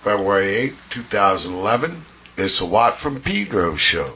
February 8th, 2011. It's a Watt from Pedro show.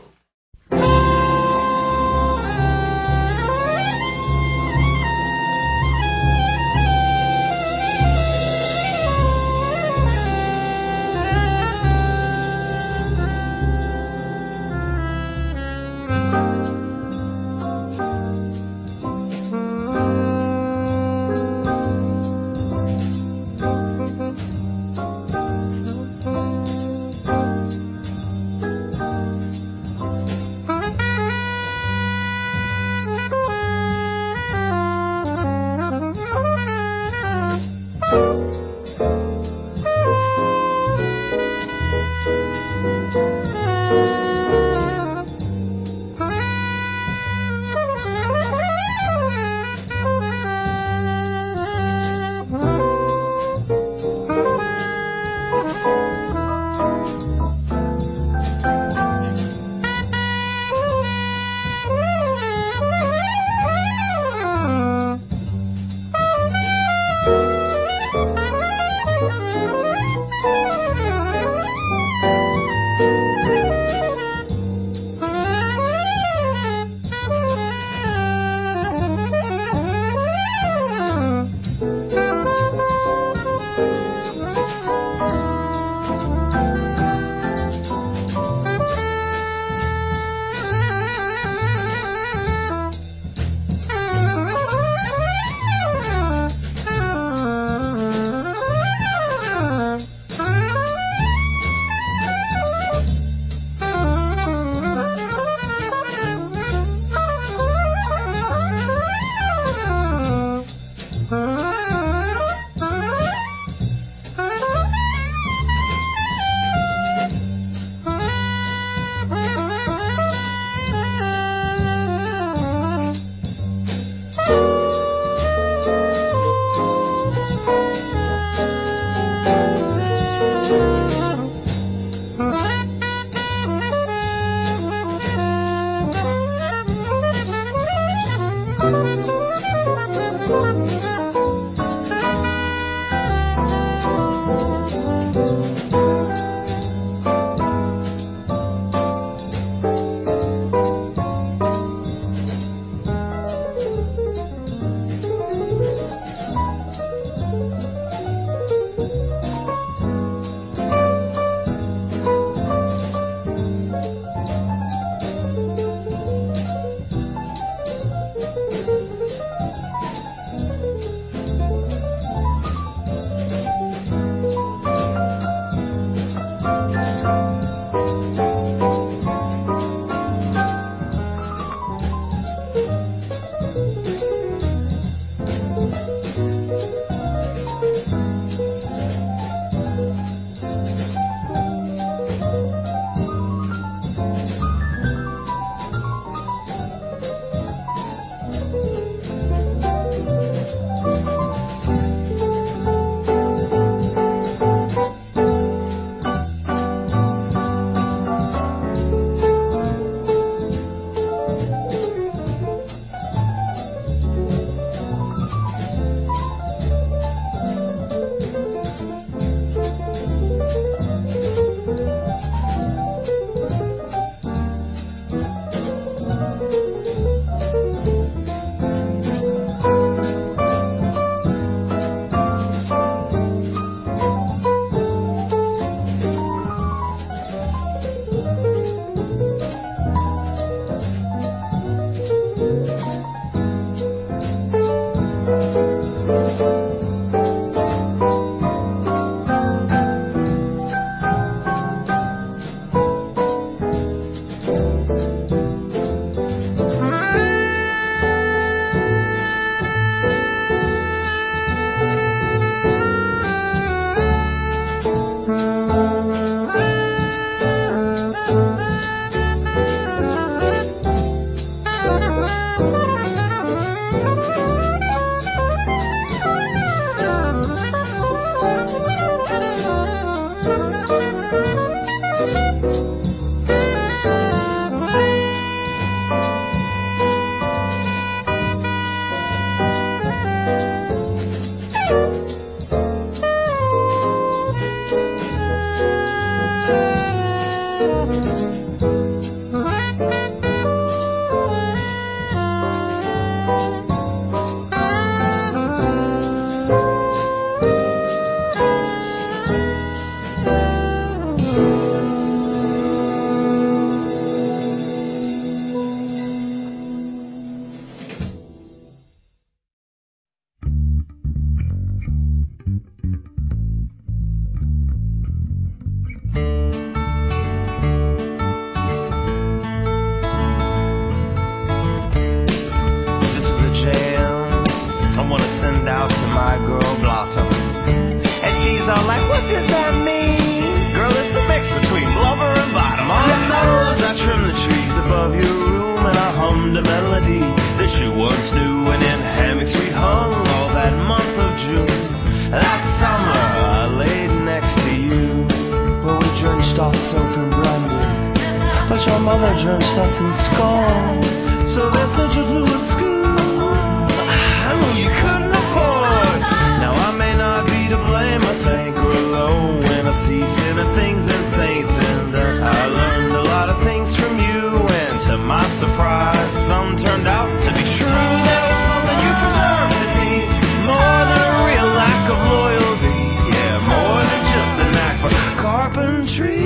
drenched us in scorn. So they sent you to a school I know you couldn't afford. Now I may not be to blame, I think we're alone when I see sinning things and saints. And I learned a lot of things from you, and to my surprise, some turned out to be true. There was something you preserved in me, more than a real lack of loyalty. Yeah, more than just a knack for carpentry.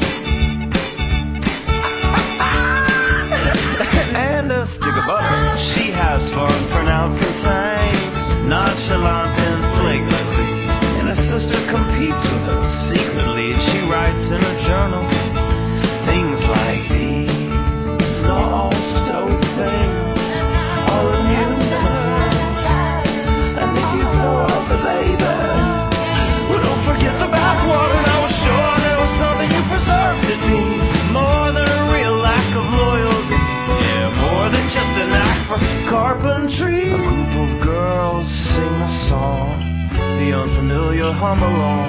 And a stick of butter. She has fun pronouncing things, nonchalant and flagrantly. And her sister competes with her secretly. She writes in her journal things like these: all stove things, all immune terms. And if you throw up the baby, well, don't forget the bathwater. And I was sure there was something you preserved in me, more than a real lack of loyalty. Yeah, more than just a knack for carpentry. A group of girls sing a song, the unfamiliar hum along.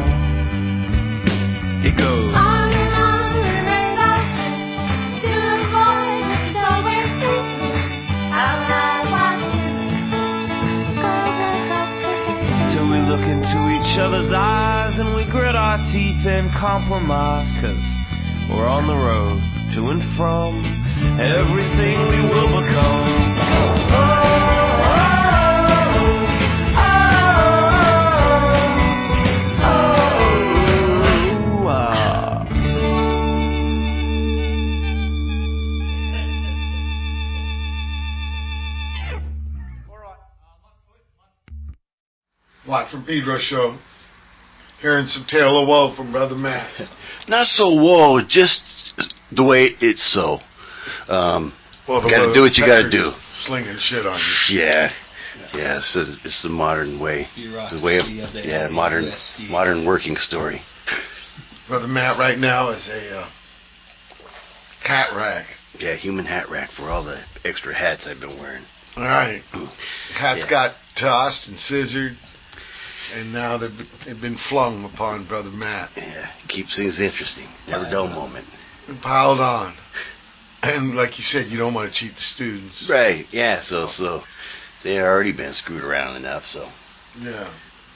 It goes. On and on the radar, to avoid the subway station. I'm not watching, 'cause I got to Till we look into each other's eyes and we grit our teeth and compromise, 'cause we're on the road to and from everything we will become. Oh, oh, oh, oh, ah. Watt from Pedro Show. Hearing some Tale of Woe from Brother Matt. Not so whoa, just the way it's so. Well, You gotta do what you gotta Pecker's do. Slinging shit on you. Yeah. Yeah, it's the modern way. The way of modern working story. Brother Matt right now is a hat rack. Yeah, human hat rack for all the extra hats I've been wearing. All right. Hats Yeah. got tossed and scissored, and now they've been flung upon Brother Matt. Yeah, keeps things interesting. Never dull moment. And piled on. And like you said, you don't want to cheat the students. Right, yeah, so they already been screwed around enough, so. Yeah.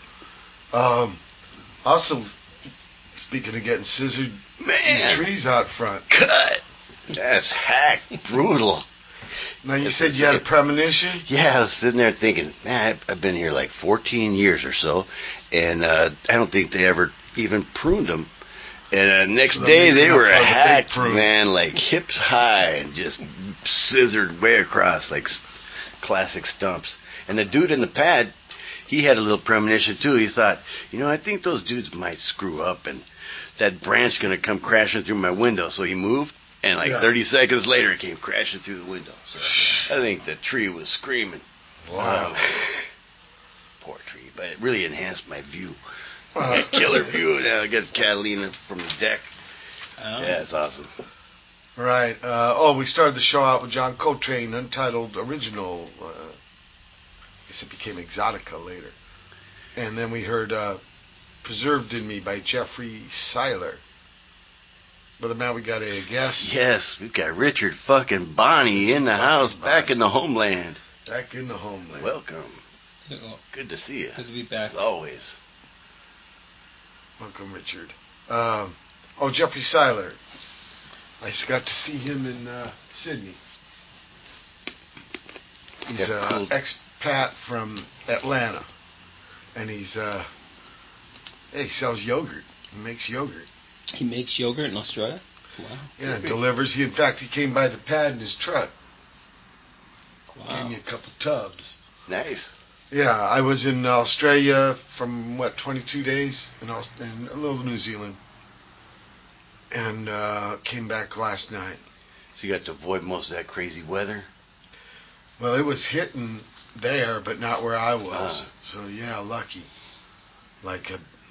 Also, speaking of getting scissored, Man, trees out front. cut. That's hack, brutal. Now, you said you had a premonition? Yeah, I was sitting there thinking, man, I've been here like 14 years or so, and I don't think they ever even pruned them. And next So day they're they were not a for the hack, big prune. man, like hips high and just scissored way across, like classic stumps. And the dude in the pad, he had a little premonition too. He thought, I think those dudes might screw up and that branch going to come crashing through my window. So he moved, and like 30 seconds later it came crashing through the window. So I think the tree was screaming. Wow. Poor tree, but it really enhanced my view. Killer view now. I get Catalina from the deck. Oh. Yeah, it's awesome. Right. We started the show out with John Coltrane, Untitled Original. I guess it became Exotica later. And then we heard Preserved in Me by Jeffrey Seiler. Brother Matt, we got a guest. Yes, we've got Richard fucking Bonney in the house, back in the homeland. Back in the homeland. Welcome. Good to see you. Good to be back. As always. Welcome, Richard. Jeffrey Seiler. I just got to see him in Sydney. He's an expat from Atlanta. And he sells yogurt. He makes yogurt. He makes yogurt in Australia? Wow. Yeah, delivers. In fact, he came by the pad in his truck. Wow. Gave me a couple tubs. Nice. Yeah, I was in Australia from, 22 days, and a little New Zealand. And came back last night. So you got to avoid most of that crazy weather? Well, it was hitting there, but not where I was. So, yeah, lucky. Like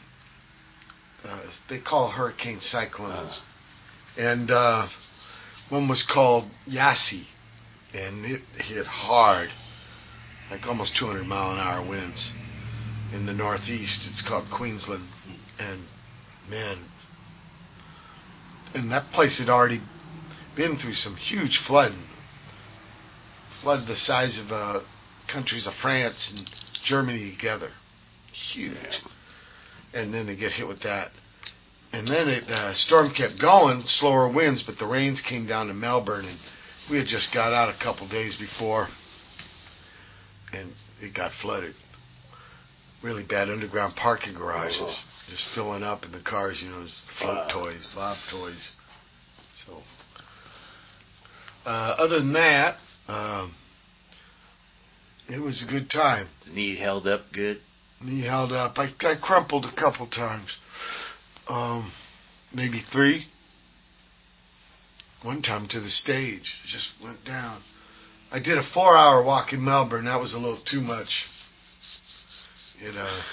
they call hurricane cyclones. And one was called Yasi, and it hit hard, like almost 200-mile-an-hour winds. In the northeast, it's called Queensland. And, man, and that place had already been through some huge flooding. Flood the size of countries of France and Germany together. Huge. And then they get hit with that. And then the storm kept going, slower winds, but the rains came down to Melbourne, and we had just got out a couple days before, and it got flooded. Really bad underground parking garages, just filling up in the cars, as float toys, bob toys. So, other than that, it was a good time. The knee held up good. Knee held up. I crumpled a couple times. Maybe 3. One time to the stage. Just went down. I did a 4-hour walk in Melbourne. That was a little too much. It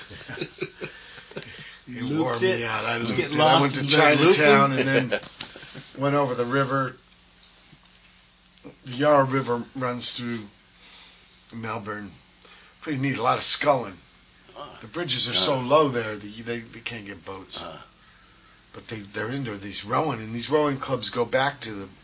wore me out. I looped it. I went to Chinatown and then went over the river. The Yarra River runs through Melbourne. Pretty neat. A lot of sculling. The bridges are so low there that they can't get boats. But they're into these rowing, and these rowing clubs go back to the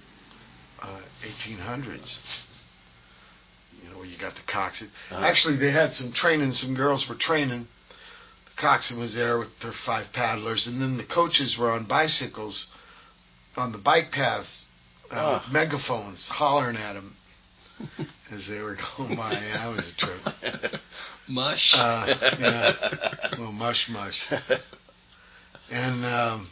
1800s. Where you got the coxswain. Actually, they had some training. Some girls were training. The coxswain was there with their 5 paddlers, and then the coaches were on bicycles on the bike paths with megaphones hollering at them as they were going by. That was a trip. Mush. Yeah, a little mush. And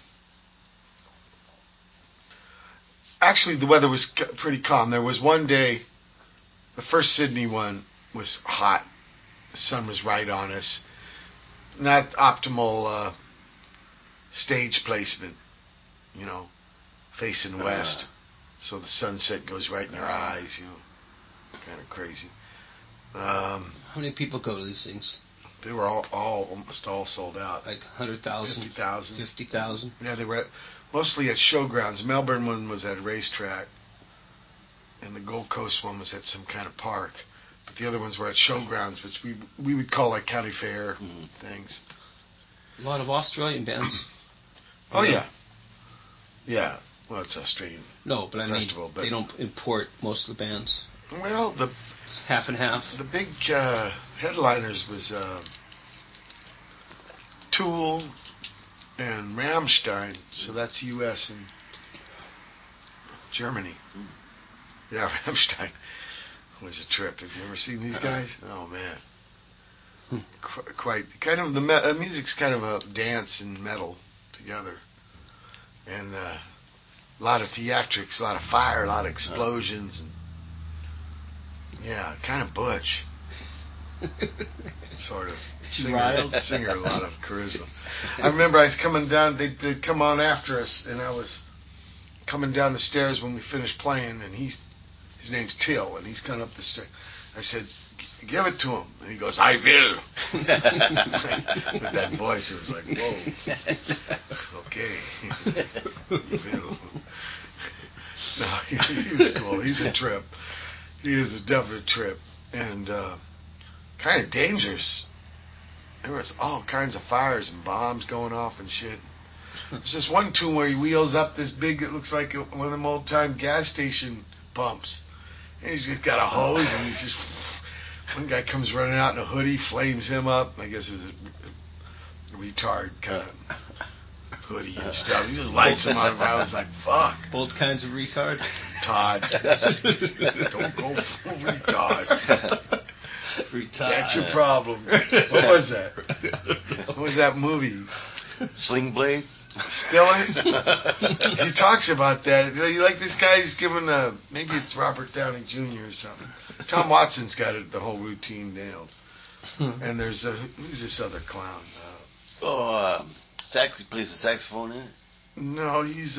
actually, the weather was pretty calm. There was one day, the first Sydney one was hot. The sun was right on us. Not optimal stage placement, facing west. So the sunset goes right in your eyes, kind of crazy. How many people go to these things? They were almost all sold out. Like 100,000? 50,000. 50,000? Yeah, they were mostly at showgrounds. Melbourne one was at a racetrack, and the Gold Coast one was at some kind of park. But the other ones were at showgrounds, which we would call like county fair things. A lot of Australian bands. Oh, yeah. Yeah. Well, it's Australian. No, but festival, but they don't import most of the bands. Well, it's half and half. The big headliners was Tool and Rammstein, so that's U.S. and Germany. Yeah, Rammstein was a trip. Have you ever seen these guys? Oh man, quite kind of the music's kind of a dance and metal together, and a lot of theatrics, a lot of fire, a lot of explosions, and yeah, kind of butch. Sort of. Singer, a lot of charisma. I remember I was coming down, they'd come on after us, and I was coming down the stairs when we finished playing, and his name's Till, and he's coming up the stairs. I said, give it to him. And he goes, I will. With that voice, it was like, whoa. Okay. You will. No, he was cool. He's a trip. He is a definite trip. And kind of dangerous. There was all kinds of fires and bombs going off and shit. There's this one tune where he wheels up this big, it looks like one of them old time gas station pumps. And he's just got a hose and he's just, one guy comes running out in a hoodie, flames him up. I guess it was a retard kind of hoodie and stuff. He just lights him on fire. I was like, fuck. Both kinds of retard. Todd. Don't go full retard. That's your problem. What was that? What was that movie? Sling Blade? Stiller? He talks about that. You like this guy? He's giving maybe it's Robert Downey Jr. or something. Tom Watson's got the whole routine nailed. And there's who's this other clown? He plays the saxophone in it? No, he's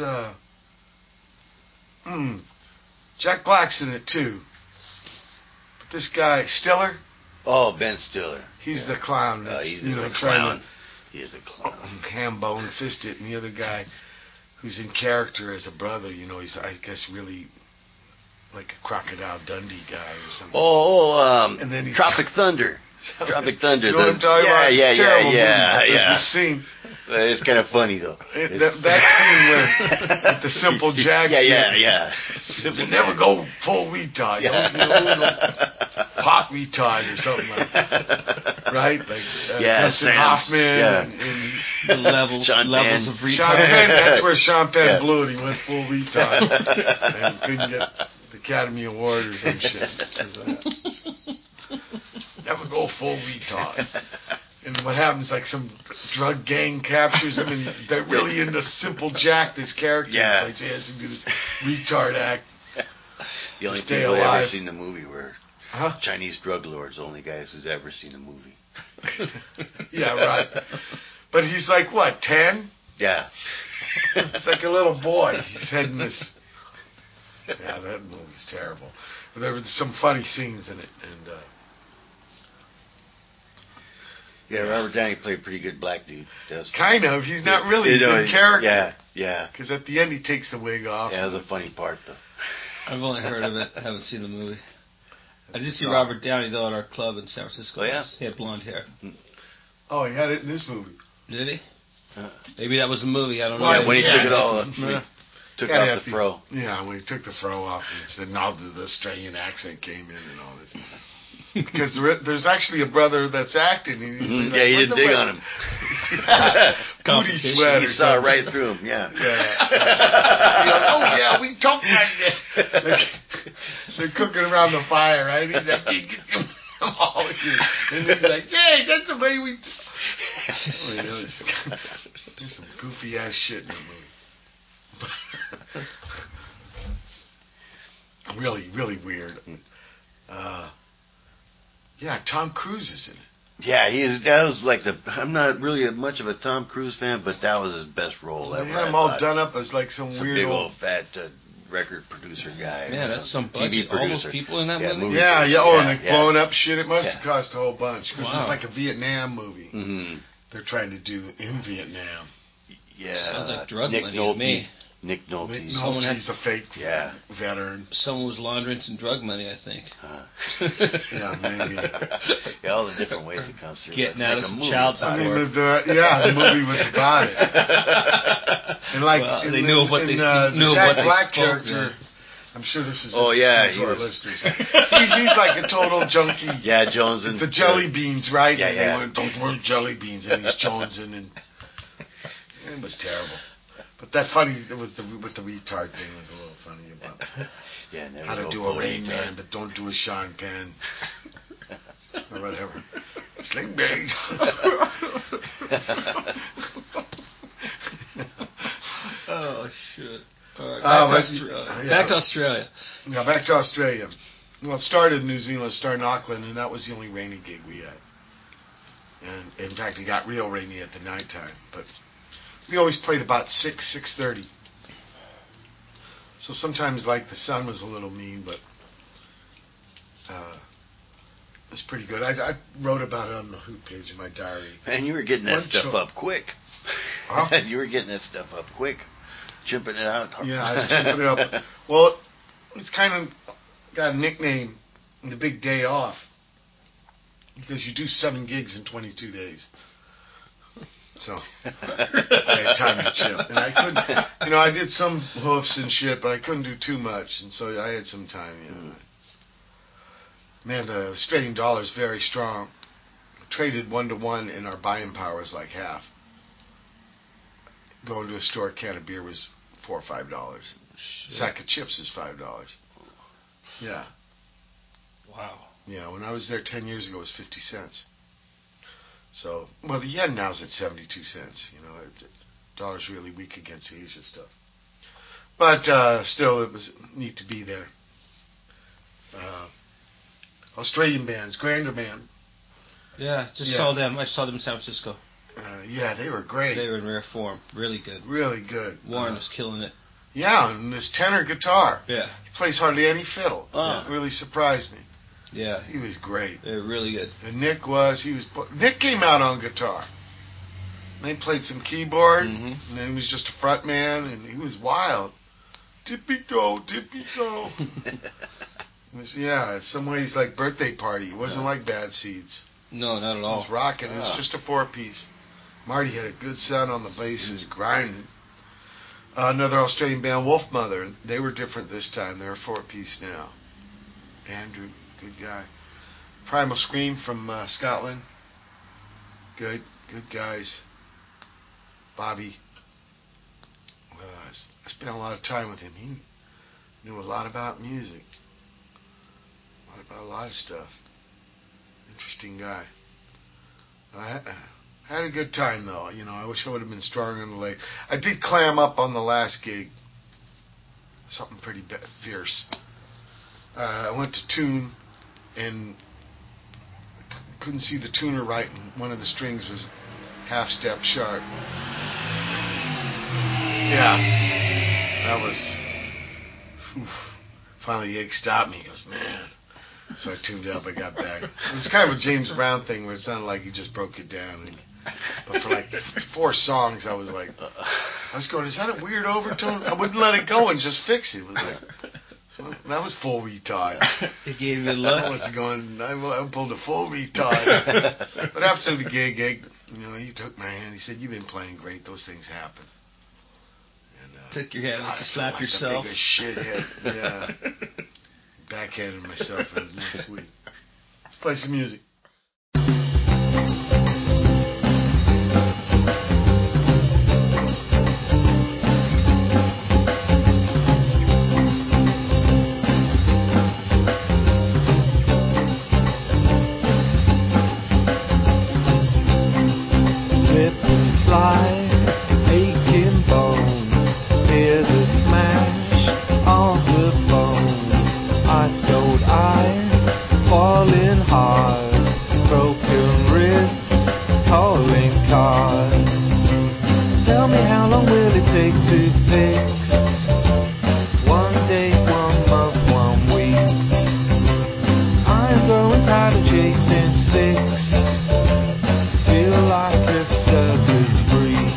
Jack Black's in it too. But this guy Stiller. Oh, Ben Stiller. He's the clown. He's a clown. He is a clown. Ham bone fisted, and the other guy who's in character as a brother, he's I guess really like a Crocodile Dundee guy or something. And then Tropic Thunder. Tropic Thunder. You know what I'm talking yeah, about? yeah, It's a terrible yeah, movie, but yeah, There's yeah. this scene. It's kind of funny though. That scene with the Simple Jack. Yeah, shit. yeah. You never go full retard. Yeah. You know, hot retard or something like that. Right? Like Dustin Sam. Hoffman Yeah. and The levels Sean levels Penn. of Sean retard. Penn. That's where Sean Penn Yeah. blew it. He went full retard and couldn't get the Academy Award or some shit. 'Cause of that. Never go full retard. And what happens, like some drug gang captures him, and they're really into Simple Jack, this character. Yeah. Like, he has to do this retard act. The only stay people alive. ever seen the movie were Huh? Chinese drug lords. The only guys who's ever seen the movie. Yeah, right. But he's like, what, 10? Yeah. It's like a little boy. He's heading this. Yeah, that movie's terrible. But there were some funny scenes in it. And Yeah, Robert Downey played a pretty good black dude. Does kind of. He's not really. He's in character. Yeah, yeah. Because at the end, he takes the wig off. Yeah, that was a funny part though. I've only heard of it. I haven't seen the movie. I did see So- Robert Downey though at our club in San Francisco. Oh, yeah? He had blonde hair. Oh, he had it in this movie. Did he? Uh, Maybe that was the movie. I don't know. Well, yeah, when he yeah. took it all, Yeah. took Yeah, off the fro. Yeah, when he took the fro off and said, now the Australian accent came in and all this. Because there's actually a brother that's acting. And he's Mhm, like, yeah, he "What didn't the dig fuck?" on him. Booty Competition. sweat He or saw something. right through him. Yeah. Yeah. He goes, oh, yeah, we talk like that. They're cooking around the fire, right? He's like, "Hey, get them all here." And he's like, hey, that's the way we... Oh, you know, there's some goofy-ass shit in the movie. Really, really weird. Yeah, Tom Cruise is in it. Yeah, that was like I'm not really much of a Tom Cruise fan, but that was his best role ever. They had him I all thought. done up as like some Some weird big old... old fat record producer guy. Yeah, that's some TV budget. All those producer. people in that Yeah, movie. movie Yeah, producer. oh, Yeah, and they yeah. blowing up shit. It must Yeah. have cost a whole bunch because Wow. it's like a Vietnam movie. Mm-hmm. They're trying to do in Vietnam. Yeah. Sounds like drug Nick money Nolte. to me. Nick Nolte. Nick Someone Nolte's a fake Yeah. veteran. Someone was laundering some drug money, I think. Yeah, maybe. Yeah, all the different ways it comes through. Getting Let's out make of a some movie child about I it. mean, the movie was about it. And like, Well, in, they knew what in, they the knew Jack what they Black spoke character. then. I'm sure this is Oh, yeah, interesting to he our was- listeners. he's like a total junkie. Yeah, Jones and The jelly beans, right? Yeah, and yeah. They went, don't want jelly beans, and he's jonesing, and it was terrible. But that funny with the retard thing was a little funny about Yeah, never how to go do full a Rain retard. Man, but don't do a Sean Penn or whatever. Sling bang. Oh shit! All right, Oh, back, but- to Australia. yeah. Back to Australia. Now back to Australia. Well, it started in New Zealand, started in Auckland, and that was the only rainy gig we had. And in fact, it got real rainy at the nighttime. But we always played about 6:30. So sometimes, like, the sun was a little mean, but it was pretty good. I wrote about it on the Hoot page in my diary. Man, you were getting that One stuff cho- up quick. Huh? You were getting that stuff up quick. Chimping it out. Yeah, I just put it up. Well, it's kind of got a nickname, the Big Day Off, because you do 7 gigs in 22 days. So I had time to chill, and I couldn't. I did some hoofs and shit, but I couldn't do too much, and so I had some time. Man, the Australian dollar is very strong. Traded 1-to-1, and our buying power is like half. Going to a store, a can of beer was $4 or $5. Shit. Sack of chips is $5. Yeah. Wow. Yeah, when I was there 10 years ago, it was 50 cents. So, well, the yen now's at 72 cents. The dollar's really weak against the Asia stuff. But still, it was neat to be there. Australian bands, Grander Band. Yeah, just Yeah. saw them. I saw them in San Francisco. Yeah, they were great. They were in rare form. Really good. Really good. Warren was killing it. Yeah, and this tenor guitar. Yeah. He plays hardly any fiddle. Oh. It really surprised me. Yeah. He was great. They were really good. And Nick came out on guitar. And they played some keyboard, Mhm. and then he was just a front man, and he was wild. Tippy-toe, tippy-toe. It was, in some ways like Birthday Party. It wasn't like Bad Seeds. No, not at It all. was rocking. It was Ah. just a 4-piece. Marty had a good sound on the bass. He was grinding. Another Australian band, Wolf Mother. They were different this time. They're a 4-piece now. Andrew, good guy. Primal Scream from Scotland. Good guys. Bobby. I spent a lot of time with him. He knew a lot about music. A lot of stuff. Interesting guy. I had a good time though. You know, I wish I would have been stronger in the leg. I did clam up on the last gig. Something pretty fierce. I went to tune and couldn't see the tuner right, and one of the strings was half step sharp. Yeah, that was. Oof. Finally, Yig stopped me. He goes, man. So I tuned up. I got back. It was kind of a James Brown thing where it sounded like he just broke it down. But for like 4 songs, I was like, I was going, is that a weird overtone? I wouldn't let it go and just fix it. It was like, so that was full retard. He gave you a I look. was going, I pulled a full retard. But after the gig, he took my hand. He said, you've been playing great. Those things happen. And, Took your hand and God, just I felt slapped yourself. Like the biggest shithead. Yeah. Backhanded myself. It was next week. Let's play some music. Slip and slide, aching bones. Hear the smash of the bone. Ice cold eyes falling hard. Broken wrists, calling card. Tell me how long will it take to fix? One day, 1 month, 1 week. I'm growing tired of chasing sticks. Feel like a circus freak.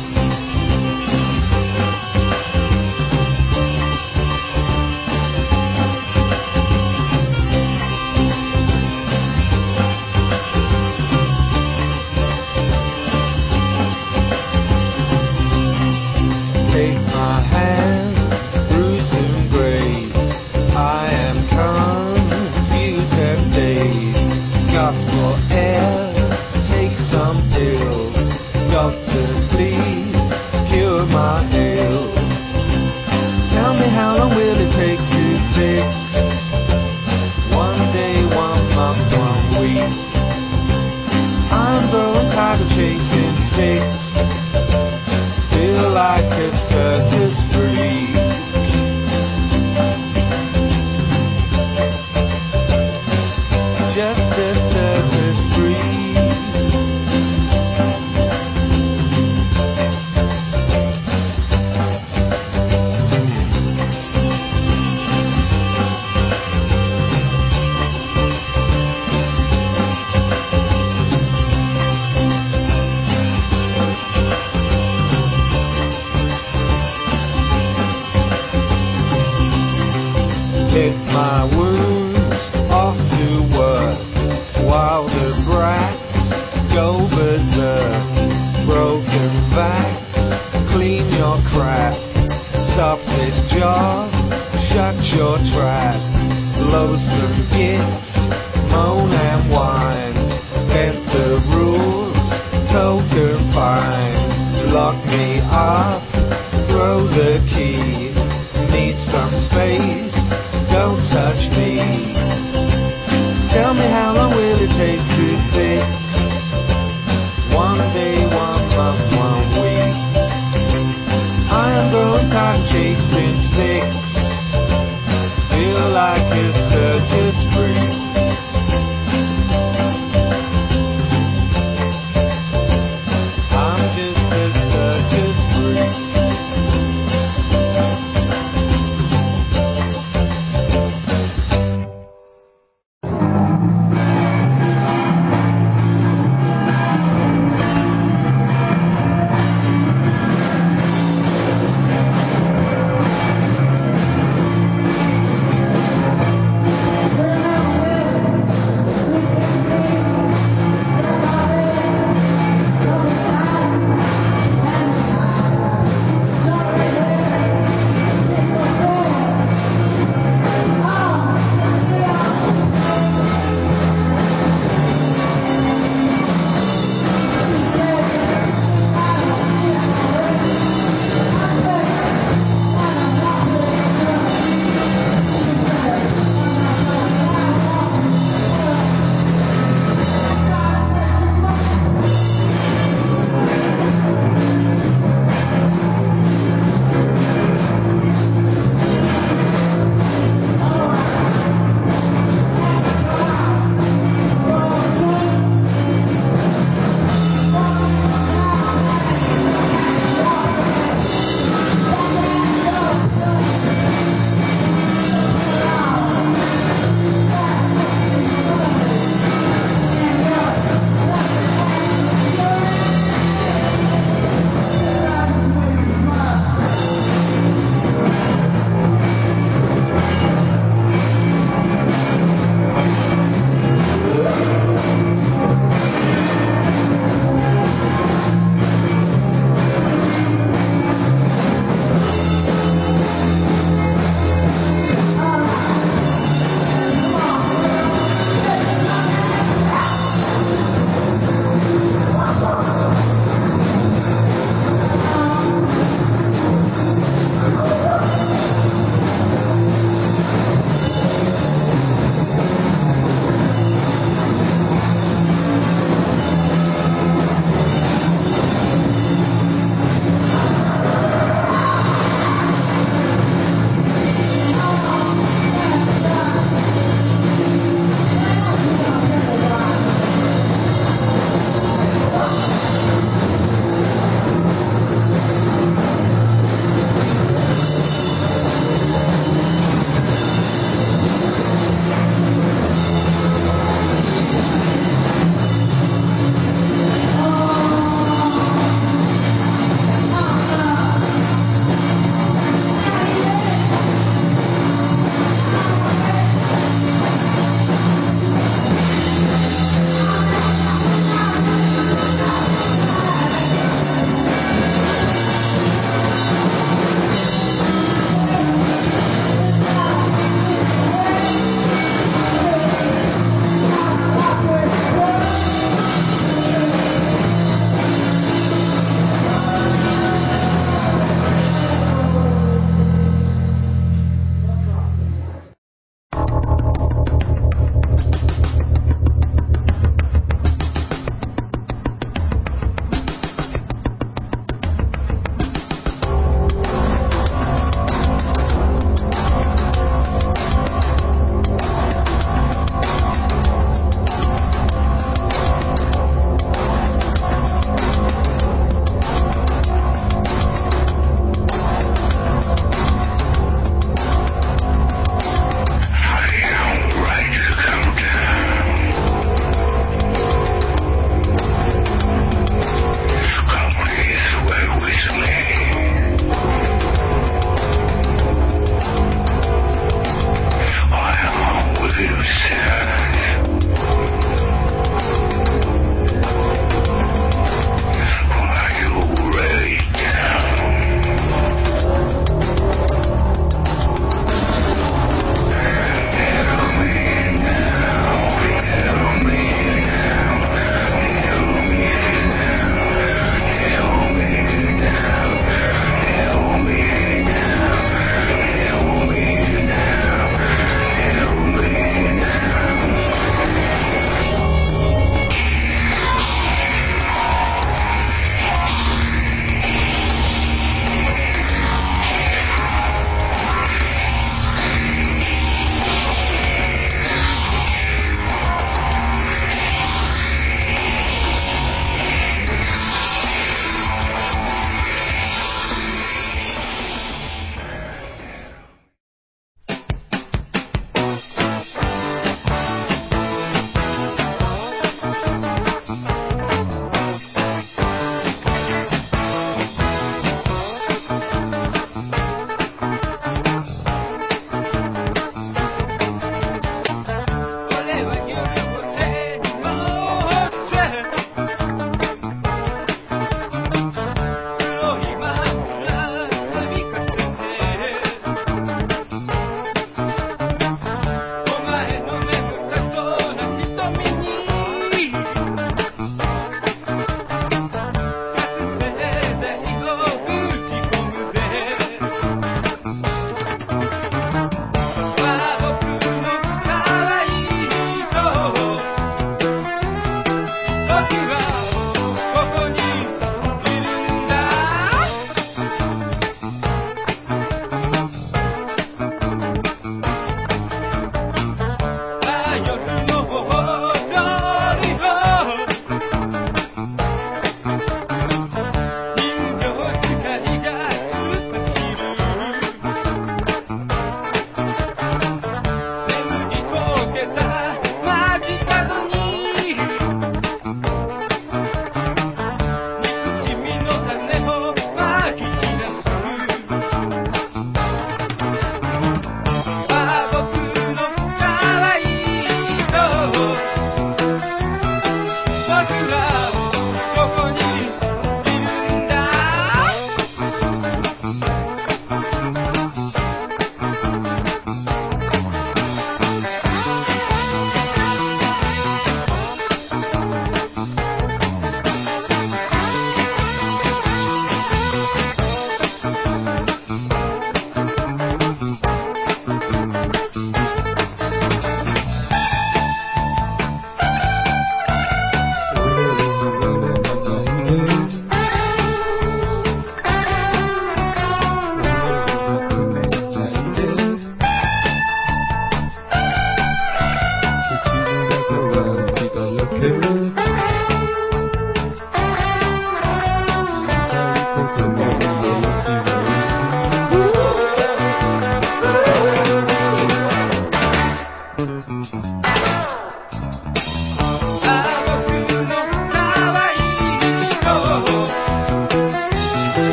Take my hand, bruised and grazed. I am confused and dazed. Gospel air, take some pills. Doctor, please cure my ail. Tell me how long will it take to fix? One day, 1 month, 1 week. I'm growing tired of chasing sticks. Feel like a circus freak. Just a circus freak. Hit my wounds off to work while the brats go berserk. Broken backs, clean your crap. Stop this job, shut your trap. Blow some gits, moan and whine. Bent the rules, token fine. Lock me up, throw the key. Need some space, don't touch me. Tell me how long will it take to fix? One day, 1 month, 1 week. I am growing tired of chasing sticks. Feel like a circus freak. I'm just a circus freak. Turn away.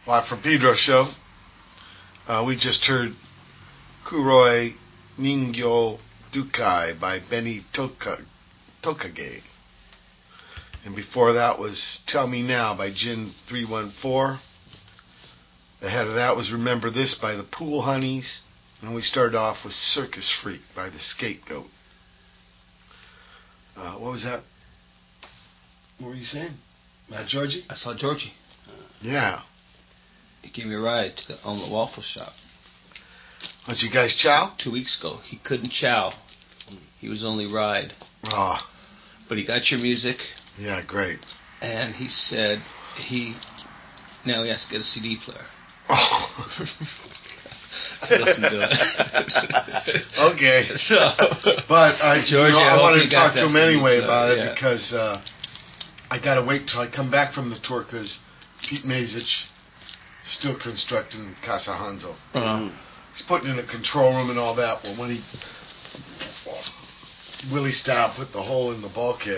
Watt from Pedro show. We just heard Kuroi Ningyo Dukai by Benny Tokage. And before that was Tell Me Now by Jin 314. Ahead of that was Remember This by the Pool Honeys. And we started off with Circus Freak by the Scapegoat. What was that? What were you saying? Georgie? I saw Georgie. Yeah. He gave me a ride to the Omelette Waffle Shop. Did you guys chow? 2 weeks ago. He couldn't chow. He was only ride. Oh, But he got your music, yeah, great. and he said now he has to get a CD player. Oh. So listen to it. Okay. So, But Georgie, I I hope wanted you to got talk to that him CD anyway player, about it yeah. because I got to wait till I come back from the tour because Pete Mazich still constructing Casa Hanzo. He's putting in a control room and all that. Well, when he Willie style put the hole in the bulkhead,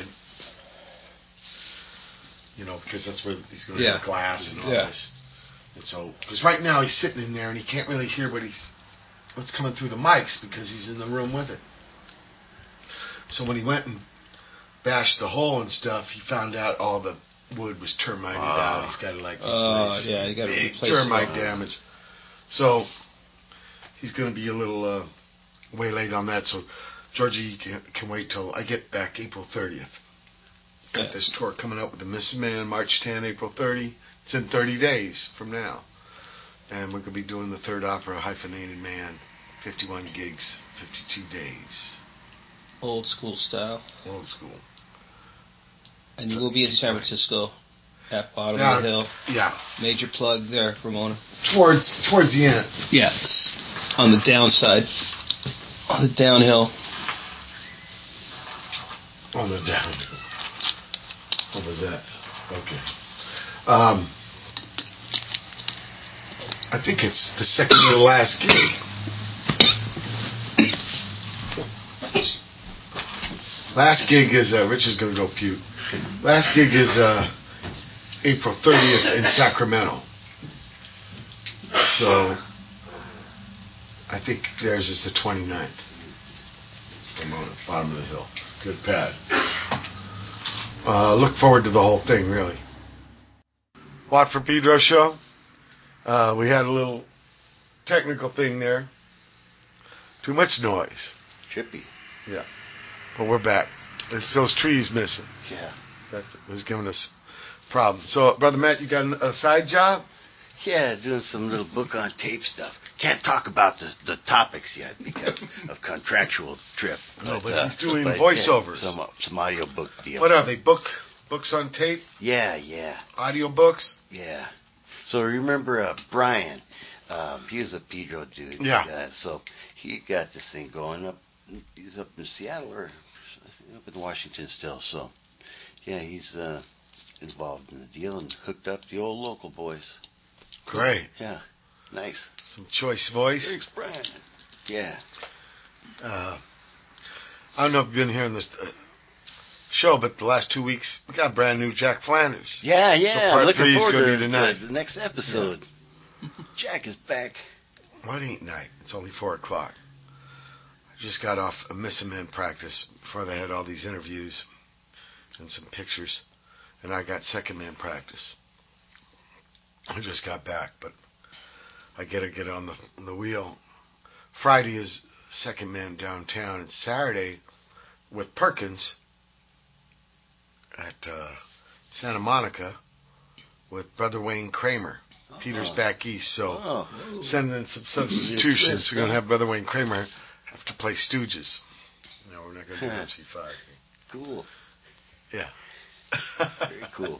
because that's where he's going to have glass and all this. And so, because right now he's sitting in there and he can't really hear what's coming through the mics because he's in the room with it. So when he went and bashed the hole and stuff, he found out all the wood was termited out. He's got to replace. Yeah, you got to Big replace termite it. damage. So he's going to be a little way late on that. So Georgie can wait till I get back April 30th. Got this tour coming up with the Missing Man, March 10, April 30. It's in 30 days from now. And we're going to be doing the third opera, Hyphenated Man, 51 gigs, 52 days. Old school style. Old school. And you will be in San Francisco at Bottom of the Hill. Yeah. Major plug there, Ramona. Towards the end. Yes. On the downside. On the downhill. On the downhill. What was that? Okay. I think it's the second to the last gig. Last gig is, Rich is going to go puke. Last gig is April 30th in Sacramento. So, I think theirs is the 29th. I'm on the bottom of the hill. Good pad. Look forward to the whole thing, really. Watt for Pedro show. We had a little technical thing there. Too much noise. Trippy. Yeah. But we're back. It's those trees missing. Yeah. That was giving us problems. So, Brother Matt, you got a side job? Yeah, doing some little book on tape stuff. Can't talk about the topics yet because of contractual trip. No, but he's doing but, voiceovers. Yeah, some audio book deal. What are they? Books on tape? Yeah. Audio books? Yeah. So remember Brian? He was a Pedro dude. Yeah. So he got this thing going up. He's up in Seattle or up in Washington still. So yeah, he's involved in the deal and hooked up the old local boys. Great. Yeah. Nice. Some choice voice. Thanks, Brian. Yeah. I don't know if you've been hearing this show, but the last 2 weeks we got brand new Jack Flanders. Yeah. So part I'm looking 3 is forward gonna to be tonight. the next episode. Jack is back. What ain't night? It's only 4 o'clock. I just got off a Missing Men practice before they had all these interviews and some pictures, and I got second man practice. I just got back, but I gotta get on the wheel. Friday is second man downtown, and Saturday with Perkins at Santa Monica with Brother Wayne Kramer. Peter's back east, so sending in some substitutions. We're going to have Brother Wayne Kramer have to play Stooges. No, we're not going to do MC5. Cool. Yeah. Very cool.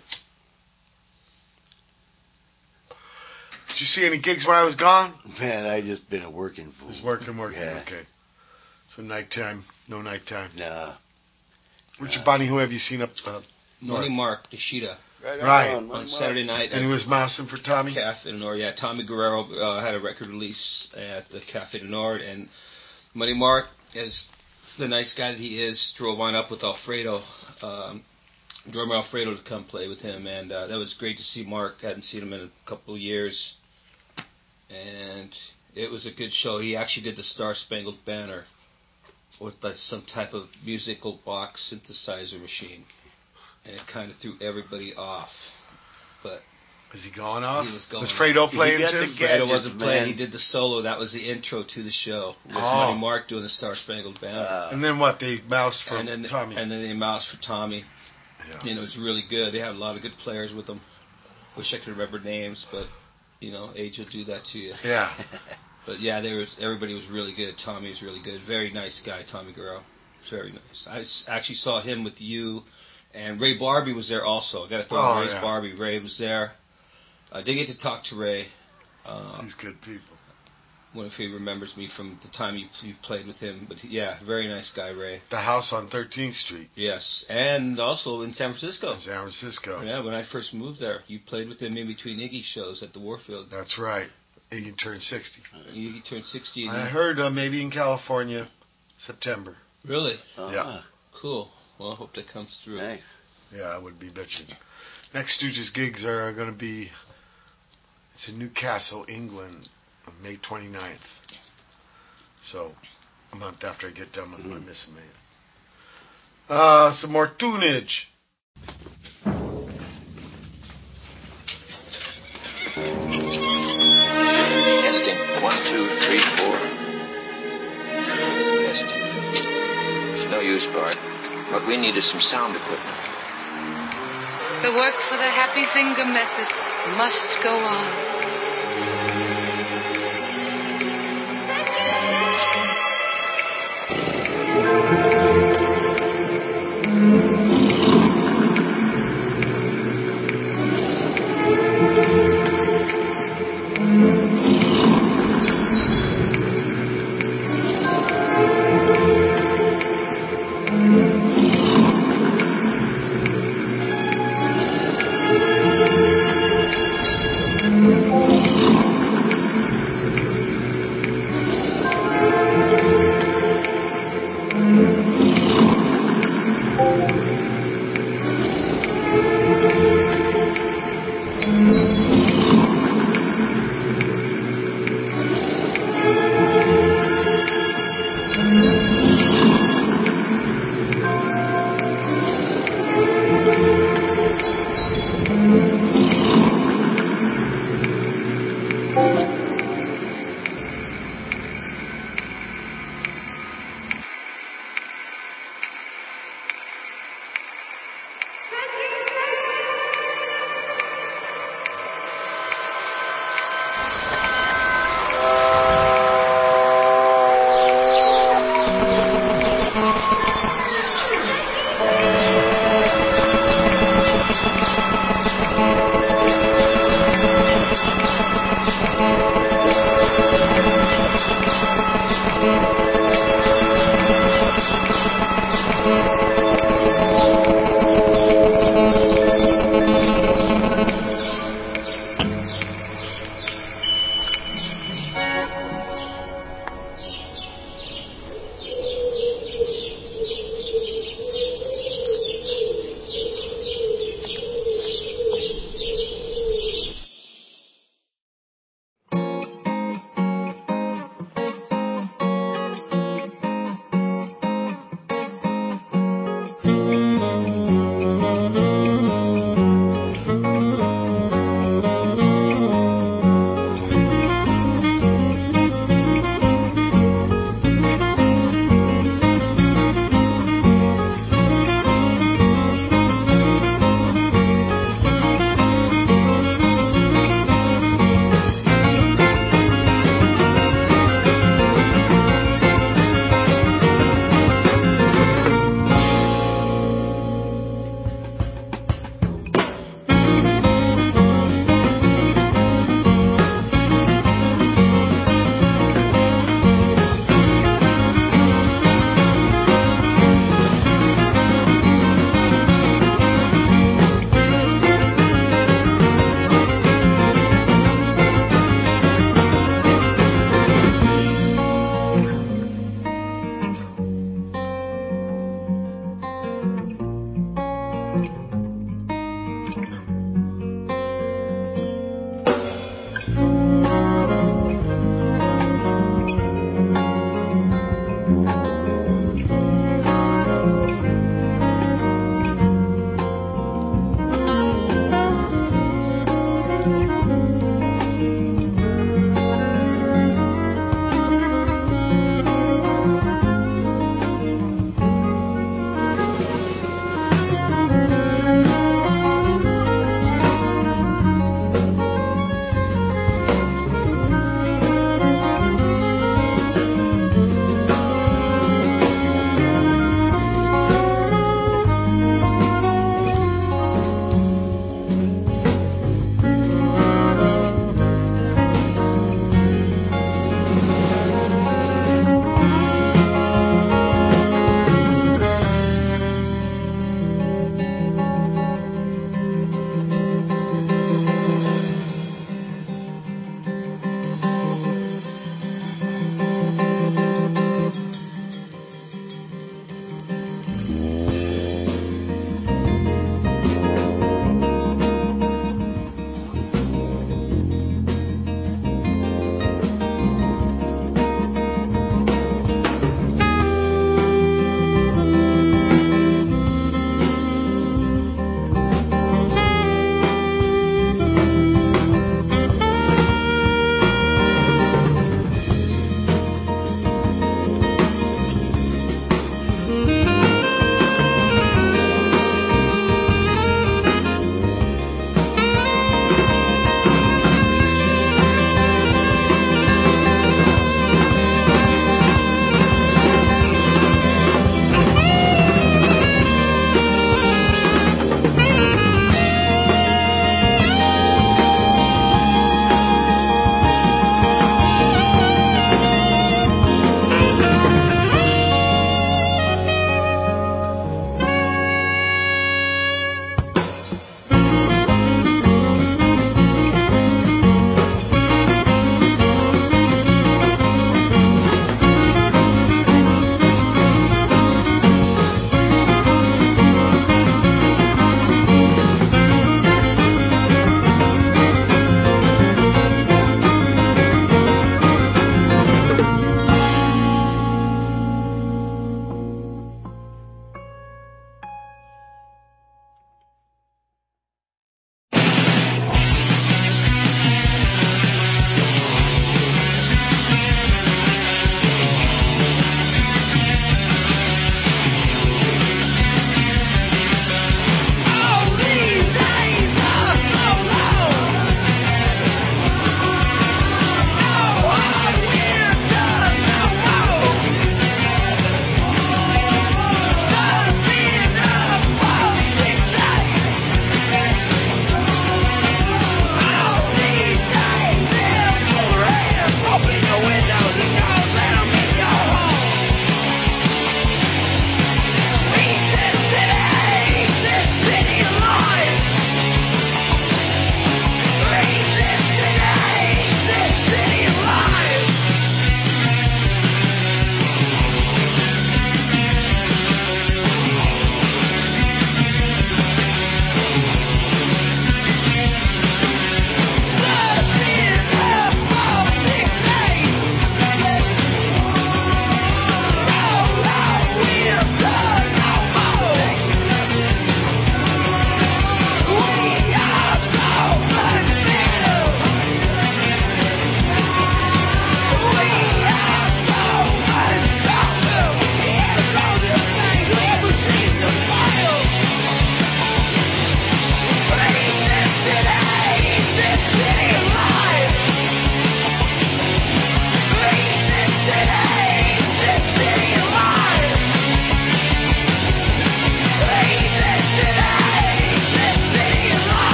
Did you see any gigs while I was gone? Man, I just been a working fool. Just working. Yeah. Okay. So nighttime, no nighttime. Nah. Richard Bonnie, who have you seen up Money Mark Nishida Right. on Saturday night. And he was mousing for Tommy? Cafe de Nord. Yeah, Tommy Guerrero had a record release at the Cafe de Nord, and Money Mark, as the nice guy that he is, drove on up with Alfredo drummer Alfredo to come play with him, and that was great to see Mark. Hadn't seen him in a couple of years, and it was a good show. He actually did the Star Spangled Banner with like some type of musical box synthesizer machine, and it kind of threw everybody off. But Was he going off? He was going Was Fredo off. playing got too? the Fredo gadgets, wasn't playing. man. He did the solo. That was the intro to the show. It was Oh. Money Mark doing the Star Spangled Banner. And then what? They moused for and then Tommy. And then they moused for Tommy. Yeah. You know, it's really good. They had a lot of good players with them. Wish I could remember names, but you know, age will do that to you. Yeah. But yeah, everybody was really good. Tommy was really good. Very nice guy, Tommy Guerrero. Very nice. Actually saw him with you, and Ray Barbie was there also. I got to throw in Ray's Barbie. Ray was there. I did get to talk to Ray. He's good people. I wonder if he remembers me from the time you've played with him. But yeah, very nice guy, Ray. The house on 13th Street Yes, and also in San Francisco. in San Francisco. Yeah, when I first moved there, you played with him in between Iggy shows at the Warfield. That's right. Iggy turned 60. Iggy turned 60. And I heard maybe in California, September. Really? Oh, Yeah. Cool. Well, I hope that comes through. Nice. Yeah, I would be bitching. Next Stooges gigs are going to be, it's in Newcastle, England, on May 29th. So, a month after I get done with my Missing Man. Some more tunage. Testing. 1, 2, 3, 4. Testing. It's no use, Bart. What we need is some sound equipment. The work for the Happy Finger method must go on.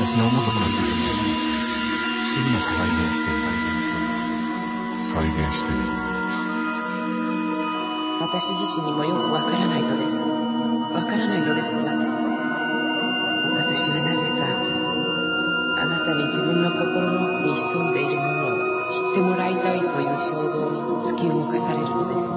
私の元から聞いても不思議な再現している。 私自身にもよくわからないのですが、私はなぜかあなたに自分の心の奥に潜んでいるものを知ってもらいたいという衝動に突き動かされるのです。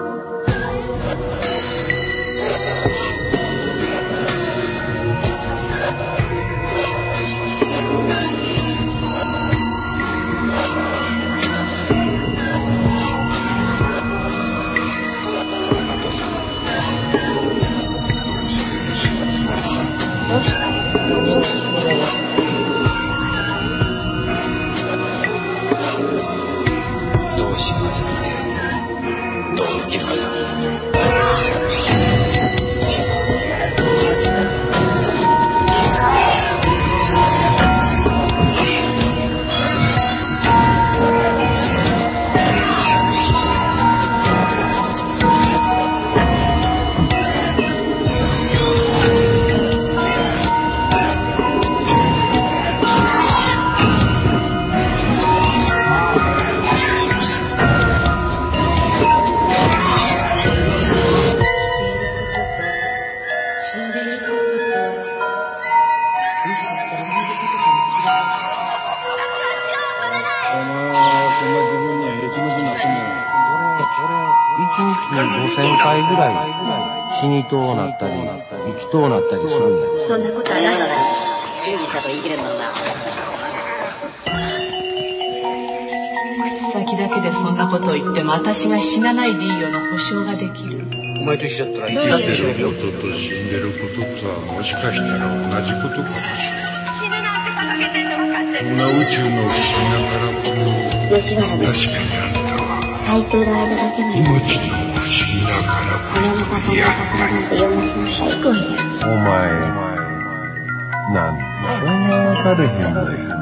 死にとうなったり生きとうなったりするんや。 そんなことはないのだ。真実だと言い切れるのが口先だけでそんなことを言っても私が死なないでいいような保証ができる。 お前と一緒だったら生きてることと死んでることとはもしかしたら同じことかもしれない。 死ぬなんて掲げてんの分かってる。 こんな宇宙の不思議なからくりを吉原で確かにあんたは咲いている間だけの命の不思議なからくりをやったり。 しつこいや。 お前なんでそんな分かれへんのや。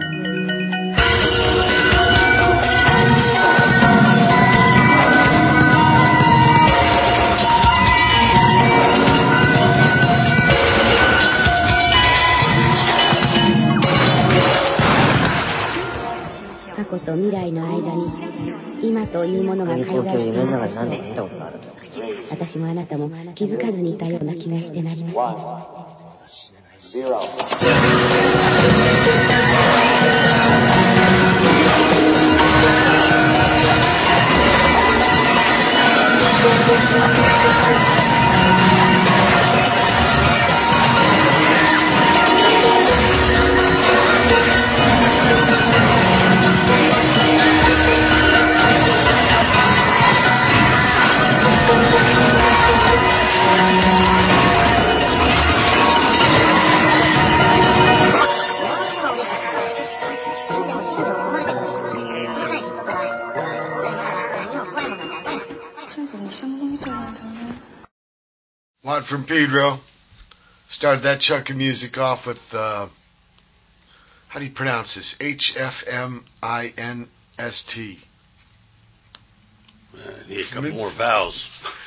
過去と未来の間に今というものが会話している。私もあなたも気づかずにいたような気がしてなりません。 Watt from Pedro started that chunk of music off with, how do you pronounce this? HFMINST. Need a couple more vowels.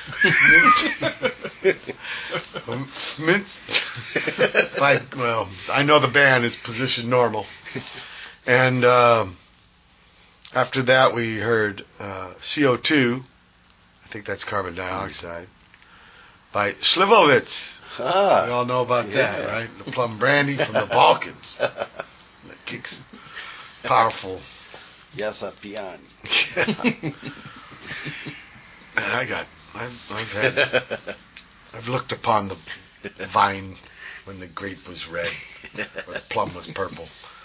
Well, I know the band is positioned normal. And after that we heard CO2, I think that's carbon dioxide, by Slivovitz. Ah, we all know about that, right? The plum brandy from the Balkans. That kicks powerful. Yasa Pian. And I've looked upon the vine when the grape was red, or the plum was purple.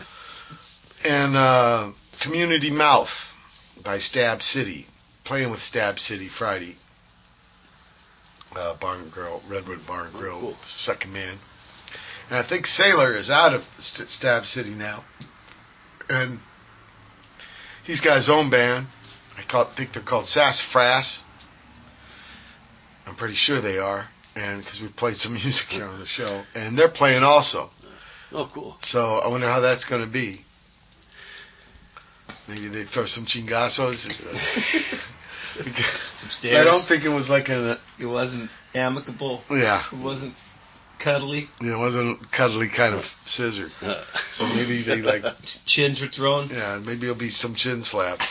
And Community Mouth by Stab City, playing with Stab City Friday. Barn Grill, Redwood Barn Grill, cool. Second man. And I think Sailor is out of Stab City now. And he's got his own band. I think they're called Sassafras. I'm pretty sure they are. And because we played some music here on the show. And they're playing also. Oh, cool. So I wonder how that's going to be. Maybe they throw some chingazos. Some stairs. So I don't think it was like a... It wasn't amicable. Yeah. It wasn't cuddly. It wasn't cuddly kind of scissor. So maybe they like chins were thrown. Yeah, maybe it'll be some chin slaps.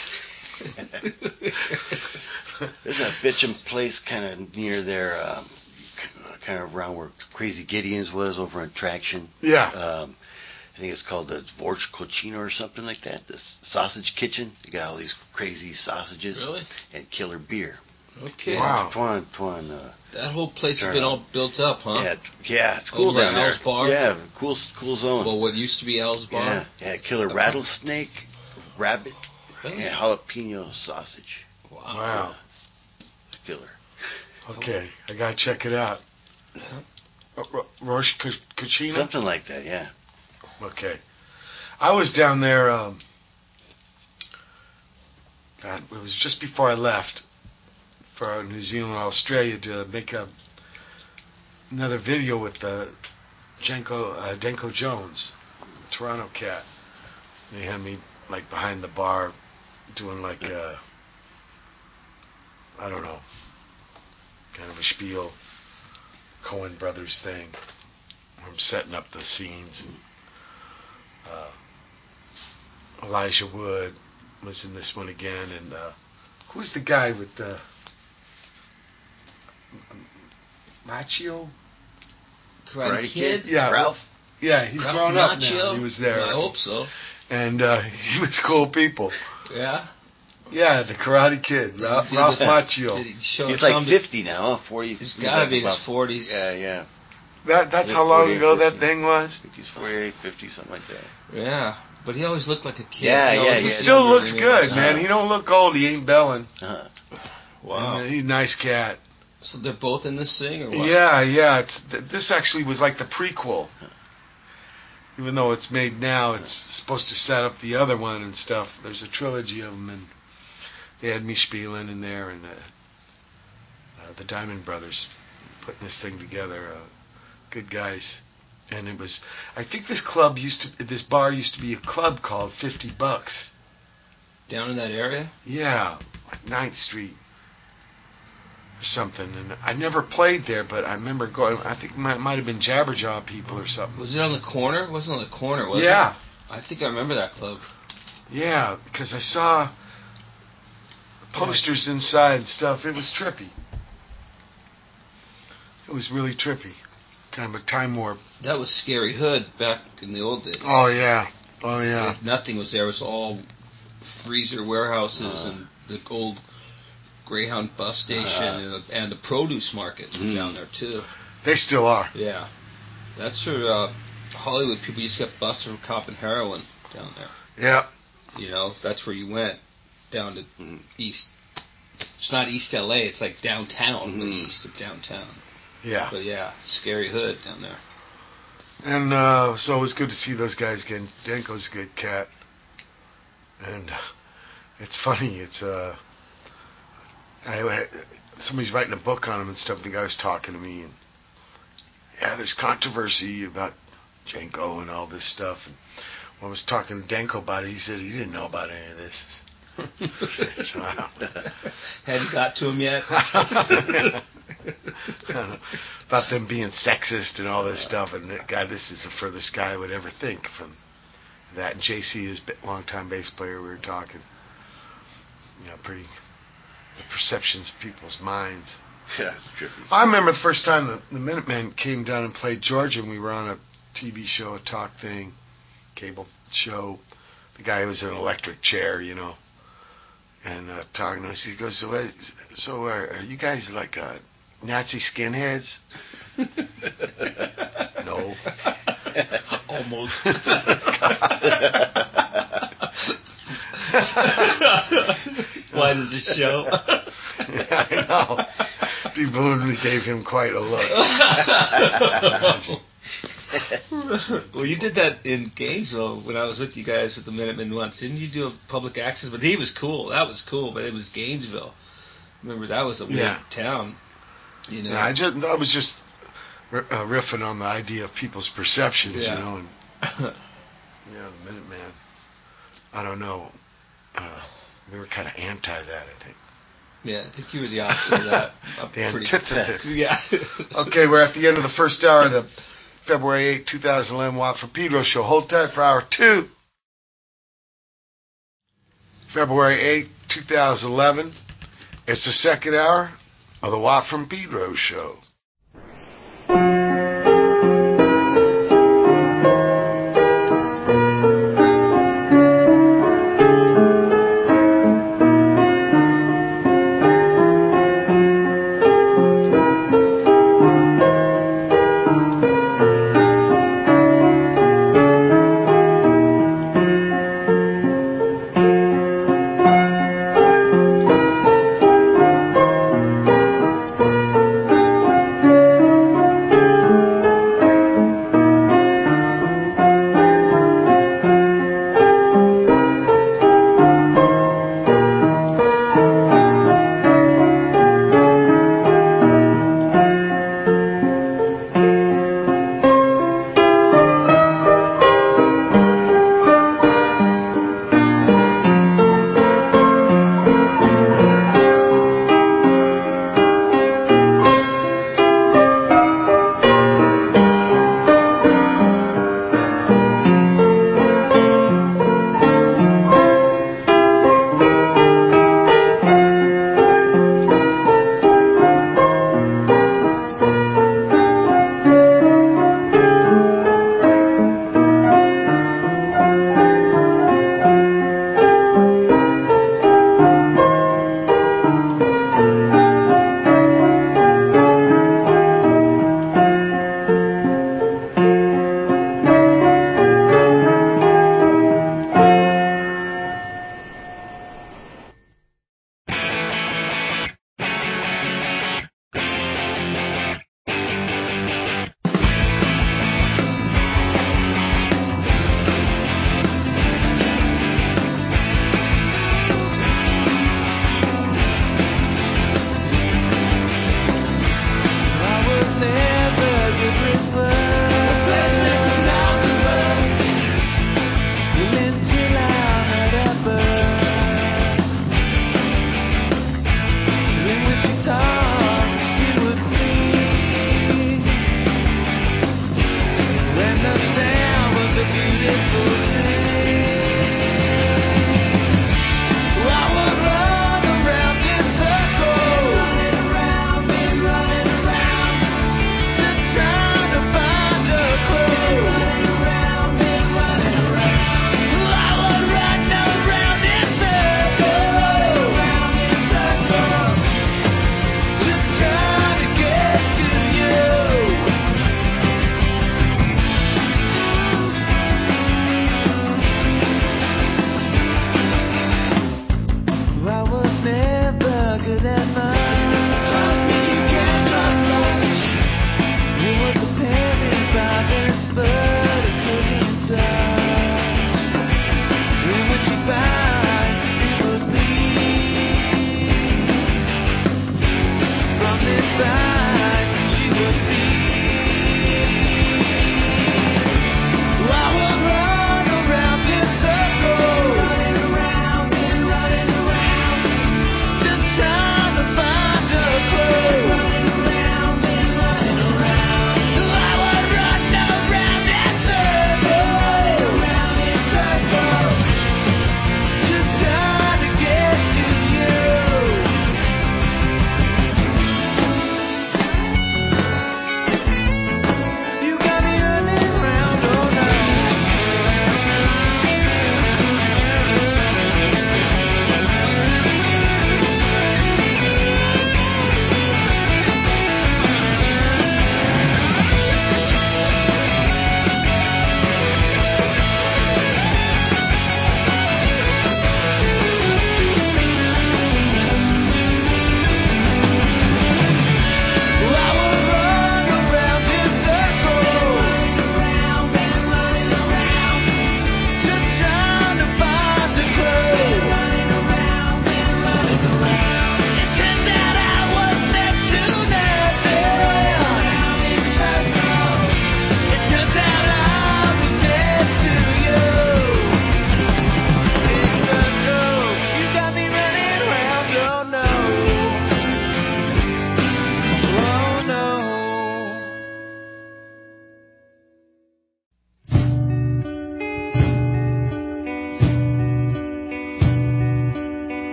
There's a bitchin' place kind of near there, kind of around where Crazy Gideon's was over on Traction. Yeah. I think it's called the Vorch Cochino or something like that. The sausage kitchen. They got all these crazy sausages. Really? And killer beer. Okay. Wow. Twan. That whole place has been all built up, huh? Yeah, it's cool Over down there. Al's Bar? Yeah, cool zone. Well, what used to be Al's Bar? Yeah, killer rattlesnake, rabbit, Really? and jalapeno sausage. Wow. Killer. Okay, I gotta check it out. Roche Cucina? Something like that, yeah. Okay. I was down there, it was just before I left for New Zealand, Australia to make another video with Denko Jones, Toronto cat. They had me like behind the bar doing like I don't know, kind of a spiel, Coen Brothers thing. I'm setting up the scenes. And, Elijah Wood was in this one again, and who's the guy with the Machio? Karate Kid? Yeah, Ralph. Yeah, he's Ralph grown up Macchio? now. He was there. I hope so. And he was cool people. Yeah. Yeah, the Karate Kid, Ralph Macchio. Did he show He's some like 50 now, 40. He's got to be in his 40s. Yeah. That's how long ago that thing was? I think he's 48, 50, something like that. Yeah, but he always looked like a kid. Yeah, He still looks good, man. He don't look old. He ain't belling. Wow. And, he's a nice cat. So they're both in this thing, or what? Yeah. This actually was like the prequel. Even though it's made now, it's supposed to set up the other one and stuff. There's a trilogy of them, and they had me Spielin in there, and the Diamond Brothers putting this thing together. Good guys. And it was, I think this bar used to be a club called $50. Down in that area? Yeah, like 9th Street or something. And I never played there, but I remember going, I think it might have been Jabberjaw people or something. Was it on the corner? It wasn't on the corner, was it? Yeah. I think I remember that club. Yeah, because I saw posters inside and stuff. It was trippy. It was really trippy. Kind of a time warp. That was Scary Hood back in the old days. Oh, yeah. Nothing was there. It was all freezer warehouses and the old Greyhound bus station and the produce markets were down there, too. They still are. Yeah. That's where Hollywood people used to get busted for copping heroin down there. Yeah. You know, that's where you went, down to East. It's not East L.A., it's like downtown, the east of downtown. Yeah. But yeah, Scary Hood down there. And so it was good to see those guys again. Denko's a good cat. And it's funny, it's somebody's writing a book on him and stuff. The guy was talking to me, and yeah, there's controversy about Denko and all this stuff. And when I was talking to Denko about it, he said he didn't know about any of this. So, hadn't got to him yet. About them being sexist and all this stuff, and God, this is the furthest guy I would ever think from that. And JC is a longtime bass player. We were talking, the perceptions of people's minds. Yeah, it's trippy. I remember the first time the Minutemen came down and played Georgia, and we were on a TV show, a talk thing, cable show. The guy was in an electric chair, and talking to us. He goes, so are you guys like Nazi skinheads? No. Almost. Why does it show? I know. Steve Boone gave him quite a look. Well, you did that in Gainesville when I was with you guys with the Minutemen once. Didn't you do a public access? But he was cool. That was cool, but it was Gainesville. Remember, that was a weird town. Yeah, I was just riffing on the idea of people's perceptions, and the Minuteman. I don't know. We were kind of anti that, I think. Yeah, I think you were the opposite of that. The antithesis. Yeah. Okay, we're at the end of the first hour of the February 8, 2011 Watt from Pedro show. Hold tight for hour 2. February 8, 2011. It's the second hour of the Watt from Pedro show.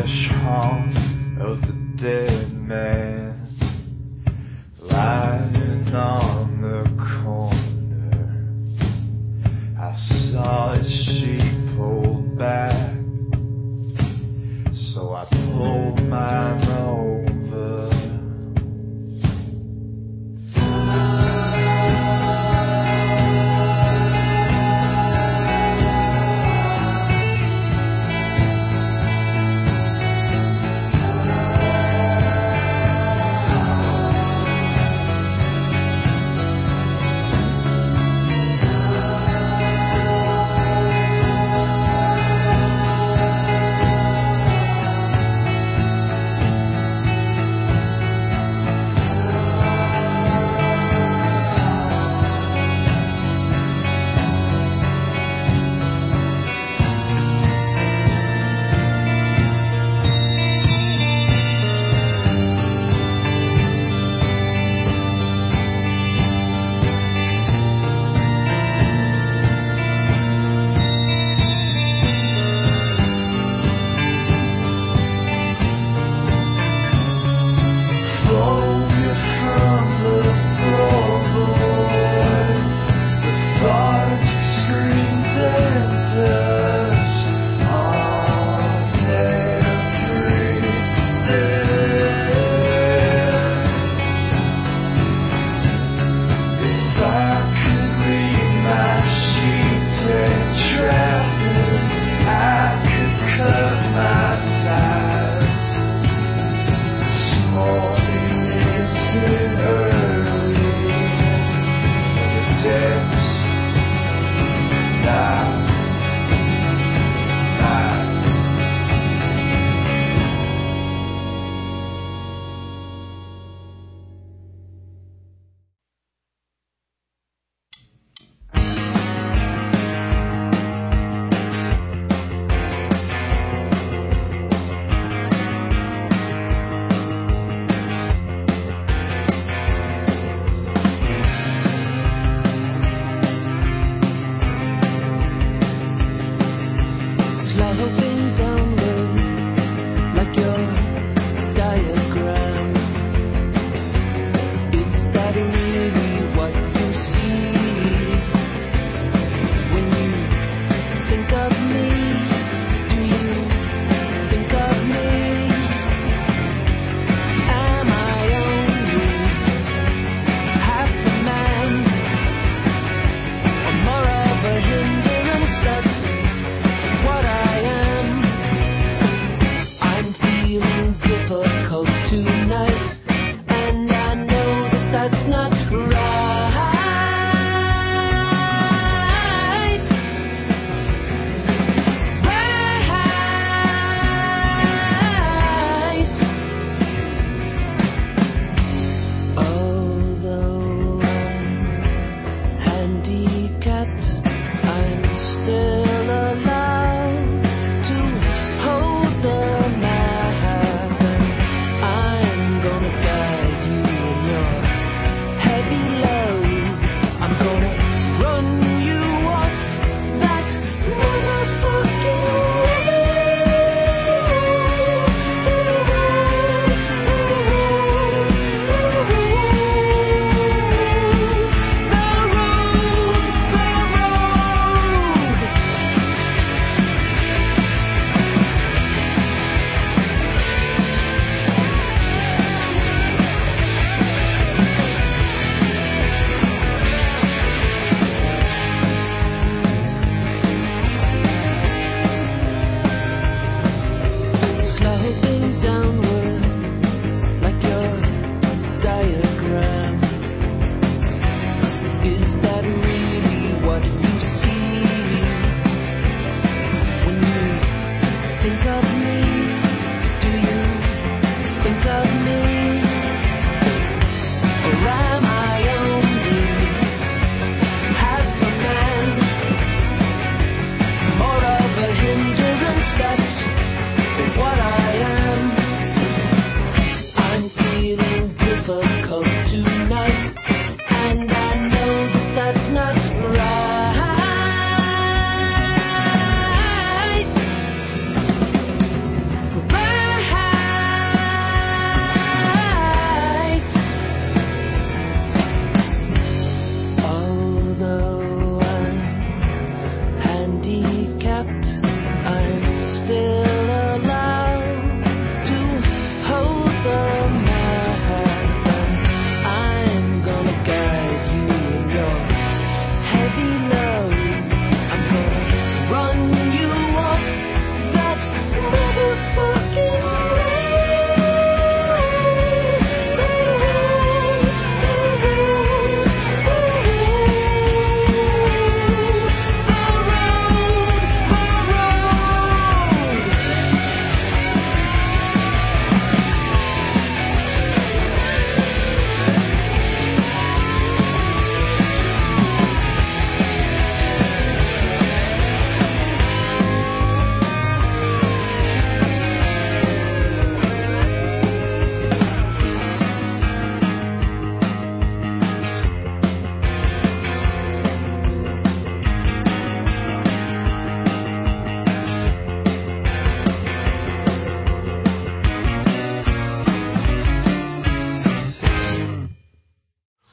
threshold of the dead man lying on the corner. I saw his sheet pulled back, so I pulled mine over.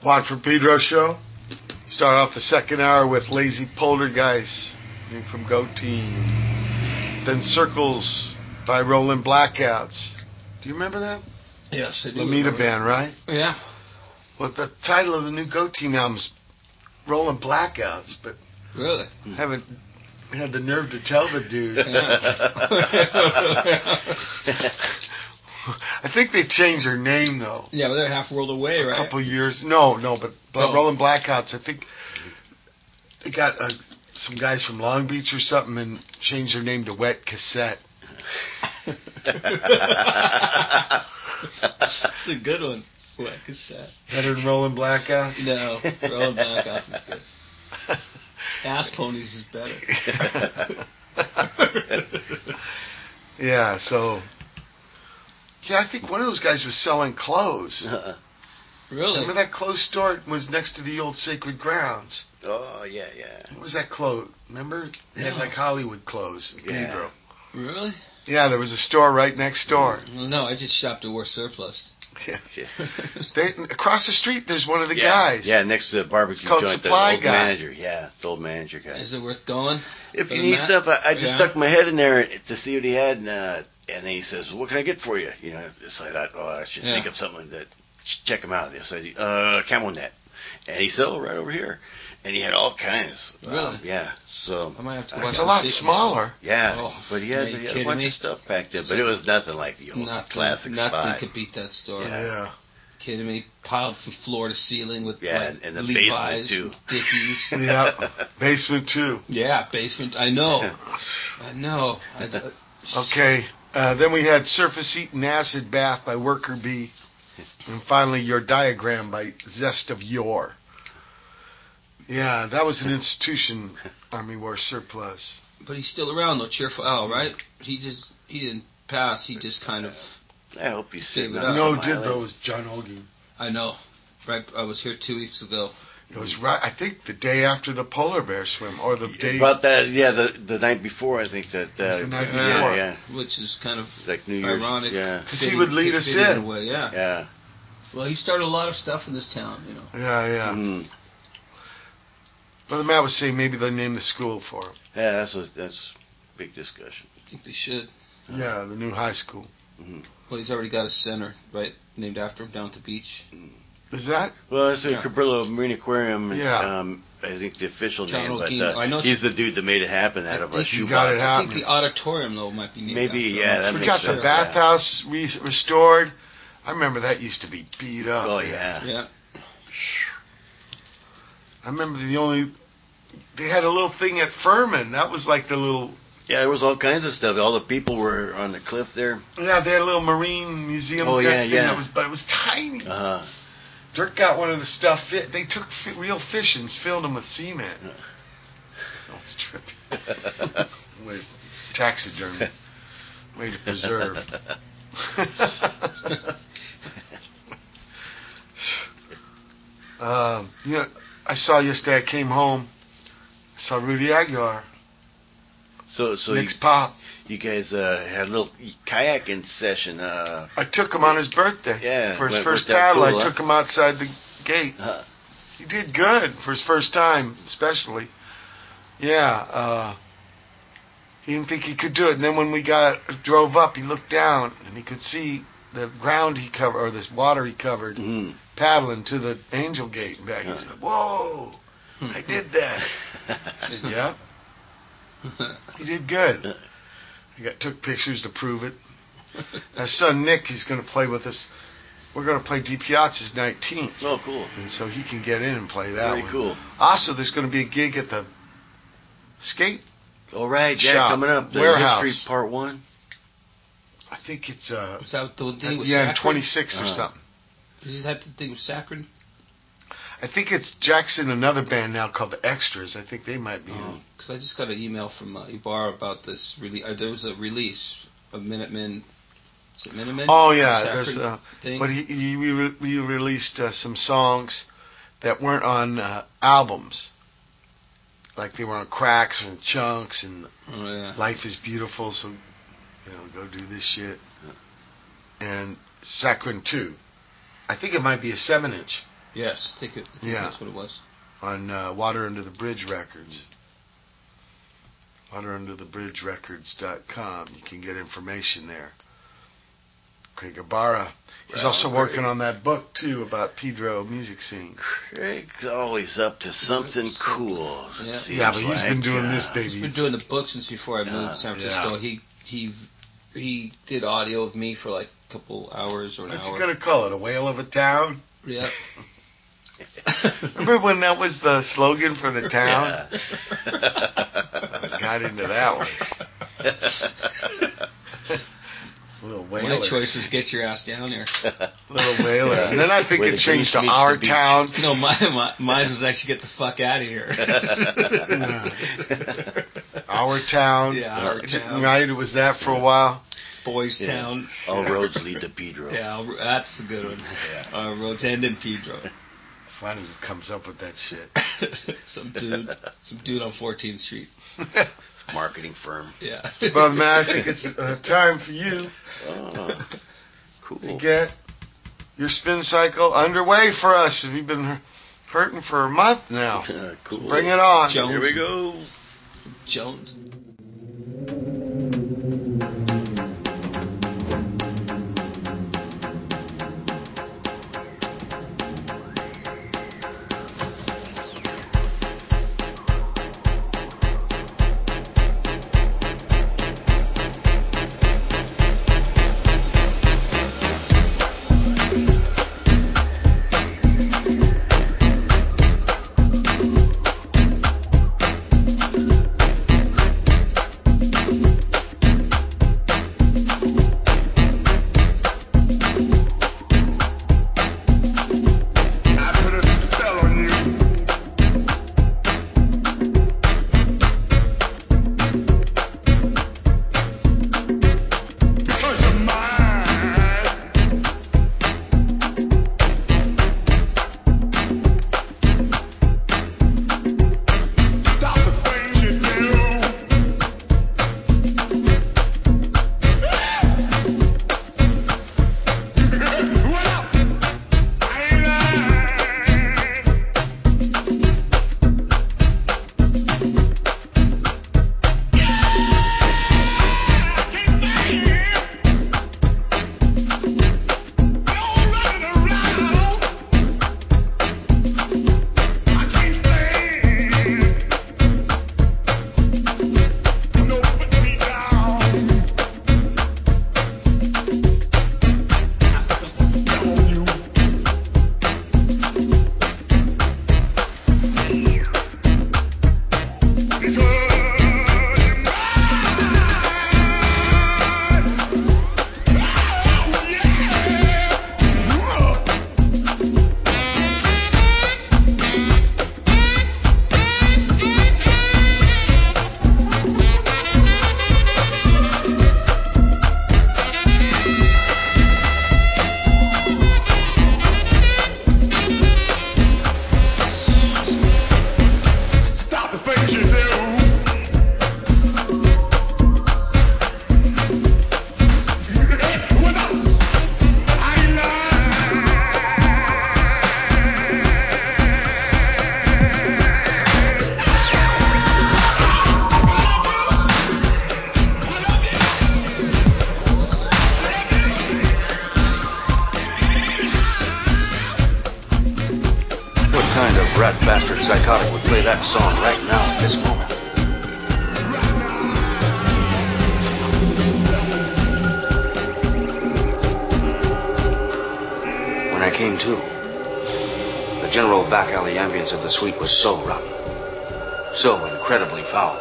Juan from Pedro show. Start off the second hour with Lazy Poltergeist from Go Team. Then Circles by Rolling Blackouts. Do you remember that? Yes, I do. Lamita band, right? Yeah. Well, the title of the new Go Team album is Rolling Blackouts, but Really? haven't had the nerve to tell the dude. I think they changed their name, though. Yeah, but they're half world away, right? A couple of years. No, but Oh. Rolling Blackouts, I think they got some guys from Long Beach or something and changed their name to Wet Cassette. That's a good one. Wet Cassette. Better than Rolling Blackouts? No, Rolling Blackouts is good. Ass Ponies is better. Yeah, so... Yeah, I think one of those guys was selling clothes. Really? Remember that clothes store was next to the old Sacred Grounds? Oh, yeah. What was that clothes? Remember? They had No. like Hollywood clothes in Yeah. Pedro. Really? Yeah, there was a store right next door. No, I just shopped at War Surplus. Yeah. Across the street, there's one of the Yeah. guys. Yeah, next to the barbecue It's called joint, the Supply old Guy. manager. Yeah, the old manager guy. Is it worth going? If for you the need mat? stuff, I just Yeah. stuck my head in there to see what he had, and then he says, "What can I get for you?" You know, so I thought, I should Yeah. think of something that check him out. They said, Camel Net, and he said, "Oh, right over here," and he had all kinds. Really? Yeah. So I might have to watch It's a some lot fishing smaller. yeah, Oh, but he had, are you he had a kidding bunch me? of stuff back then, but it was nothing like the old classic Nothing spot. could beat that store. Yeah. Kidding me? Piled from floor to ceiling with Yeah, like and the Levi's, basement, too. Dickies. Yeah. Basement, too. Yeah, basement. I know. I know. Okay. Then we had Surface Eating Acid Bath by Worker Bee. And finally, Your Diagram by Zest of Yore. Yeah, that was an institution, Army War Surplus. But he's still around though, Cheerful Al, right? He didn't pass. He just kind of. I hope he's Save sitting it on up. You know some who did island. those? John Hogan. I know. Right. I was here 2 weeks ago. It was right. I think the day after the polar bear swim, or the day. About that, yeah, the night before, I think that. It was the night yeah, before. yeah, Which is kind of like New Year's. ironic. Yeah, Because he would lead us fitting in. a way, yeah. yeah. Well, he started a lot of stuff in this town, you know. Yeah. Mm. Brother Matt was saying maybe they named the school for him. Yeah, that's big discussion. I think they should. Yeah, the new high school. Mm-hmm. Well, he's already got a center, right, named after him down at the beach. Is that? Well, it's a Yeah. Cabrillo Marine Aquarium. Yeah. I think the official John name, but O'Keefe. I know he's the dude that made it happen out I of a think he shoebox. got it I think happening. the auditorium, though, might be named Maybe, after him. yeah, that We makes got sense. the bathhouse restored. I remember that used to be beat up. Oh man. yeah. Yeah. I remember they had a little thing at Furman. That was like the little. Yeah, there was all kinds of stuff. All the people were on the cliff there. Yeah, they had a little marine museum. Oh, yeah, thing yeah. But it was tiny. Uh-huh. Dirk got one of the stuff. They took real fish and filled them with cement. Oh, it's trippy. Wait, taxidermy. Way to preserve. I saw yesterday. I came home. I saw Rudy Aguilar. So Nick's pop. you guys had a little kayaking session. I took him on his birthday. Yeah, For his went- first worked out paddle, cool, I huh? took him outside the gate. He did good for his first time, especially. Yeah. He didn't think he could do it. And then when we drove up, he looked down and he could see the ground he covered, or this water he covered, Mhm. paddling to the Angel Gate and back. He said, "Whoa, I did that." I said, "Yeah." He did good. I took pictures to prove it. His son Nick, he's going to play with us. We're going to play Di Piazza's 19th. Oh, cool. And so he can get in and play that Very one. cool. Also, there's going to be a gig at the skate. All right, yeah, Shop, coming up. The warehouse. History Part 1. I think it's Was that the thing with in Saccharin? 26 or Uh-huh. something. Is that the thing with Saccharin? I think it's Jackson, another band now called the Extras. I think they might be in. Because I just got an email from Ibarra about this. There was a release of Minutemen. Is it Minutemen? Oh yeah, Saccharin there's thing. but we released some songs that weren't on albums. Like they were on Cracks and Chunks and Oh yeah. Life is Beautiful, so go do this shit. And Saccharin 2. I think it might be a 7-inch. Yes, I think Yeah. that's what it was. On Water Under the Bridge Records. WaterUnderTheBridgeRecords.com. You can get information there. Craig Ibarra. He's also working on that book, too, about Pedro music scene. Craig's always up to something cool. Yeah, but he's been doing this, baby. He's been doing the book since before I moved to San Francisco. Yeah. He did audio of me for like a couple hours or an What's hour. he going to call it? A whale of a town? Yeah. Remember when that was the slogan for the town? Yeah. I got into that one. Little whaler. My choice was get your ass down here. Little whaler. And then I think it changed to Our Town. No, mine was actually get the fuck out of here. Our Town. Yeah, Our Town. Right, it was that for a while. Boys Town. All roads lead to Pedro. Yeah, that's a good one. Yeah. Roads end in Pedro. Funny he comes up with that shit. Some dude on 14th Street. Marketing firm. Yeah. Brother man, I think it's time for you Cool. to get your spin cycle underway for us. Have you been hurting for a month now? Cool. So bring it on. Jones. Here we go. Jones. rat bastard psychotic would play that song right now at this moment? When I came to, the general back alley ambience of the suite was so rotten, so incredibly foul.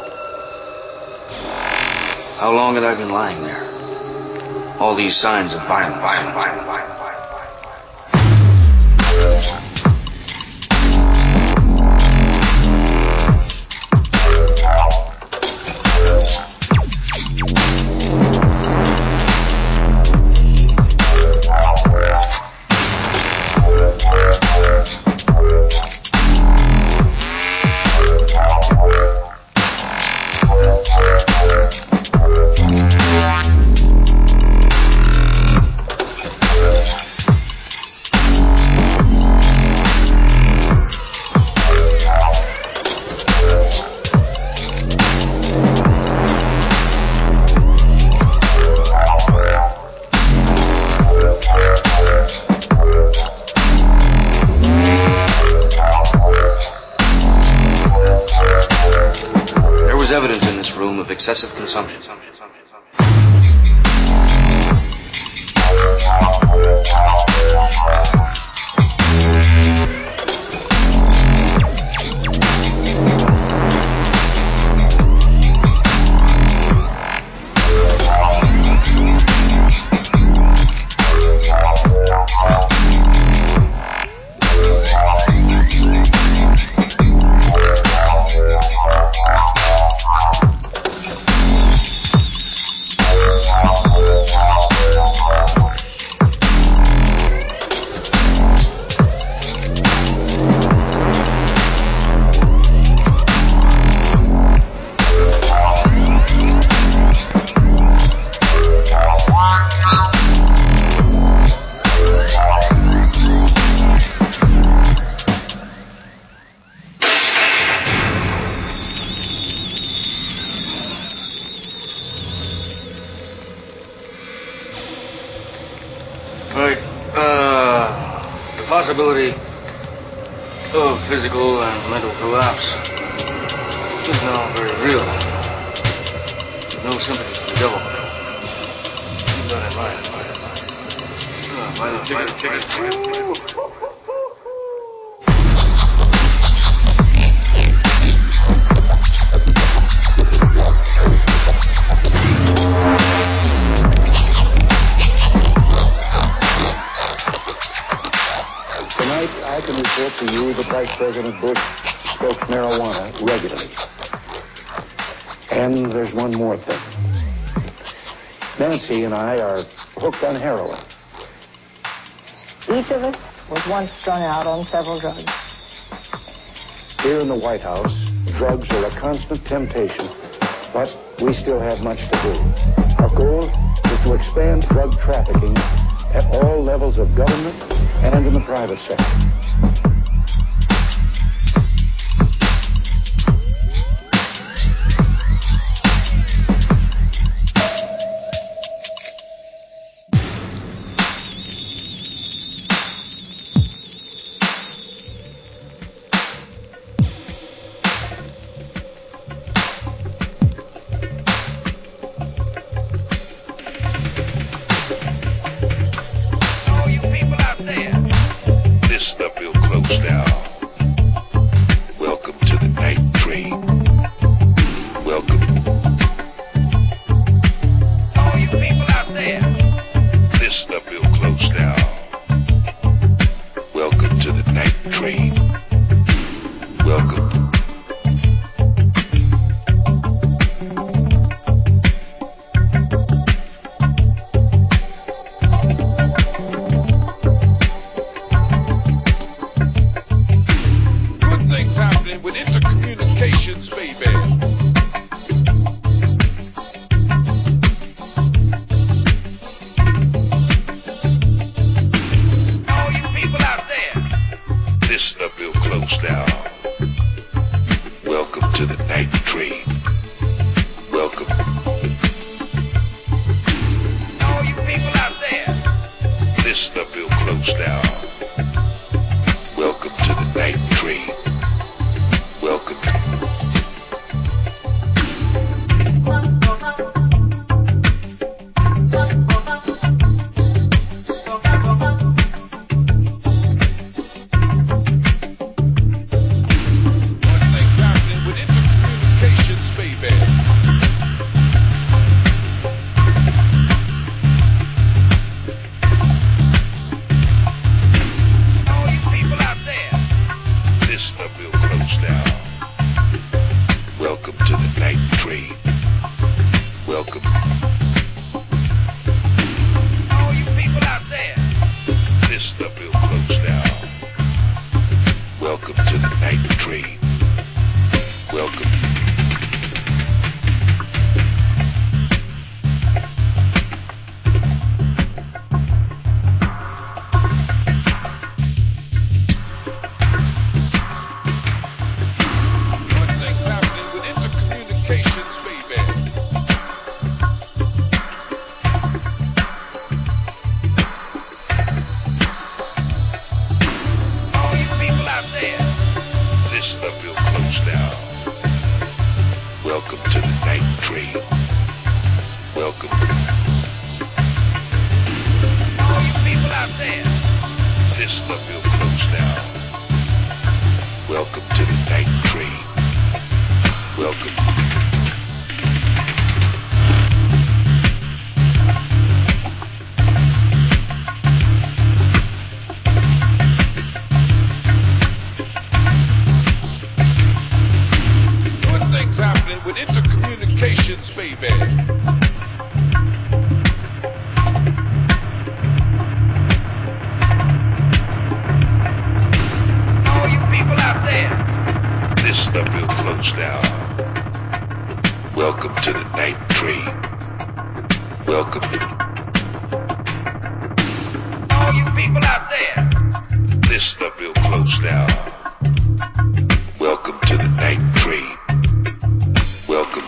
How long had I been lying there? All these signs of violence. excessive consumption. The possibility of physical and mental collapse is now very real. No sympathy for the devil. Keep that in mind. Buy the ticket. I can report to you that Vice President Bush smokes marijuana regularly. And there's one more thing. Nancy and I are hooked on heroin. Each of us was once strung out on several drugs. Here in the White House, drugs are a constant temptation, but we still have much to do. Our goal is to expand drug trafficking at all levels of government and in the private sector. This stuff real close. Welcome. All you people out there, this stuff will close now. Welcome to the night train. Welcome. Good things happening with intercommunications, baby. All you people out there, this stuff will close now. Welcome to the night train. Welcome. All you people out there, this stuff will close now. Welcome to the night train. Welcome.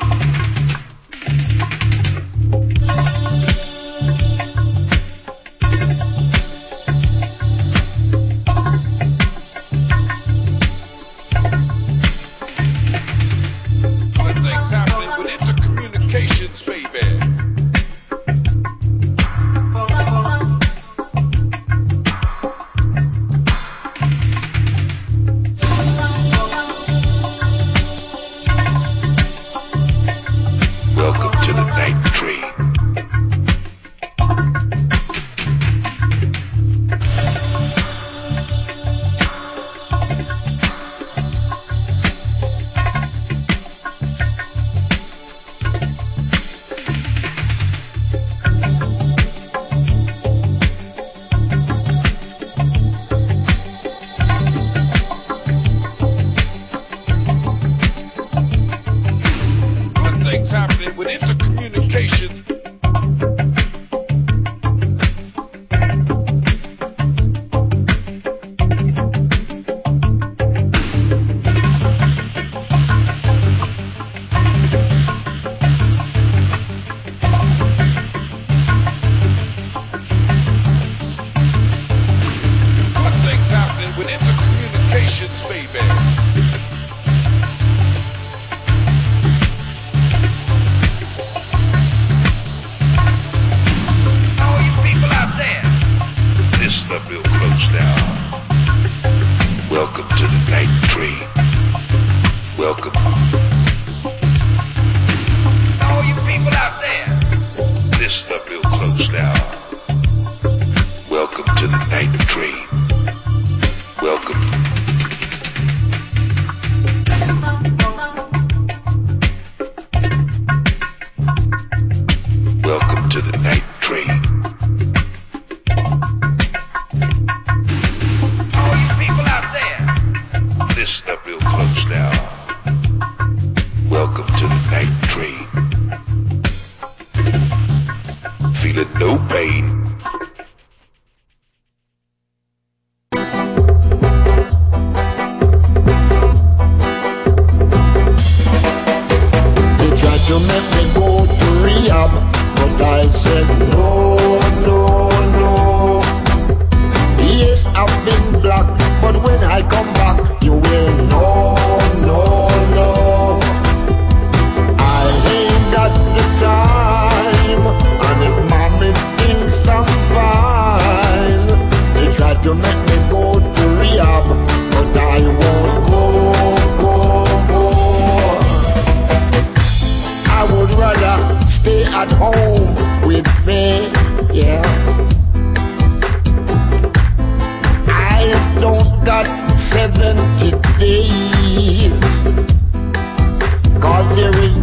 Good things happening with intercommunications, baby. Welcome to the night train. Good things happening with intercommunications. Good things happening with intercommunications, baby. All you people out there, this stuff will close now. Welcome to the night train. Welcome. All you people out there, this stuff will close now. Welcome to the night train. Welcome. Welcome to the night train. All you people out there, this stuff will close now. Welcome to the night train. Feeling no pain. They tried to make me go to rehab, but I said no, no, no. Yes, I've been black, but when I come back, you will know, no, no. I ain't got the time, and if mommy thinks I'm fine, they tried to make me go to rehab, but I won't go, go, go. I would rather stay at home with me, yeah. I don't got 70 days, 'cause there is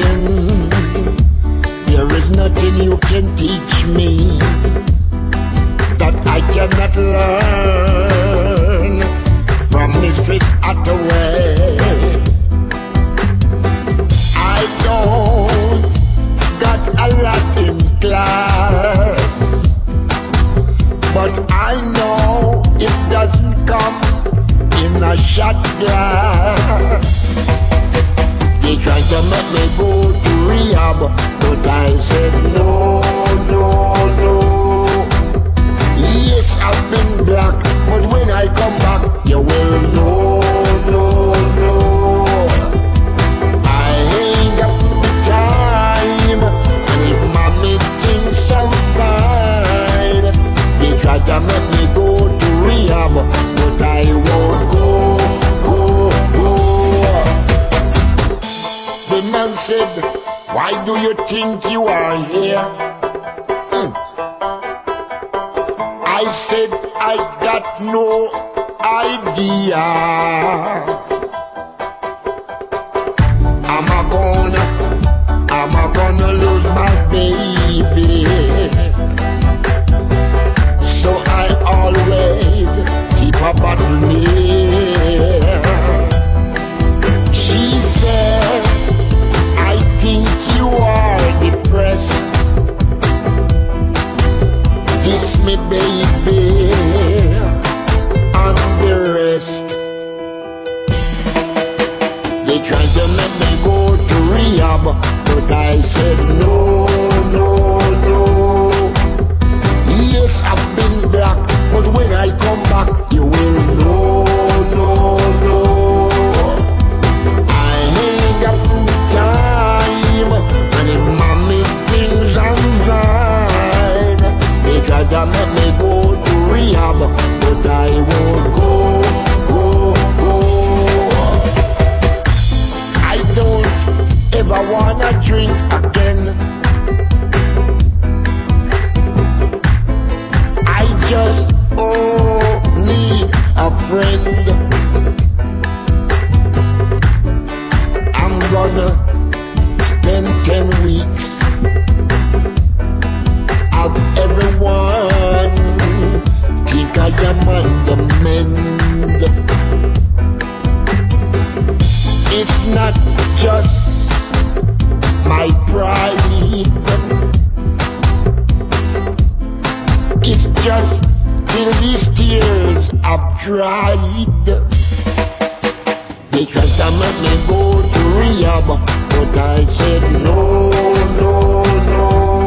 nothing you can teach me that I cannot learn from Mrs. Hathaway. I don't got a lot in class, but I know it doesn't come in a shot glass. They tried to make me go to rehab, but I said no, no, no. Yes, I've been black, but when I come back, you will know, no, no. I ain't got the think you are here? I said I got no idea. Am I gonna lose my baby? So I always keep a bottle near. She said, I think you are depressed. Kiss me, baby, and the rest. They tried to let me go to rehab, but I said no, no, no. Yes, I've been black, but when I come back, you will know, no, no. I ain't got no time, and if mommy things unfine, they try to make me go to rehab, but I won't go. I don't ever wanna drink again. I just need a friend. I'm gonna spend 10 weeks of everyone think I am on the mend. It's not just my pride, it's just till these tears have dried. Because I let me go to rehab, but I said no, no, no.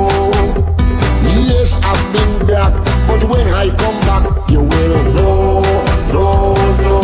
Yes, I've been black, but when I come back, you will know, no, no.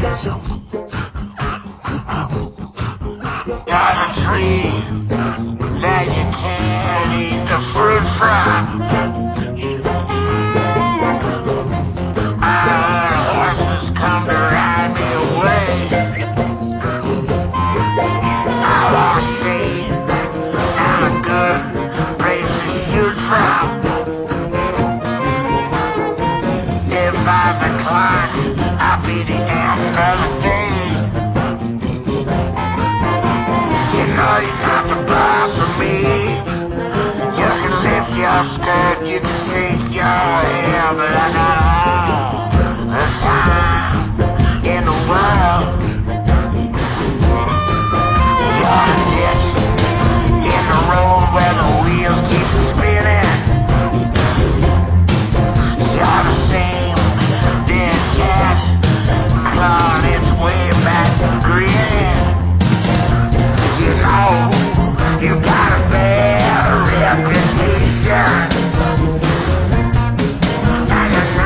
Got a tree that you can't eat the fruit from. Horses come to ride me away. I want shade, not a good place to shoot from. If I was a clock, I'd be the end of the day. You know you're not the boss of me. You can lift your skirt, you can shake your hair, but I got all the time in the world. You're the ditch in the road where the wheels keep spinning. You're the same dead cat clawing its way back to grin. You know you got a bad reputation, and you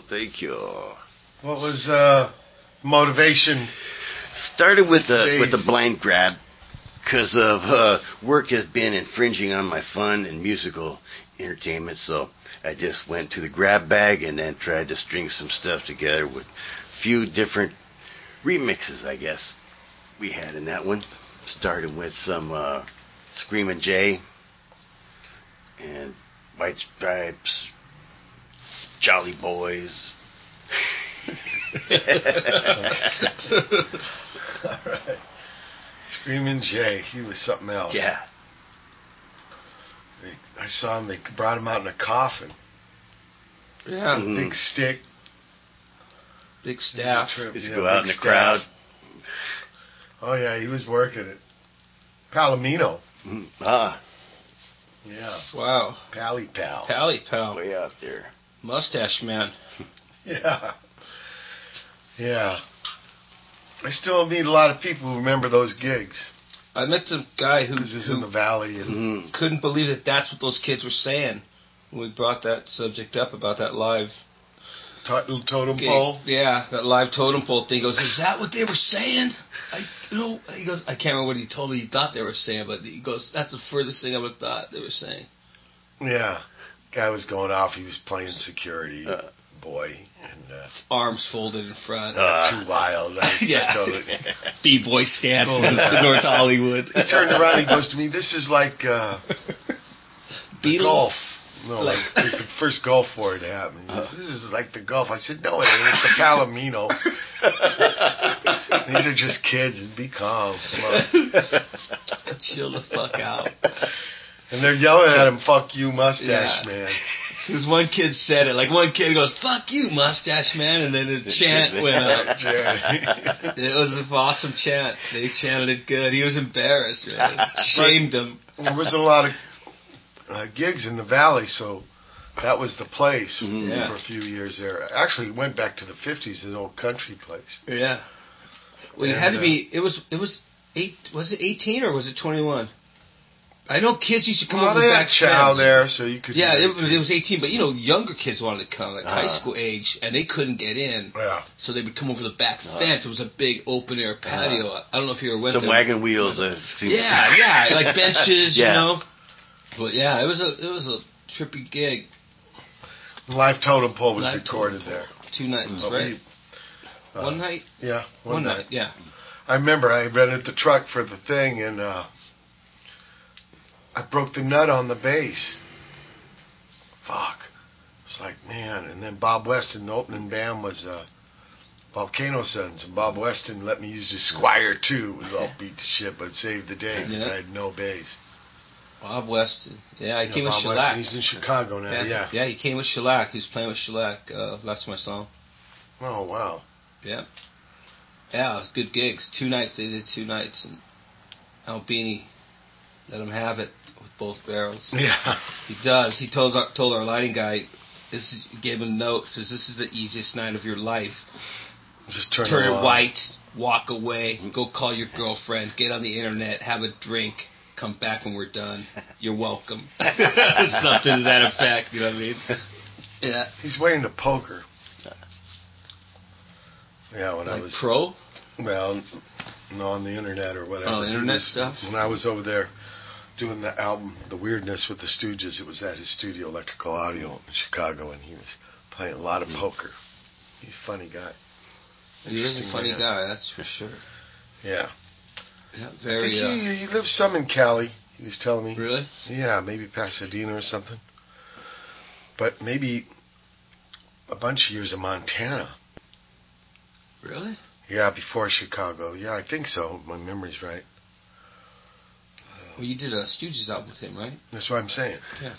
Thank you. What was motivation? Started with the blind grab because of work has been infringing on my fun and musical entertainment. So I just went to the grab bag and then tried to string some stuff together with a few different remixes, I guess, we had in that one. Started with some Screamin' Jay and White Stripes, Jolly Boys. All right. Screamin' Jay, he was something else. Yeah. I saw him, they brought him out in a coffin. Yeah. Big stick. Big staff. Just go out in the crowd. Oh, yeah, he was working it. Palomino. Yeah. Wow. Pally Pal. Pally Pal. Way out there. Mustache Man. Yeah. Yeah. I still meet a lot of people who remember those gigs. I met some guy who is in the valley and couldn't believe that that's what those kids were saying when we brought that subject up about that live totem gig. pole. Yeah, that live totem pole thing. He goes, is that what they were saying? He goes, I can't remember what he told me he thought they were saying, but he goes, that's the furthest thing I would have thought they were saying. Yeah, guy was going off. He was playing security. Boy, and arms folded in front. Too wild. Yeah. B-boy stance in North Hollywood. He turned around. He goes to me, "This is like golf." No, like the first Gulf War had happened. He goes, "This is like the Gulf." I said, "No, it ain't. It's the Palomino." These are just kids. And be calm. Chill the fuck out. And they're yelling at him, "Fuck you, mustache man." Because one kid said it. Like one kid goes, "Fuck you, mustache man," and then his chant went up. It was an awesome chant. They chanted it good. He was embarrassed, man. Shamed him. There was a lot of gigs in the valley, so that was the place for a few years there. Actually, it went back to the 50s, an old country place. Yeah. Well, it had to be. It was 8. Was it 18 or was it 21? I know kids used to come over back chow there, so you could. Yeah, it was 18, but younger kids wanted to come, like high school age, and they couldn't get in. Yeah. So they would come over the back fence. It was a big open air patio. I don't know if you were with them. Some wagon wheels. Yeah, like benches, you know. But yeah, it was a trippy gig. Live Totem Pole was recorded there. 2 nights, right? One night. Yeah, one night. Yeah. I remember I rented the truck for the thing and. I broke the nut on the bass. Fuck. It's like, man. And then Bob Weston, the opening band was Volcano Sons. And Bob Weston let me use his Squire 2. It was all beat to shit, but saved the day because I had no bass. Bob Weston. Yeah, he came with Bob Shellac. Weston, he's in Chicago now, yeah. Yeah, he came with Shellac. He was playing with Shellac last time I saw him. Oh, wow. Yeah. Yeah, it was good gigs. 2 nights. They did 2 nights. And Albini let him have it with both barrels. Yeah. He does. He told our lighting guy, gave him a note, says, this is the easiest night of your life. Just turn it white, walk away, go call your girlfriend, get on the internet, have a drink, come back when we're done. You're welcome. Something to that effect, you know what I mean? Yeah. He's way into poker. Yeah, when like I was... pro? Well, no, on the internet or whatever. Oh, internet stuff? When I was over there doing the album, The Weirdness with the Stooges, it was at his studio, Electrical Audio in Chicago, and he was playing a lot of poker. He's a funny guy. He is a funny guy, that's for sure. Yeah. Yeah, very. I think he lives some in Cali, he was telling me. Really? Yeah, maybe Pasadena or something. But maybe a bunch of years in Montana. Really? Yeah, before Chicago. Yeah, I think so. My memory's right. Well, you did a Stooges album with him, right? That's what I'm saying. Yeah.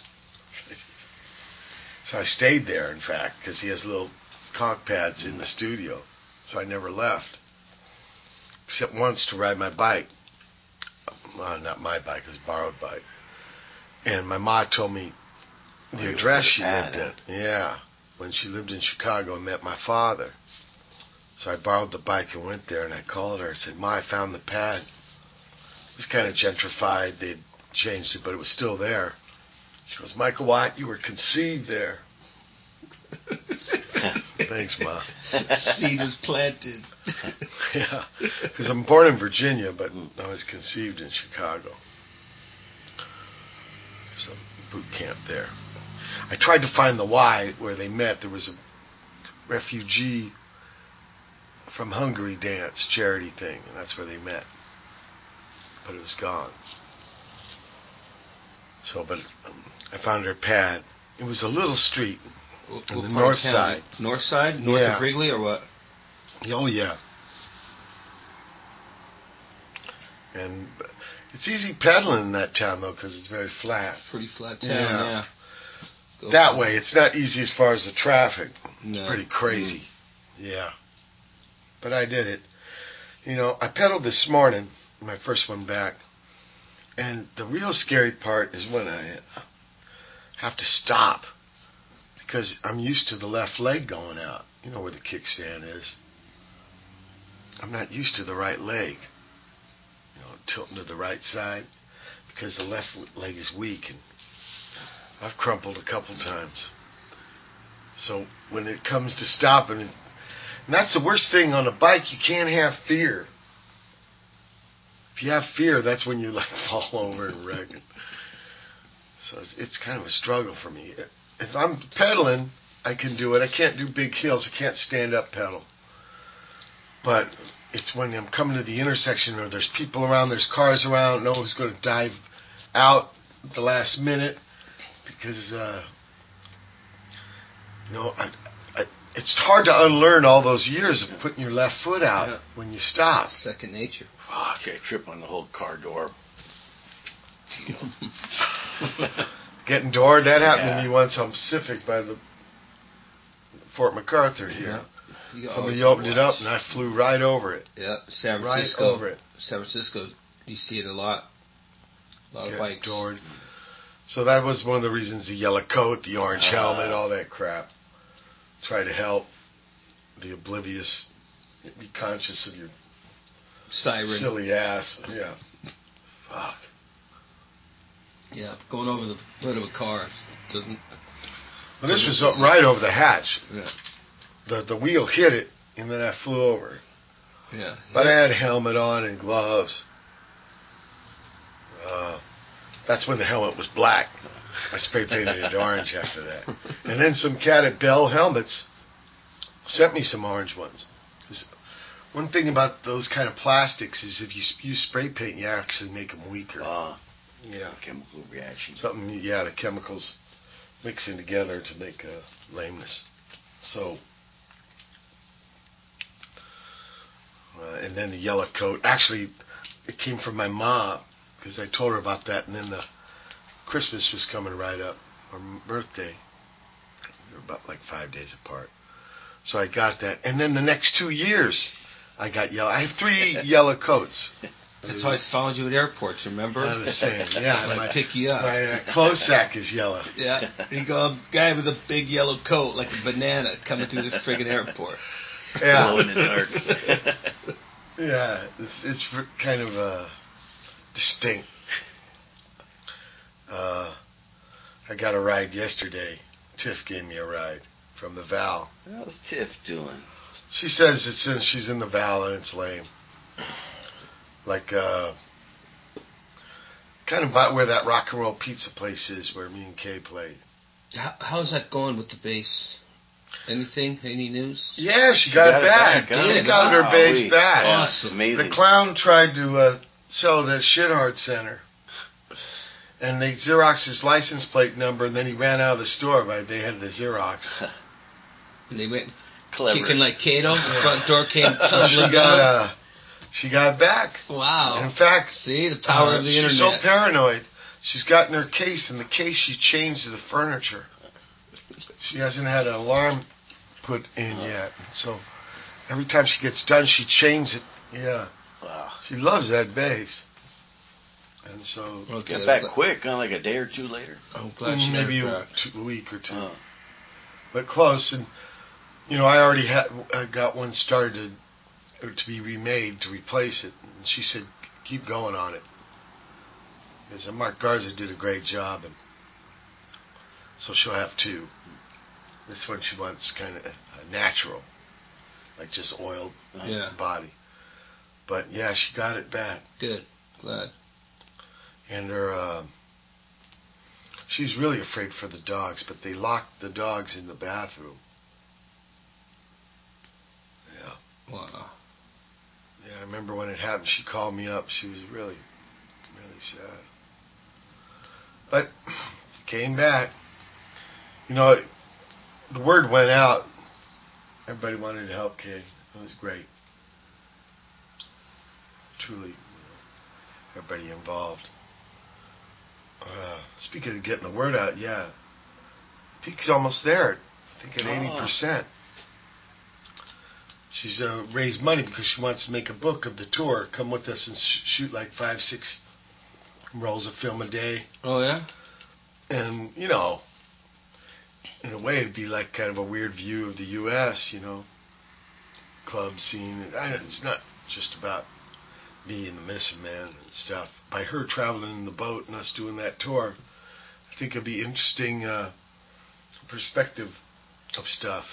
So I stayed there, in fact, because he has little conch pads in the studio. So I never left. Except once to ride my bike. Well, not my bike, it was a borrowed bike. And my ma told me the address she lived in. Yeah. When she lived in Chicago and met my father. So I borrowed the bike and went there, and I called her and said, Ma, I found the pad. It was kind of gentrified. They'd changed it, but it was still there. She goes, Michael Watt, you were conceived there. Thanks, Ma. Seed was planted. Yeah, because I'm born in Virginia, but I was conceived in Chicago. There's a boot camp there. I tried to find the Y where they met. There was a refugee from Hungary dance charity thing, and that's where they met. But it was gone. So, but I found her pad. It was a little street on the north side. North side? North Yeah. of Wrigley or what? Oh, yeah. And it's easy pedaling in that town, though, because it's very flat. Pretty flat town, yeah. That way, it's not easy as far as the traffic. No. It's pretty crazy. Yeah. But I did it. You know, I pedaled this morning, my first one back, and the real scary part is when I have to stop, because I'm used to the left leg going out. You know where the kickstand is. I'm not used to the right leg. You know, tilting to the right side, because the left leg is weak, and I've crumpled a couple times. So when it comes to stopping, and that's the worst thing on a bike, you can't have fear. If you have fear, that's when you like fall over and wreck it. So it's kind of a struggle for me. If I'm pedaling, I can do it. I can't do big hills. I can't stand up pedal. But it's when I'm coming to the intersection or there's people around, there's cars around, I know who's going to dive out at the last minute, because you know, it's hard to unlearn all those years of putting your left foot out when you stop. Second nature. Fuck, I trip on the whole car door. Getting doored, that happened to me once on Pacific by the Fort MacArthur here. Somebody opened it up and I flew right over it. Yeah, San Francisco. Right over it. San Francisco, you see it a lot. A lot of bikes. Doored. So that was one of the reasons, the yellow coat, the orange helmet, all that crap. Try to help the oblivious, be conscious of your siren. Silly ass. Yeah. Fuck. Yeah, going over the hood of a car doesn't... Well, this was right over the hatch. Yeah. The wheel hit it, and then I flew over. Yeah. But I had a helmet on and gloves. That's when the helmet was black. I spray painted it orange after that. And then some cat at Bell Helmets sent me some orange ones. One thing about those kind of plastics is if you use spray paint, you actually make them weaker. Yeah. Chemical reaction. The chemicals mixing together to make a lameness. So, and then the yellow coat. Actually, it came from my mom, because I told her about that, and then the Christmas was coming right up, or birthday. They were about like 5 days apart. So I got that. And then the next 2 years, I got yellow. I have 3 yellow coats. That's how I found you at airports, remember? The same, yeah. When I pick you up. My clothes sack is yellow. Yeah. You go, a guy with a big yellow coat, like a banana, coming through the friggin' airport. Yeah. Glow in the dark. Yeah, it's kind of distinct. I got a ride yesterday. Tiff gave me a ride from the Val. How's Tiff doing? She says it's since she's in the Val and it's lame. Like, kind of about where that rock and roll pizza place is where me and Kay played. How's that going with the bass? Anything? Any news? Yeah, she got it back. She got her bass back. Awesome. Amazing. The clown tried to sell it at Shithard Center. And they Xeroxed his license plate number, and then he ran out of the store, but they had the Xerox. And they went Clever. kicking like Kato. The front door came So tumbling down. she got it back. Wow. And in fact, see the power of the internet. She's so paranoid. She's got in her case, and the case she changed to the furniture. She hasn't had an alarm put in yet. So every time she gets done, she changes it. Yeah. Wow. She loves that bass. And so Got back quick, like a day or two later. I'm glad she maybe got a week or two. But close. And I already got one started to be remade to replace it. And she said, keep going on it. Because Mark Garza did a great job, and so she'll have 2. This one she wants kind of natural, like just oiled body. But yeah, she got it back. Good. Glad. And her, she's really afraid for the dogs, but they locked the dogs in the bathroom. Yeah. Wow. Yeah, I remember when it happened, she called me up. She was really, really sad. But came back. You know, the word went out. Everybody wanted to help Kay. It was great. Truly, everybody involved. Speaking of getting the word out, yeah. Peak's almost there. I think at 80%. She's raised money because she wants to make a book of the tour. Come with us and shoot like 5-6 rolls of film a day. Oh, yeah? And, you know, in a way it'd be like kind of a weird view of the U.S., you know, club scene. It's not just about me and the Missing Man and stuff. By her traveling in the boat and us doing that tour, I think it'd be interesting perspective of stuff.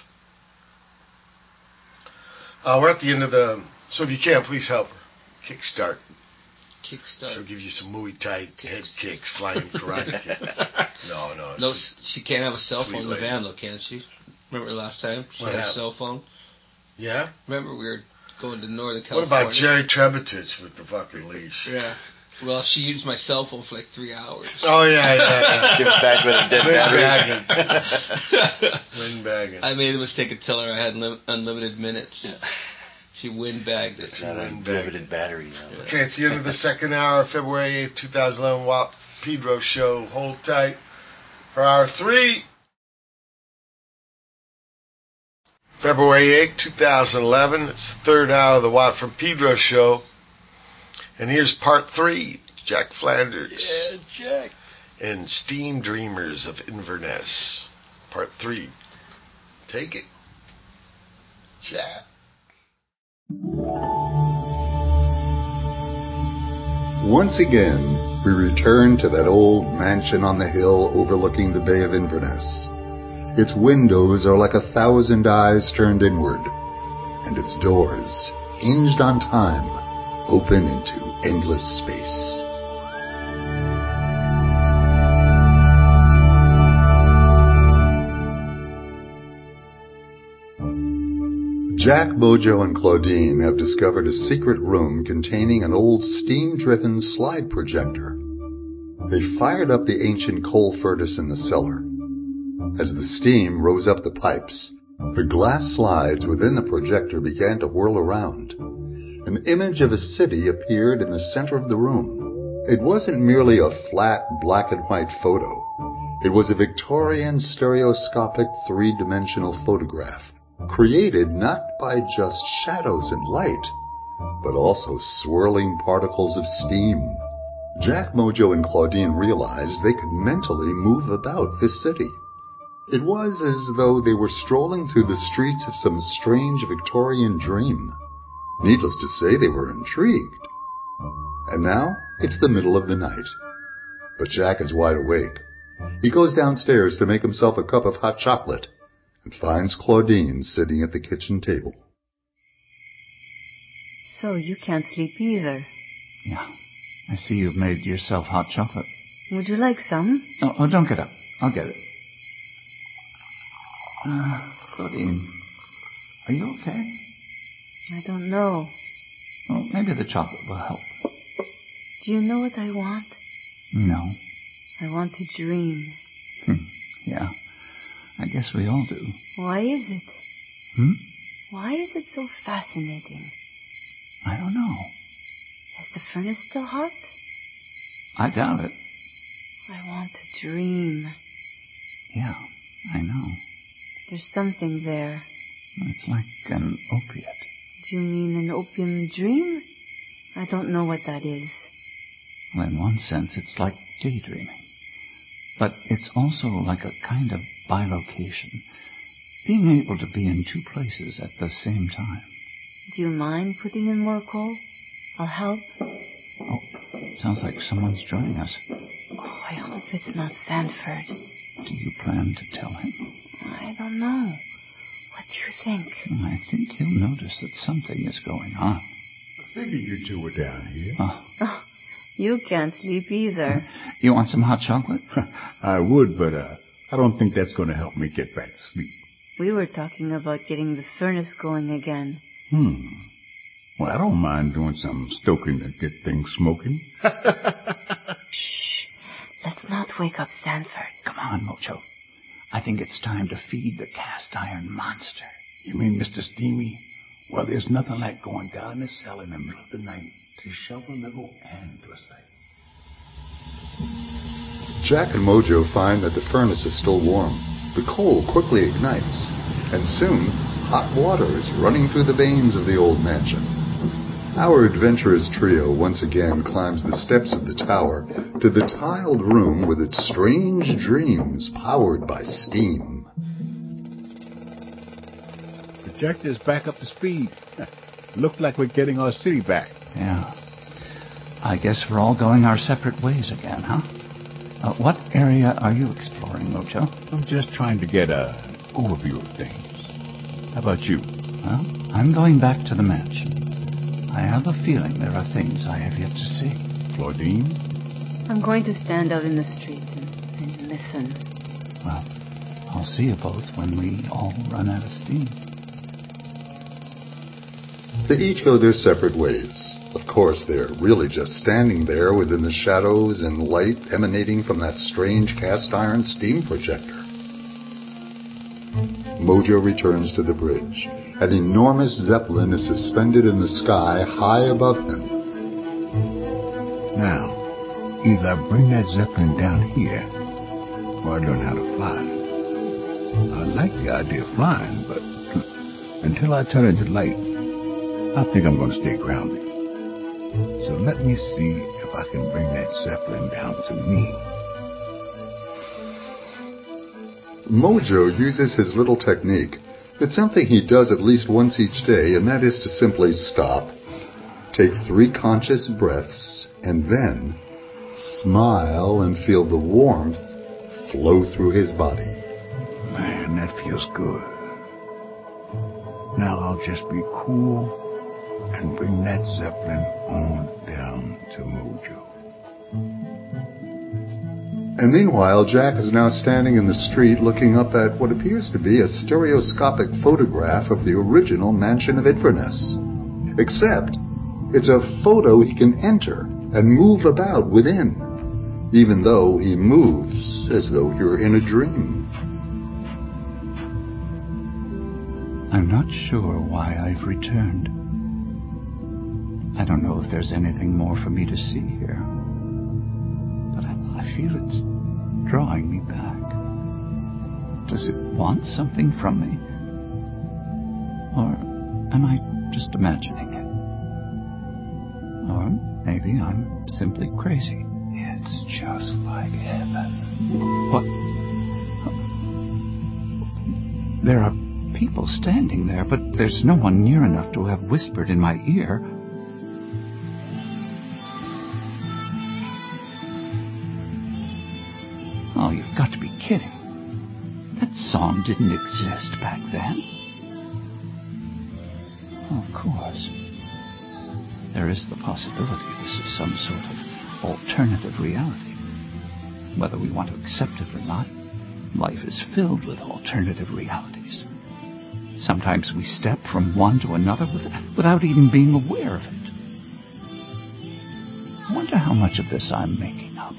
We're at the end of the... So if you can, please help her. Kickstart. She'll give you some Muay Thai head kicks, flying karate kick. No. No, she can't have a cell phone in the van, though, can she? Remember last time? She had a cell phone? Yeah? Remember we were going to Northern California? What about Jerry Trebitich with the fucking leash? Yeah. Well, she used my cell phone for like 3 hours. Oh, yeah. Give it back with a dead battery. Windbagging. I made the mistake of telling her I had unlimited minutes. She windbagged it. Not a limited battery. No. Okay, it's the end of the second hour, February 8th, 2011, WAP Pedro Show. Hold tight for hour 3. February 8th, 2011. It's the third hour of the Watt from Pedro Show. And here's part 3. Jack Flanders. Yeah, Jack. And Steam Dreamers of Inverness. Part 3. Take it. Jack. Once again, we return to that old mansion on the hill overlooking the Bay of Inverness. Its windows are like 1,000 eyes turned inward, and its doors, hinged on time, open into endless space. Jack, Mojo, and Claudine have discovered a secret room containing an old steam-driven slide projector. They fired up the ancient coal furnace in the cellar. As the steam rose up the pipes, the glass slides within the projector began to whirl around. An image of a city appeared in the center of the room. It wasn't merely a flat black and white photo. It was a Victorian stereoscopic three-dimensional photograph, created not by just shadows and light, but also swirling particles of steam. Jack, Mojo, and Claudine realized they could mentally move about this city. It was as though they were strolling through the streets of some strange Victorian dream. Needless to say, they were intrigued. And now, it's the middle of the night. But Jack is wide awake. He goes downstairs to make himself a cup of hot chocolate and finds Claudine sitting at the kitchen table. So you can't sleep either. Yeah. I see you've made yourself hot chocolate. Would you like some? Oh, don't get up. I'll get it. Claudine, are you okay? I don't know. Well, maybe the chocolate will help. Do you know what I want? No. I want to dream. Yeah. I guess we all do. Why is it? Why is it so fascinating? I don't know. Is the furnace still hot? I doubt it. I want to dream. Yeah, I know. There's something there. It's like an opiate. Do you mean an opium dream? I don't know what that is. Well, in one sense, it's like daydreaming. But it's also like a kind of bilocation. Being able to be in two places at the same time. Do you mind putting in more coal? I'll help. Oh, sounds like someone's joining us. Oh, I hope it's not Sanford. Do you plan to tell him? I don't know. What do you think? I think he'll notice that something is going on. I figured you two were down here. Oh, you can't sleep either. You want some hot chocolate? I would, but I don't think that's going to help me get back to sleep. We were talking about getting the furnace going again. Well, I don't mind doing some stoking to get things smoking. Shh. Let's not wake up Stanford. Come on, Mojo. I think it's time to feed the cast iron monster. You mean Mr. Steamy? Well, there's nothing like going down in the cell in the middle of the night to shovel little andesite. Jack and Mojo find that the furnace is still warm. The coal quickly ignites, and soon hot water is running through the veins of the old mansion. Our adventurous trio once again climbs the steps of the tower to the tiled room with its strange dreams powered by steam. Projector's back up to speed. Looked like we're getting our city back. Yeah. I guess we're all going our separate ways again, huh? What area are you exploring, Mojo? I'm just trying to get an overview of things. How about you? Well, I'm going back to the mansion. I have a feeling there are things I have yet to see. Claudine? I'm going to stand out in the street and listen. Well, I'll see you both when we all run out of steam. They each go their separate ways. Of course, they're really just standing there within the shadows and light emanating from that strange cast iron steam projector. Mojo returns to the bridge. An enormous zeppelin is suspended in the sky high above him. Now, either I bring that zeppelin down here, or I learn how to fly. I like the idea of flying, but until I turn into light, I think I'm going to stay grounded. So let me see if I can bring that zeppelin down to me. Mojo uses his little technique. It's something he does at least once each day, and that is to simply stop, take 3 conscious breaths, and then smile and feel the warmth flow through his body. Man, that feels good. Now I'll just be cool and bring that zeppelin on down to Mojo. And meanwhile, Jack is now standing in the street looking up at what appears to be a stereoscopic photograph of the original Mansion of Inverness. Except, it's a photo he can enter and move about within, even though he moves as though you're in a dream. I'm not sure why I've returned. I don't know if there's anything more for me to see here. But I feel it's drawing me back. Does it want something from me? Or am I just imagining it? Or maybe I'm simply crazy. It's just like heaven. What? There are people standing there, but there's no one near enough to have whispered in my ear. Oh, you've got to be kidding. That song didn't exist back then. Of course. There is the possibility this is some sort of alternative reality. Whether we want to accept it or not, life is filled with alternative realities. Sometimes we step from one to another without even being aware of it. I wonder how much of this I'm making up.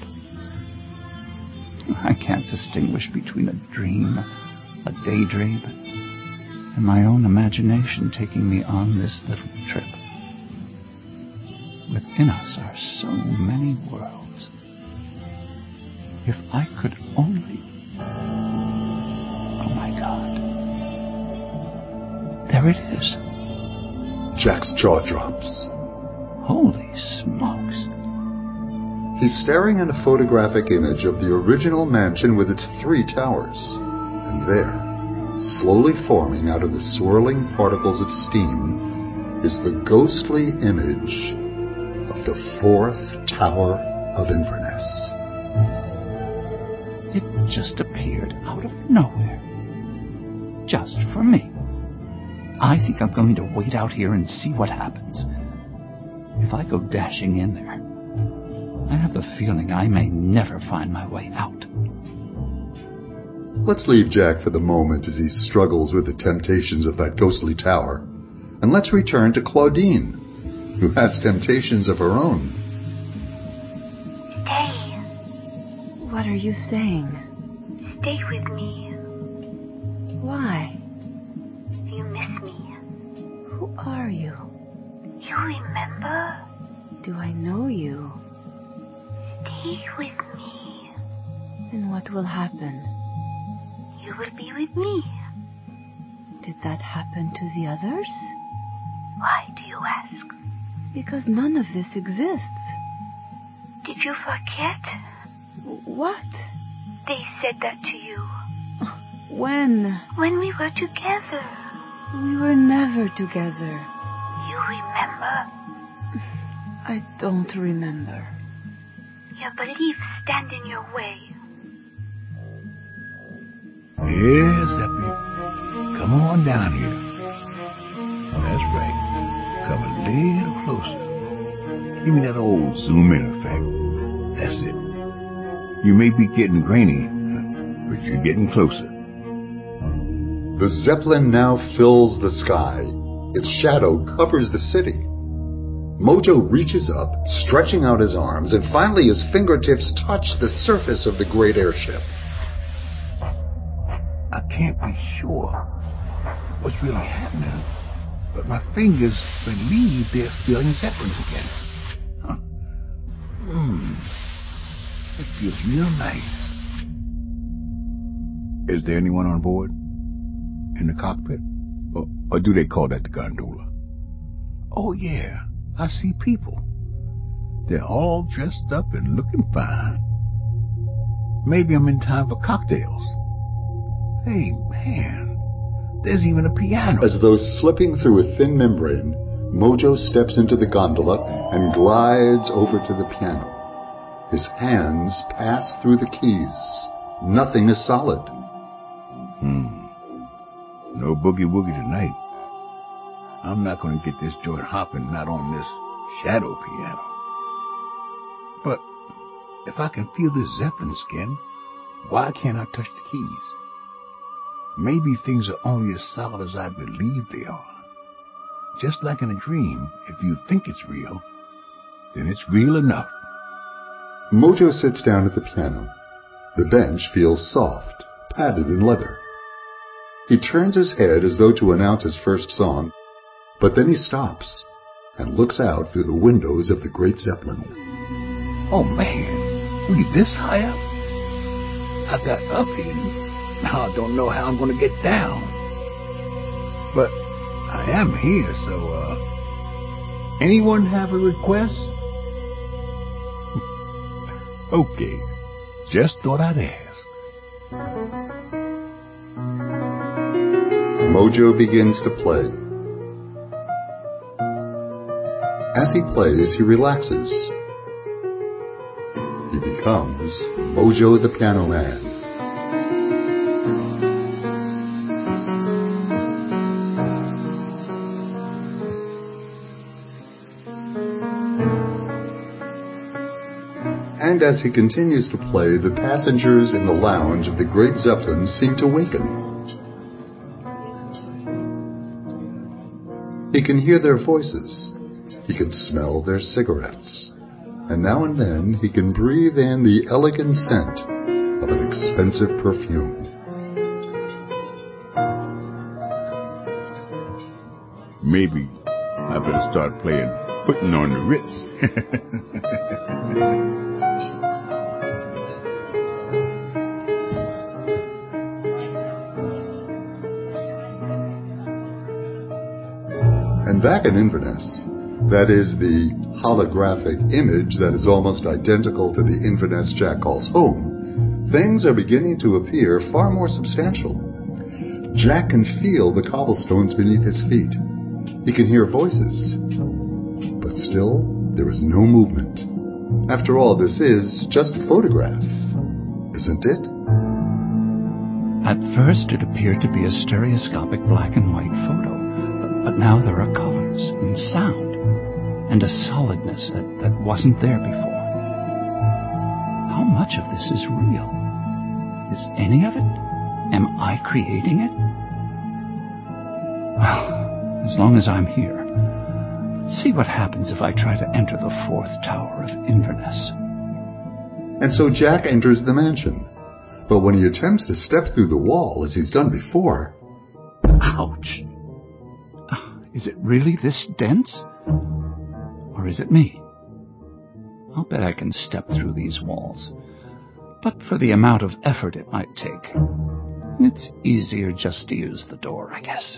I can't distinguish between a dream, a daydream, and my own imagination taking me on this little trip. Within us are so many worlds. If I could only... Oh my God. There it is. Jack's jaw drops. Holy smokes. He's staring at a photographic image of the original mansion with its 3 towers. And there, slowly forming out of the swirling particles of steam, is the ghostly image of the 4th Tower of Inverness. It just appeared out of nowhere. Just for me. I think I'm going to wait out here and see what happens. If I go dashing in there, I have a feeling I may never find my way out. Let's leave Jack for the moment as he struggles with the temptations of that ghostly tower, and let's return to Claudine, who has temptations of her own. Stay. What are you saying? Stay with me. Why? You miss me. Who are you? You remember? Do I know you? Stay with me. And what will happen? You will be with me. Did that happen to the others? Why do you ask? Because none of this exists. Did you forget? What? They said that to you. When? When we were together. We were never together. You remember? I don't remember. Your beliefs stand in your way. Yes, Eppie. Come on down here. That's right. Come a little closer. Give me that old zoom-in effect. That's it. You may be getting grainy, but you're getting closer. The Zeppelin now fills the sky. Its shadow covers the city. Mojo reaches up, stretching out his arms, and finally his fingertips touch the surface of the great airship. I can't be sure what's really happening, but my fingers believe they're feeling Zeppelins again. Huh. It feels real nice. Is there anyone on board? In the cockpit? Or do they call that the gondola? Oh, yeah. I see people. They're all dressed up and looking fine. Maybe I'm in time for cocktails. Hey, man. There's even a piano. As though slipping through a thin membrane, Mojo steps into the gondola and glides over to the piano. His hands pass through the keys. Nothing is solid. No boogie-woogie tonight. I'm not going to get this joint hopping, not on this shadow piano. But if I can feel this Zeppelin skin, why can't I touch the keys? Maybe things are only as solid as I believe they are. Just like in a dream, if you think it's real, then it's real enough. Mojo sits down at the piano. The bench feels soft, padded in leather. He turns his head as though to announce his first song, but then he stops and looks out through the windows of the great Zeppelin. Oh, man. We this high up? I got up here. Now I don't know how I'm going to get down. But I am here, so, anyone have a request? Okay. Just thought I'd ask. Mojo begins to play. As he plays, he relaxes. He becomes Mojo the Piano Man. And as he continues to play, the passengers in the lounge of the great Zeppelin seem to waken. He can hear their voices. He can smell their cigarettes. And now and then he can breathe in the elegant scent of an expensive perfume. Maybe I better start playing Putting on the Ritz. And back in Inverness, that is the holographic image that is almost identical to the Inverness Jack calls home, things are beginning to appear far more substantial. Jack can feel the cobblestones beneath his feet. He can hear voices. But still, there is no movement. After all, this is just a photograph, isn't it? At first, it appeared to be a stereoscopic black and white photo, but now there are colors and sound and a solidness that wasn't there before. How much of this is real? Is any of it? Am I creating it? Well, as long as I'm here, let's see what happens if I try to enter the fourth tower of Inverness. And so Jack enters the mansion. But when he attempts to step through the wall, as he's done before... Ouch! Is it really this dense? Or is it me? I'll bet I can step through these walls. But for the amount of effort it might take, it's easier just to use the door, I guess.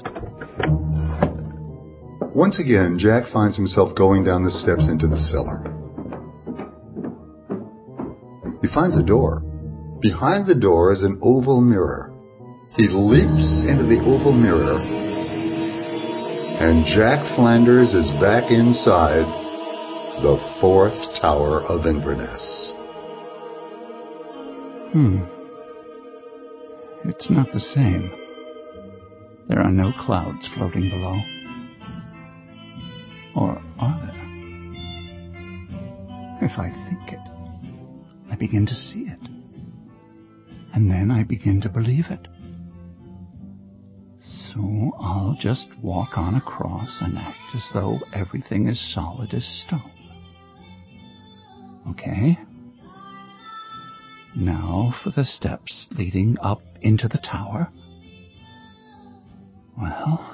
Once again, Jack finds himself going down the steps into the cellar. He finds a door. Behind the door is an oval mirror. He leaps into the oval mirror, and Jack Flanders is back inside the fourth tower of Inverness. It's not the same. There are no clouds floating below. Or are there? If I think it, I begin to see it. And then I begin to believe it. So I'll just walk on across and act as though everything is solid as stone. Okay. Now for the steps leading up into the tower. Well,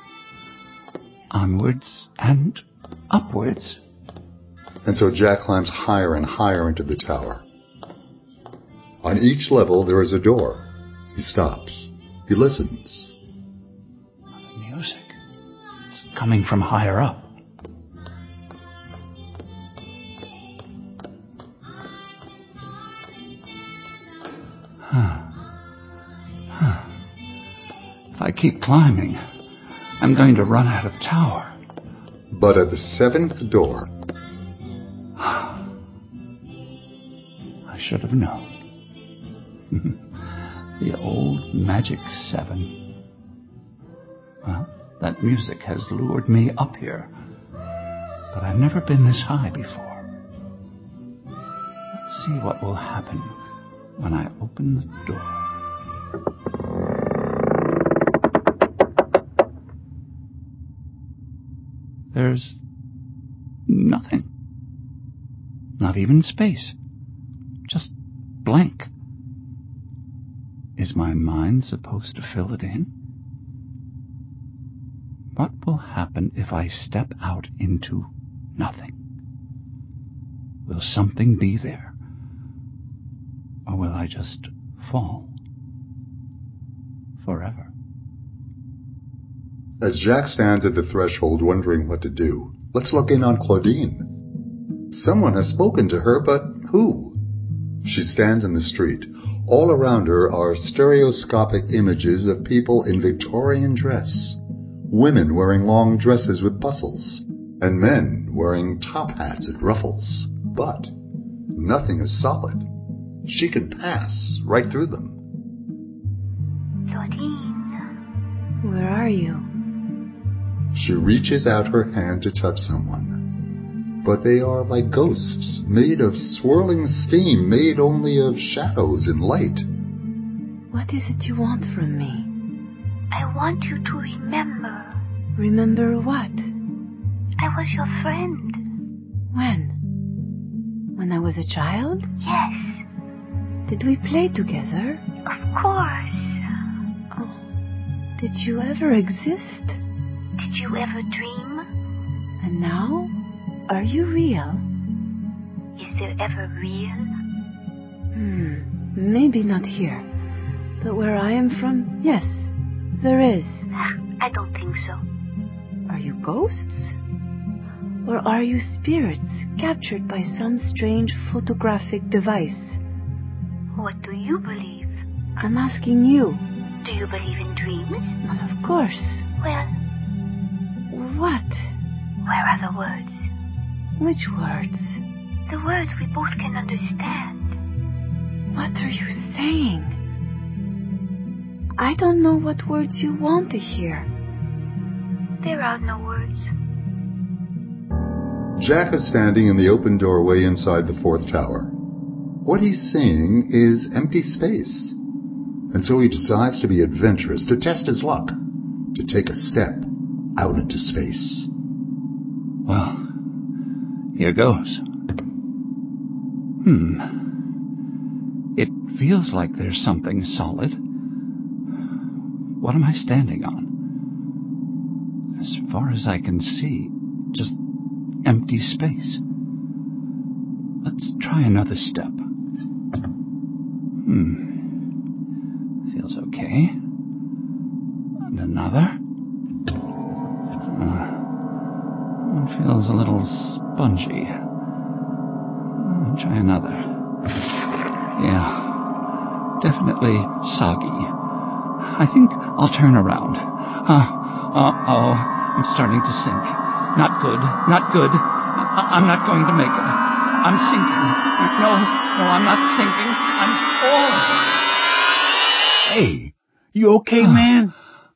onwards and upwards. And so Jack climbs higher and higher into the tower. On each level there is a door. He stops. He listens. The music. It's coming from higher up. If I keep climbing, I'm going to run out of tower. But at the seventh door... I should have known. The old magic 7. Well, that music has lured me up here, but I've never been this high before. Let's see what will happen when I open the door. There's nothing. Not even space. Just blank. Is my mind supposed to fill it in? What will happen if I step out into nothing? Will something be there? Or will I just fall? Forever. As Jack stands at the threshold wondering what to do, let's look in on Claudine. Someone has spoken to her, but who? She stands in the street. All around her are stereoscopic images of people in Victorian dress, women wearing long dresses with bustles, and men wearing top hats and ruffles. But nothing is solid. She can pass right through them. Claudine. Where are you? She reaches out her hand to touch someone. But they are like ghosts, made of swirling steam, made only of shadows and light. What is it you want from me? I want you to remember. Remember what? I was your friend. When? When I was a child? Yes. Did we play together? Of course. Oh, did you ever exist? Did you ever dream? And now? Are you real? Is there ever real? Maybe not here. But where I am from, yes, there is. I don't think so. Are you ghosts? Or are you spirits captured by some strange photographic device? What do you believe? I'm asking you. Do you believe in dreams? But of course. Well... What? Where are the words? Which words? The words we both can understand. What are you saying? I don't know what words you want to hear. There are no words. Jack is standing in the open doorway inside the fourth tower. What he's seeing is empty space. And so he decides to be adventurous, to test his luck, to take a step out into space. Well, here goes. It feels like there's something solid. What am I standing on? As far as I can see, just empty space. Let's try another step. Feels okay. And another. It feels a little spongy. Try another. Yeah, definitely soggy. I think I'll turn around. Uh-oh, I'm starting to sink. Not good, not good. I'm not going to make it. I'm sinking. No, I'm not sinking. I'm falling. Hey, you okay, man?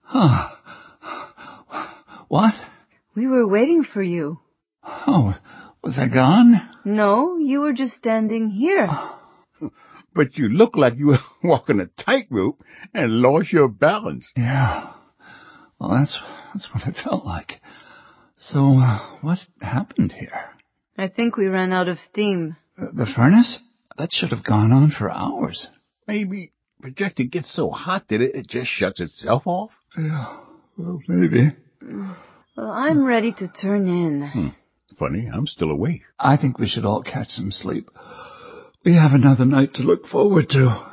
What? We were waiting for you. Oh, was I gone? No, you were just standing here. But you look like you were walking a tightrope and lost your balance. Yeah. Well, that's what it felt like. So, what happened here? I think we ran out of steam. The furnace? That should have gone on for hours. Maybe the projector gets so hot that it just shuts itself off? Yeah, well, maybe. Well, I'm ready to turn in. Funny, I'm still awake. I think we should all catch some sleep. We have another night to look forward to.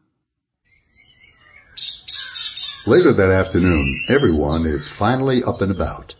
Later that afternoon, everyone is finally up and about.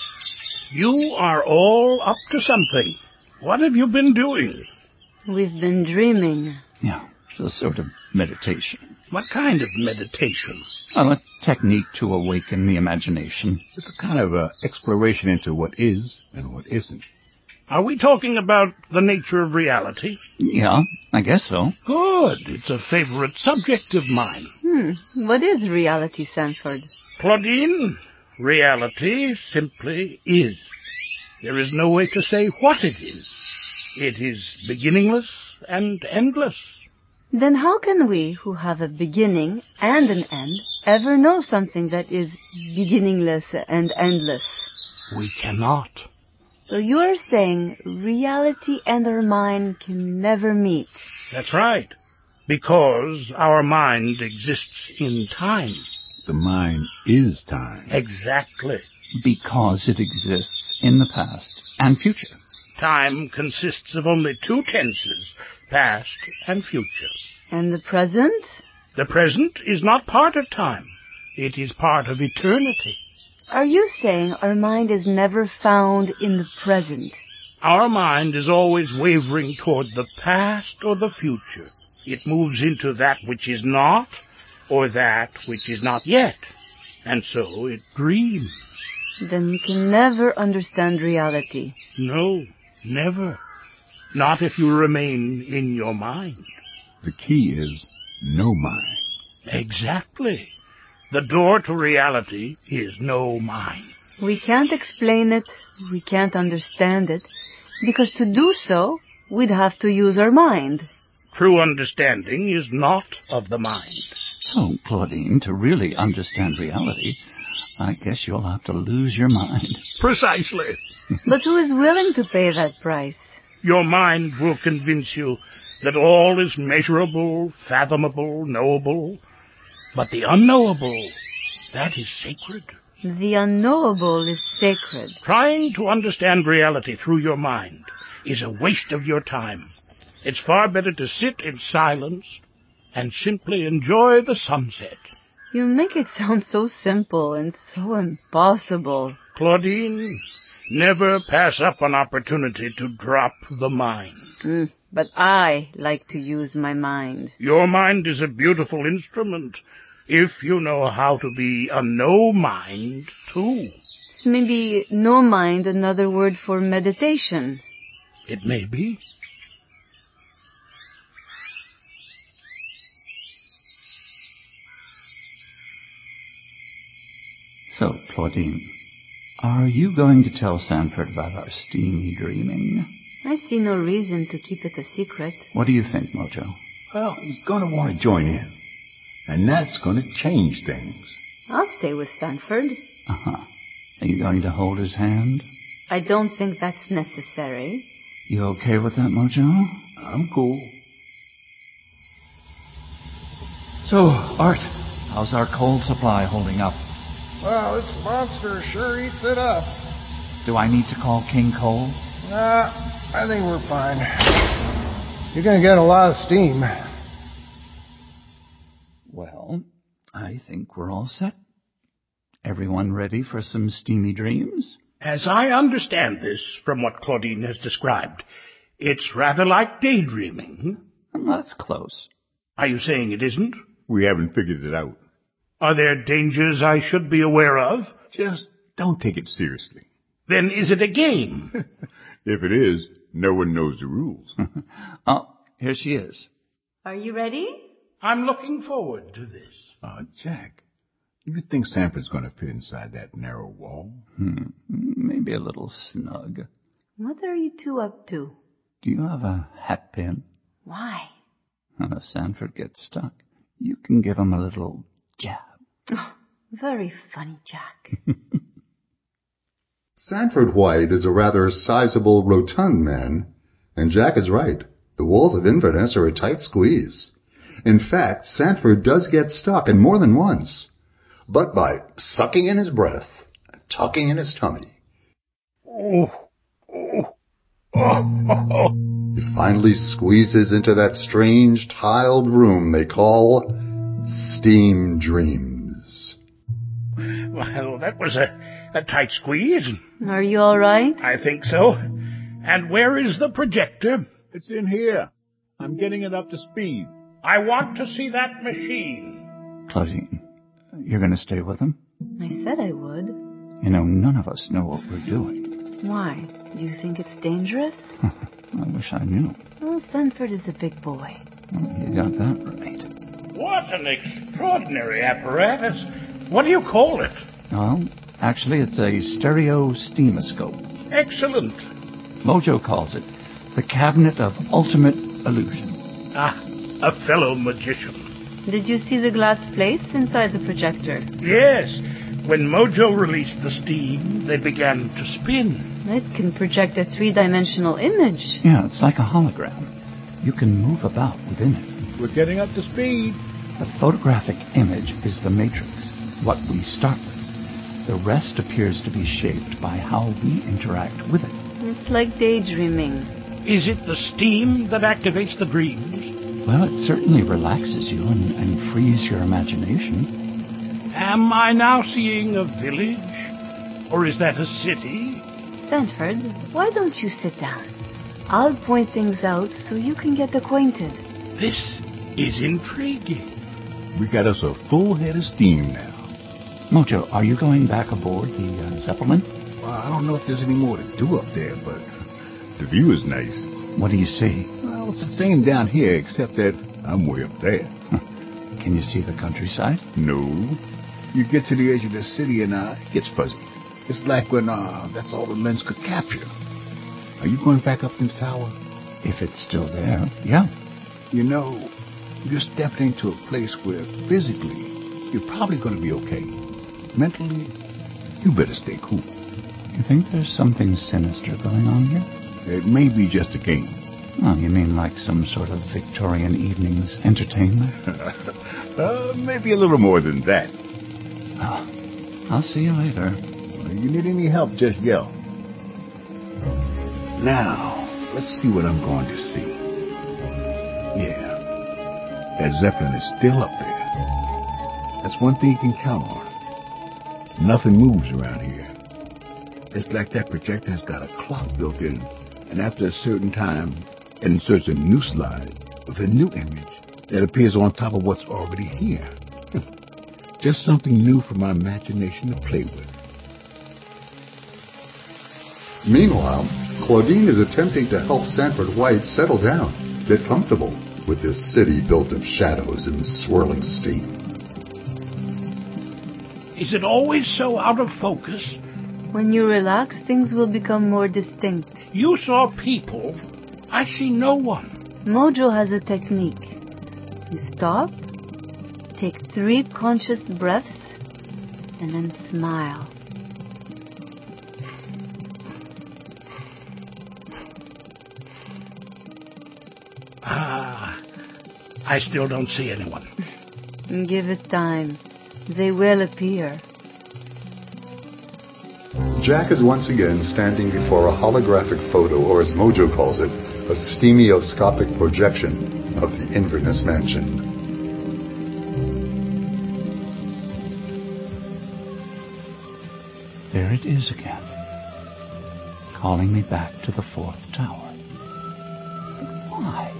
You are all up to something. What have you been doing? We've been dreaming. Yeah, it's a sort of meditation. What kind of meditation? Well, a technique to awaken the imagination. It's a kind of exploration into what is and what isn't. Are we talking about the nature of reality? Yeah, I guess so. Good. It's a favorite subject of mine. What is reality, Sanford? Claudine, reality simply is. There is no way to say what it is. It is beginningless and endless. Then how can we, who have a beginning and an end, ever know something that is beginningless and endless? We cannot. So you are saying reality and our mind can never meet? That's right. Because our mind exists in time. The mind is time. Exactly. Because it exists in the past and future. Time consists of only two tenses, past and future. And the present? The present is not part of time. It is part of eternity. Are you saying our mind is never found in the present? Our mind is always wavering toward the past or the future. It moves into that which is not, or that which is not yet. And so it dreams. Then we can never understand reality. No, never. Not if you remain in your mind. The key is no mind. Exactly. The door to reality is no mind. We can't explain it, we can't understand it, because to do so, we'd have to use our mind. True understanding is not of the mind. So, Claudine, to really understand reality, I guess you'll have to lose your mind. Precisely. But who is willing to pay that price? Your mind will convince you that all is measurable, fathomable, knowable. But the unknowable, that is sacred. The unknowable is sacred. Trying to understand reality through your mind is a waste of your time. It's far better to sit in silence and simply enjoy the sunset. You make it sound so simple and so impossible. Claudine, never pass up an opportunity to drop the mind. But I like to use my mind. Your mind is a beautiful instrument, if you know how to be a no-mind, too. Maybe no mind another word for meditation. It may be. So, Claudine, are you going to tell Sanford about our steamy dreaming? I see no reason to keep it a secret. What do you think, Mojo? Well, he's going to want to join in. And that's going to change things. I'll stay with Sanford. Uh-huh. Are you going to hold his hand? I don't think that's necessary. You okay with that, Mojo? I'm cool. So, Art, how's our coal supply holding up? Well, this monster sure eats it up. Do I need to call King Coal? Nah, I think we're fine. You're going to get a lot of steam. Well, I think we're all set. Everyone ready for some steamy dreams? As I understand this, from what Claudine has described, it's rather like daydreaming. That's close. Are you saying it isn't? We haven't figured it out. Are there dangers I should be aware of? Just don't take it seriously. Then is it a game? If it is, no one knows the rules. Oh, here she is. Are you ready? I'm looking forward to this. Jack, do you think Sanford's going to fit inside that narrow wall? Maybe a little snug. What are you two up to? Do you have a hat pin? Why? If Sanford gets stuck, you can give him a little jab. Oh, very funny, Jack. Sanford White is a rather sizable, rotund man, and Jack is right. The walls of Inverness are a tight squeeze. In fact, Sanford does get stuck, and more than once. But by sucking in his breath and tucking in his tummy, he finally squeezes into that strange tiled room they call Steam Dreams. Well, that was a tight squeeze. Are you all right? I think so. And where is the projector? It's in here. I'm getting it up to speed. I want to see that machine. Claudine, you're going to stay with him? I said I would. You know, none of us know what we're doing. Why? Do you think it's dangerous? I wish I knew. Well, Sanford is a big boy. You got that right. What an extraordinary apparatus. What do you call it? Well, actually, it's a stereo steamoscope. Excellent. Mojo calls it the Cabinet of Ultimate Illusion. Ah, a fellow magician. Did you see the glass plates inside the projector? Yes. When Mojo released the steam, they began to spin. It can project a three-dimensional image. Yeah, it's like a hologram. You can move about within it. We're getting up to speed. The photographic image is the matrix, what we start with. The rest appears to be shaped by how we interact with it. It's like daydreaming. Is it the steam that activates the dreams? Well, it certainly relaxes you and frees your imagination. Am I now seeing a village? Or is that a city? Sanford, why don't you sit down? I'll point things out so you can get acquainted. This is intriguing. We got us a full head of steam now. Mojo, are you going back aboard the Zeppelin? Well, I don't know if there's any more to do up there, but the view is nice. What do you see? Well, it's the same down here, except that I'm way up there. Can you see the countryside? No. You get to the edge of the city and it gets fuzzy. It's like when that's all the lens could capture. Are you going back up in the tower? If it's still there, yeah. You know, you're stepping into a place where physically you're probably going to be okay. Mentally, you better stay cool. You think there's something sinister going on here? It may be just a game. Oh, you mean like some sort of Victorian evening's entertainment? Maybe a little more than that. Oh, I'll see you later. You need any help, just yell. Now, let's see what I'm going to see. Yeah, that Zeppelin is still up there. That's one thing you can count on. Nothing moves around here. It's like that projector has got a clock built in, and after a certain time, it inserts a new slide with a new image that appears on top of what's already here. Just something new for my imagination to play with. Meanwhile, Claudine is attempting to help Sanford White settle down, get comfortable with this city built of shadows and swirling steam. Is it always so out of focus? When you relax, things will become more distinct. You saw people. I see no one. Mojo has a technique. You stop, take 3 conscious breaths, and then smile. I still don't see anyone. Give it time. They will appear. Jack is once again standing before a holographic photo, or as Mojo calls it, a stereoscopic projection of the Inverness mansion. There it is again, calling me back to the 4th tower. But why?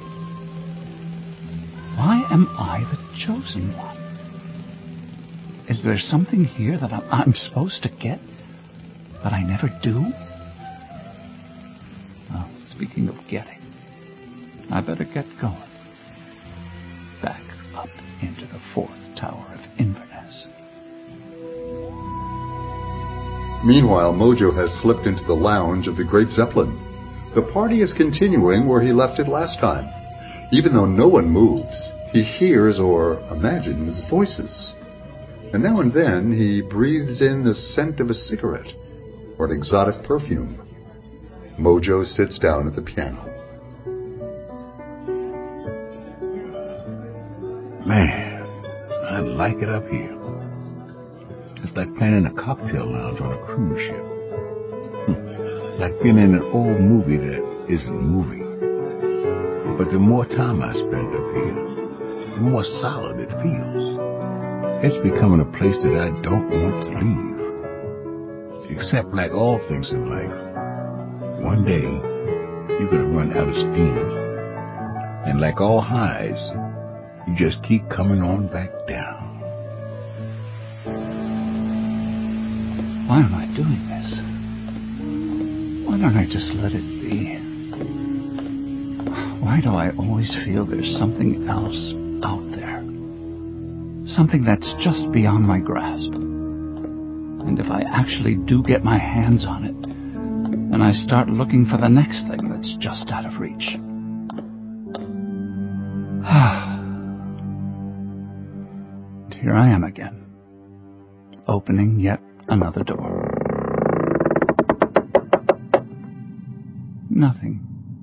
Why am I the chosen one? Is there something here that I'm supposed to get, but I never do? Well, speaking of getting, I better get going. Back up into the 4th tower of Inverness. Meanwhile, Mojo has slipped into the lounge of the Great Zeppelin. The party is continuing where he left it last time. Even though no one moves, he hears or imagines voices. And now and then he breathes in the scent of a cigarette or an exotic perfume. Mojo sits down at the piano. Man, I like it up here. It's like playing in a cocktail lounge on a cruise ship. Like being in an old movie that isn't moving. But the more time I spend up here, the more solid it feels. It's becoming a place that I don't want to leave. Except like all things in life, one day you're going to run out of steam. And like all highs, you just keep coming on back down. Why am I doing this? Why don't I just let it be? Why do I always feel there's something else out there? Something that's just beyond my grasp. And if I actually do get my hands on it, then I start looking for the next thing that's just out of reach. And here I am again, opening yet another door. Nothing.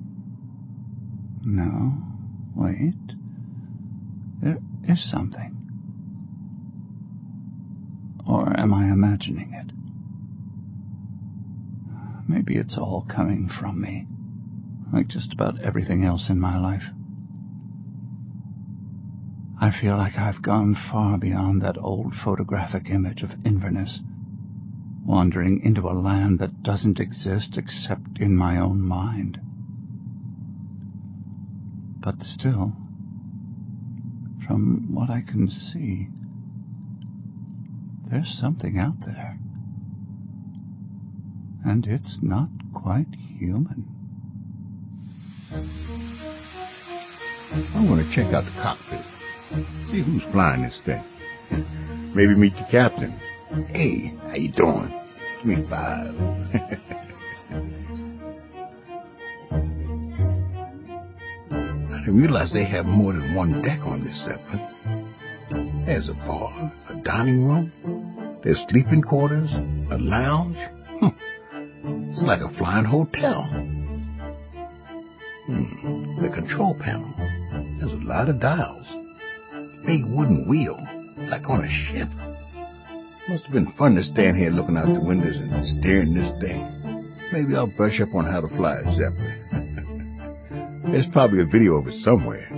No, wait. There is something. Or am I imagining it? Maybe it's all coming from me, like just about everything else in my life. I feel like I've gone far beyond that old photographic image of Inverness, wandering into a land that doesn't exist except in my own mind. But still, from what I can see, there's something out there. And it's not quite human. I want to check out the cockpit. See who's flying this thing. Maybe meet the captain. Hey, how you doing? Give me 5. I didn't realize they have more than one deck on this Zeppelin. There's a bar, a dining room, there's sleeping quarters, a lounge. It's like a flying hotel. The control panel. There's a lot of dials. Big wooden wheel, like on a ship. Must have been fun to stand here looking out the windows and staring at this thing. Maybe I'll brush up on how to fly a Zeppelin. There's probably a video of it somewhere.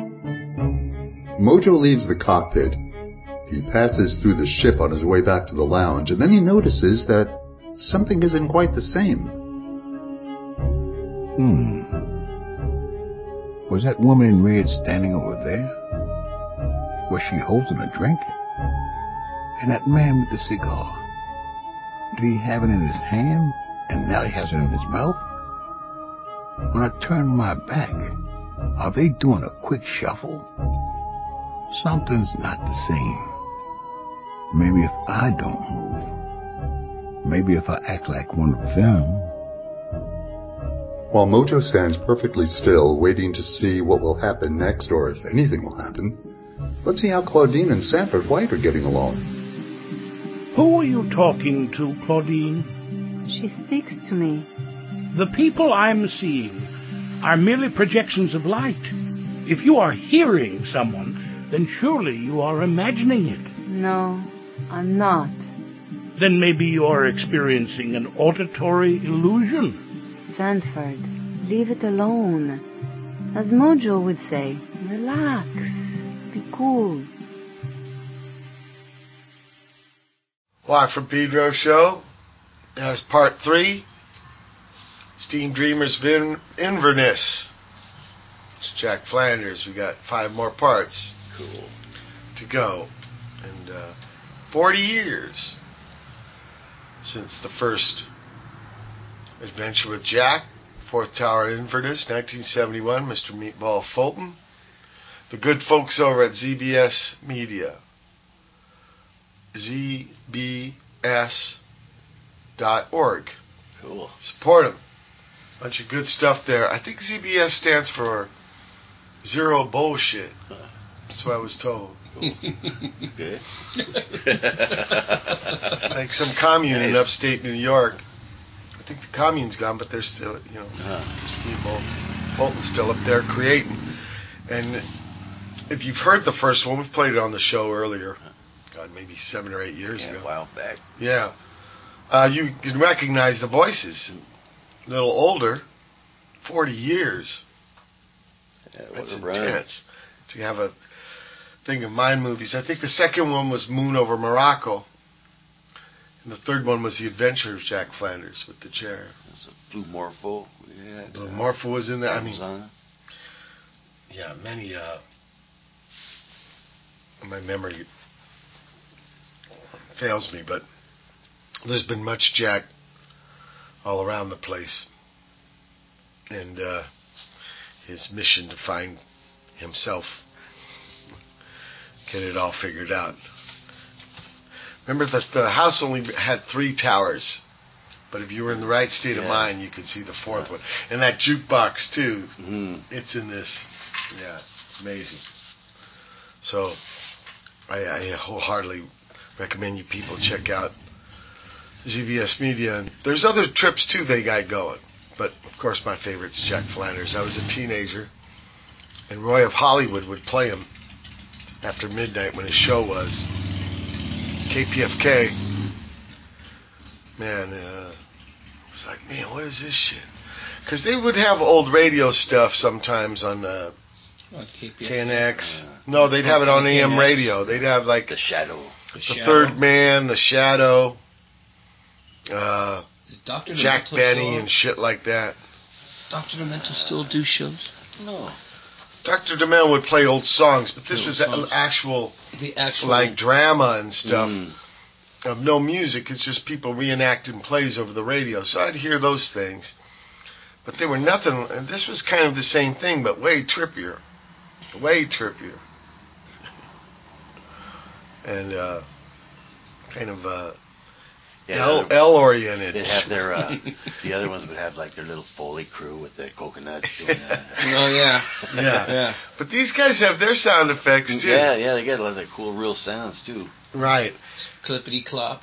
Mojo leaves the cockpit. He passes through the ship on his way back to the lounge, and then he notices that something isn't quite the same. Was that woman in red standing over there? Was she holding a drink? And that man with the cigar, did he have it in his hand and now he has it in his mouth? When I turn my back, are they doing a quick shuffle? Something's not the same. Maybe if I don't move. Maybe if I act like one of them. While Mojo stands perfectly still, waiting to see what will happen next, or if anything will happen, let's see how Claudine and Sanford White are getting along. Who are you talking to, Claudine? She speaks to me. The people I'm seeing are merely projections of light. If you are hearing someone, then surely you are imagining it. No, I'm not. Then maybe you are experiencing an auditory illusion. Sanford, leave it alone. As Mojo would say, relax, be cool. Live from Pedro Show. That's part 3. Steam Dreamers of Inverness. It's Jack Flanders. We got 5 more parts. Cool. To go. And 40 years since the first adventure with Jack. Fourth Tower at Inverness, 1971. Mr. Meatball Fulton. The good folks over at ZBS Media. ZBS.org. Cool. Support them. Bunch of good stuff there. I think ZBS stands for Zero Bullshit. That's what I was told. Cool. Good. It's like some commune in upstate New York. I think the commune's gone, but they're still, people. Fulton's still up there creating. And if you've heard the first one, we've played it on the show earlier. God, maybe 7 or 8 years ago. A while back. Yeah. You can recognize the voices. A little older. 40 years. Yeah, that's intense. To have a thing of mind movies. I think the second one was Moon over Morocco. And the third one was The Adventure of Jack Flanders with the chair. Blue Morpho. Yeah, Blue Morpho was in there. I mean, Amazon. Yeah, many. My memory fails me, but there's been much Jack all around the place, and his mission to find himself, get it all figured out. Remember that the house only had 3 towers, but if you were in the right state of mind, you could see the 4th one. And that jukebox too, it's in this. Yeah, amazing. So I wholeheartedly recommend you people check out ZBS Media. And there's other trips too they got going, but of course my favorite's Jack Flanders. I was a teenager, and Roy of Hollywood would play him after midnight when his show was. KPFK, man, it was like, man, what is this shit? Because they would have old radio stuff sometimes on KNX. No, they'd have it on AM radio. They'd have like The Shadow. The Third Man, The Shadow, Jack Benny and shit like that. Dr. Demento still do shows? No. Dr. DeMille would play old songs, but this was actual like drama and stuff of no music. It's just people reenacting plays over the radio. So I'd hear those things, but they were nothing. And this was kind of the same thing, but way trippier, and kind of L-oriented. They'd have their the other ones would have like their little Foley crew with the coconut doing that. Oh yeah. But these guys have their sound effects too. Yeah, they got a lot of the cool real sounds too. Right. Clippity clop.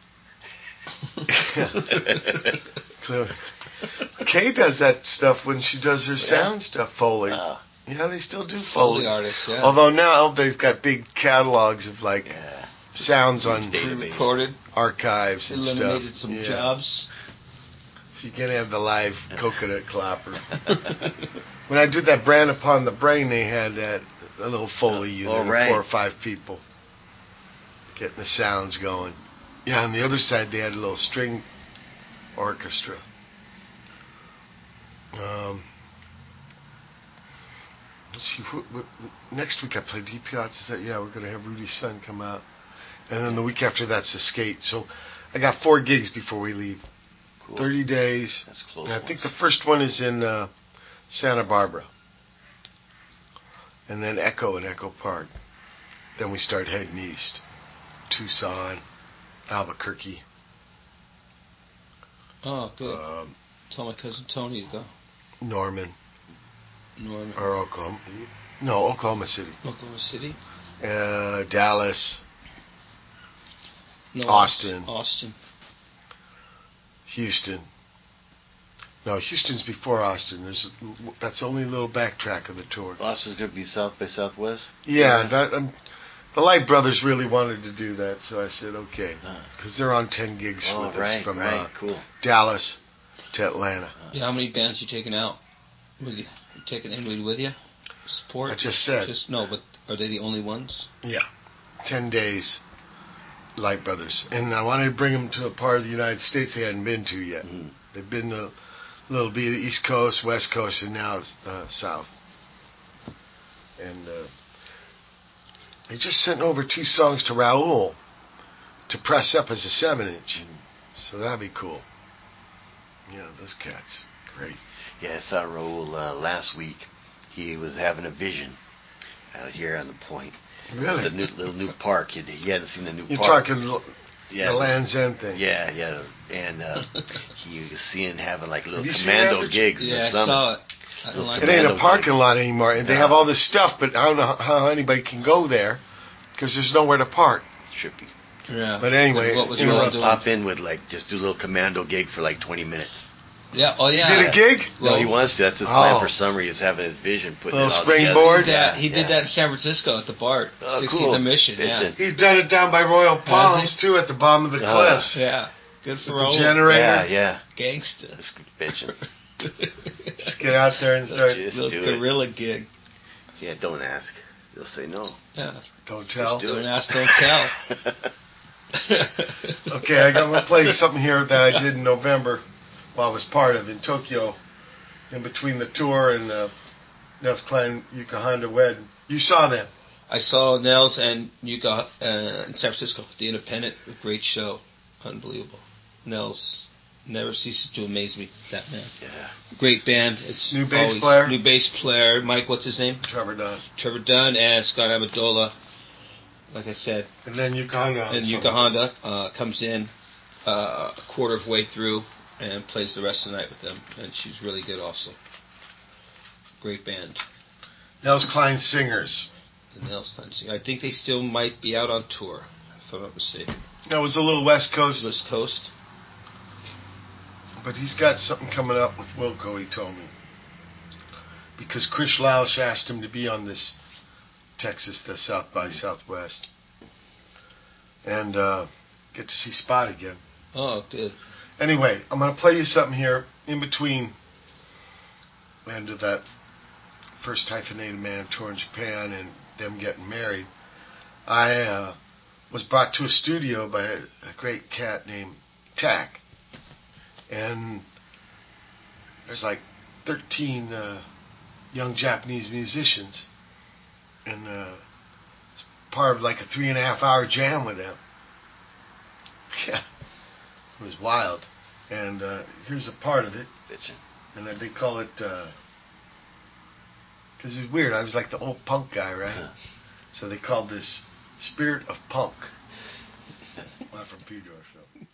Kay does that stuff when she does her sound stuff, Foley. Yeah, they still do Foley artists. Yeah. Although now they've got big catalogs of like sounds on pre-recorded archives and eliminated stuff. Eliminated some jobs. So you can't have the live coconut clapper. When I did that Brand Upon the Brain, they had a little Foley unit of 4 or 5 people getting the sounds going. Yeah, on the other side they had a little string orchestra. Let's see. What, next week I play Deep Yachts. Yeah, we're going to have Rudy's son come out. And then the week after that's the skate. So I got 4 gigs before we leave. Cool. 30 days. That's close. And I think the first one is in Santa Barbara. And then Echo in Echo Park. Then we start heading east. Tucson, Albuquerque. Oh, good. Tell my cousin Tony to go. Norman. Norman. Or Oklahoma. No, Oklahoma City. Oklahoma City. Dallas. No, Austin. Austin. Houston. No, Houston's before Austin. That's the only little backtrack of the tour. Austin's going to be South by Southwest? Yeah, the Light Brothers really wanted to do that, so I said okay. Because they're on 10 gigs with us from cool. Dallas to Atlanta. Yeah, how many bands you taking out? With you taking anybody with you? Support? I just said. No, but are they the only ones? Yeah. 10 days, Light Brothers. And I wanted to bring them to a part of the United States they hadn't been to yet. Mm. They've been a little bit of the East Coast, West Coast, and now it's South. And they just sent over 2 songs to Raul to press up as a 7-inch. Mm. So that'd be cool. Yeah, those cats. Great. Yeah, I saw Raul last week. He was having a vision out here on the point. Really? The little new park. He hadn't seen the new You're park. You're talking the Land's End thing. Yeah. And he was seeing having like little Have you commando seen that? gigs. Yeah, I saw it. It ain't a parking lot anymore. And they have all this stuff, but I don't know how anybody can go there because there's nowhere to park. Should be. Yeah. But anyway, what was pop in with just do a little commando gig for like 20 minutes. Yeah. Oh, yeah. You did a gig? No, he wants to. That's his plan for summer. He's having his vision, putting it all springboard. together. He did that in San Francisco at the BART, 16th and Mission. Yeah. He's done it down by Royal Palms too, at the bottom of the cliffs. Yeah. Good for the Raul. generator. Yeah. Gangsta. That's bitching. Just get out there and start. Little guerrilla gig. Yeah. Don't ask. They'll say no. Yeah. Don't tell. Don't ask. Don't tell. Okay, I'm going to play something here that I did in November. Well, I was part of in Tokyo, in between the tour and Nels Klein, Yuka Honda Wed. You saw them. I saw Nels and Yuka in San Francisco, the Independent. A great show. Unbelievable. Nels never ceases to amaze me, that man. Yeah. Great band. It's new bass player. New bass player. Mike, what's his name? Trevor Dunn. Trevor Dunn and Scott Amendola. Like I said. And then Yuka Honda. And Yuka Honda comes in a quarter of way through and plays the rest of the night with them. And she's really good also. Great band. Nels Klein Singers. The Nels Klein Singers. I think they still might be out on tour, if I'm not mistaken. That was a little West Coast. West Coast. But he's got something coming up with Wilco, he told me. Because Chris Lausch asked him to be on this the South by Southwest. And get to see Spot again. Oh, good. Anyway, I'm going to play you something here in between the end of that first Hyphenated Man tour in Japan and them getting married. I was brought to a studio by a great cat named Tack. And there's like 13 young Japanese musicians. And it's part of like a 3.5-hour jam with them. Yeah. It was wild. And here's a part of it. And they call it, because it was weird. I was like the old punk guy, right? Huh. So they called this Spirit of Punk. Live from Pedro Show.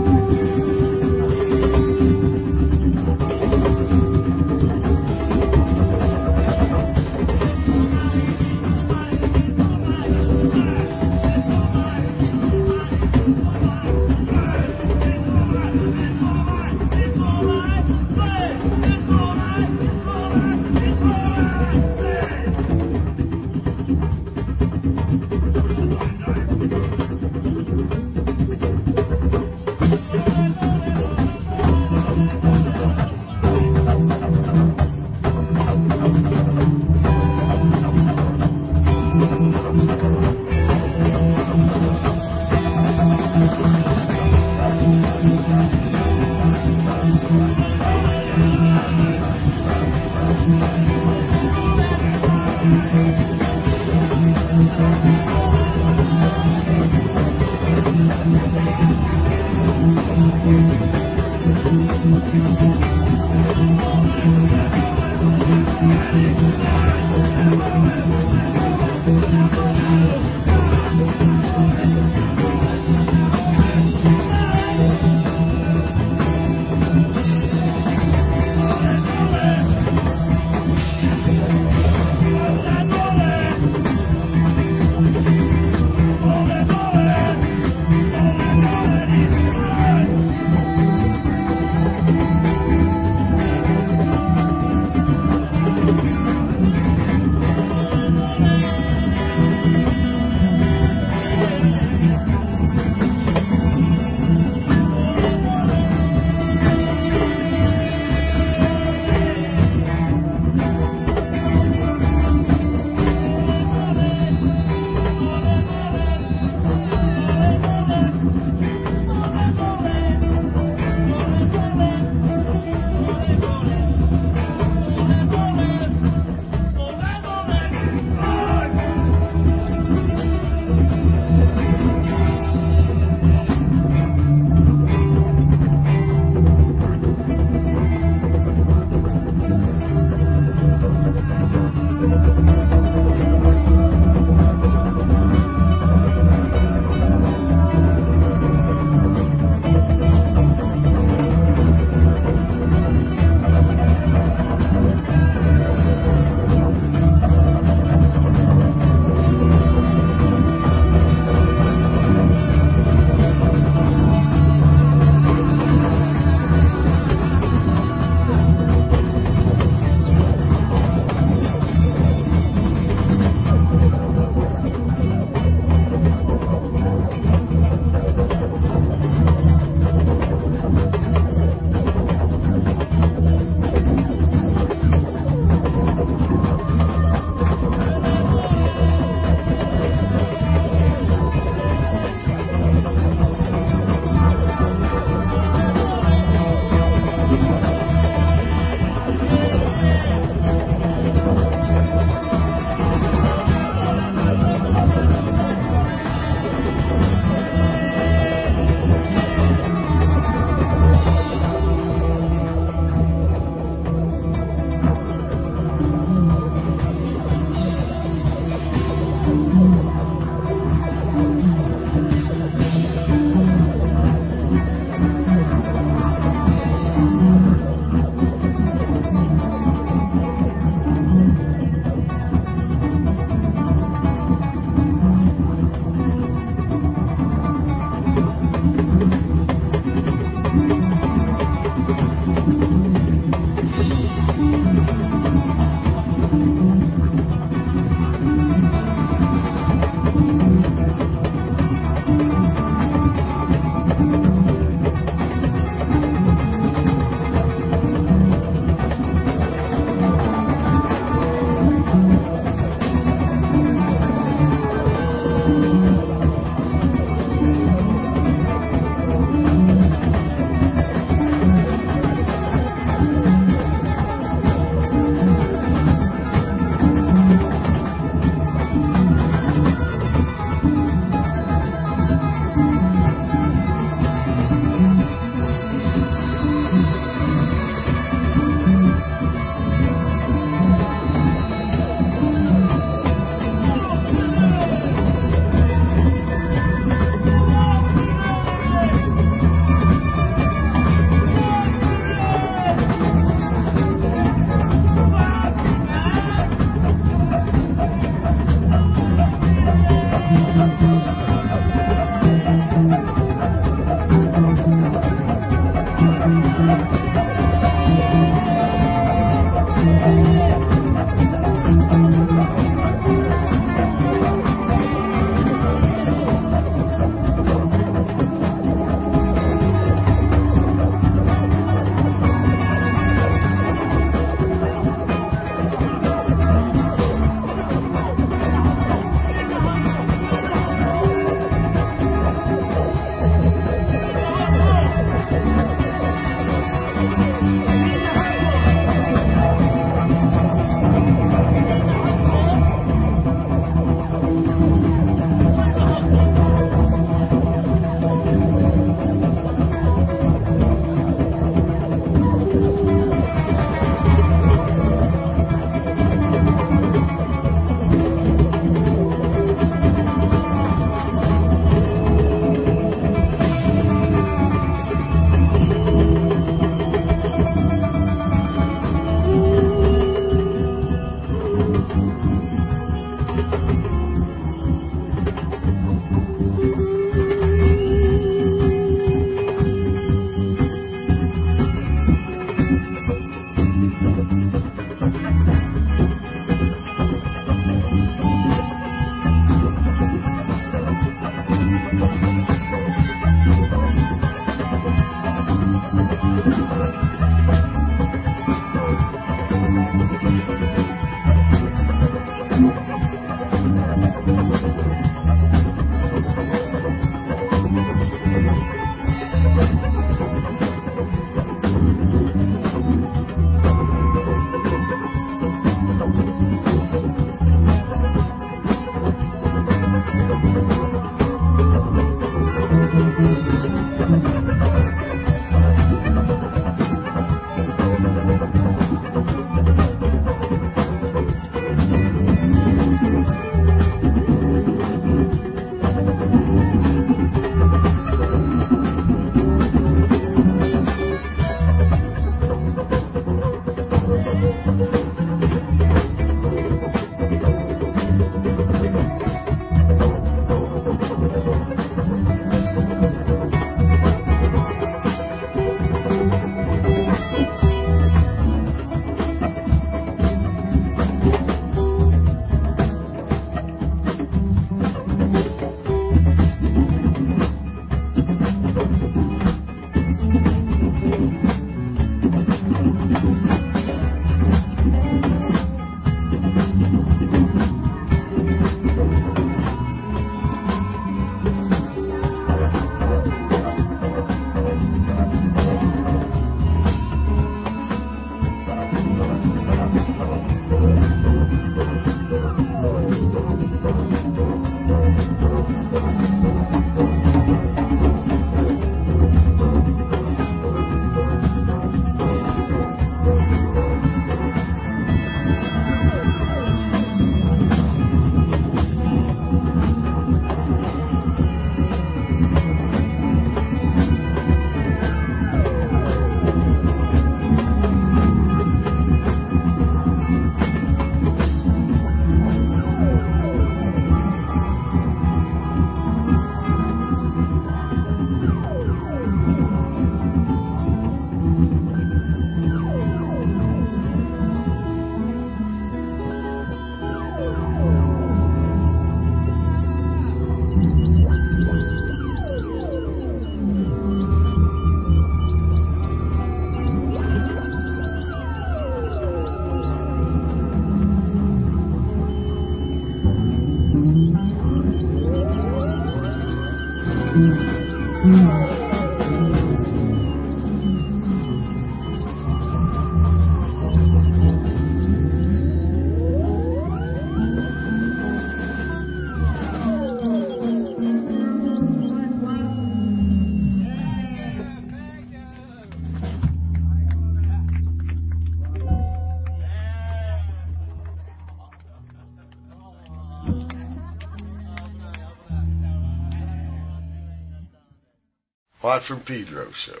Watt from Pedro show.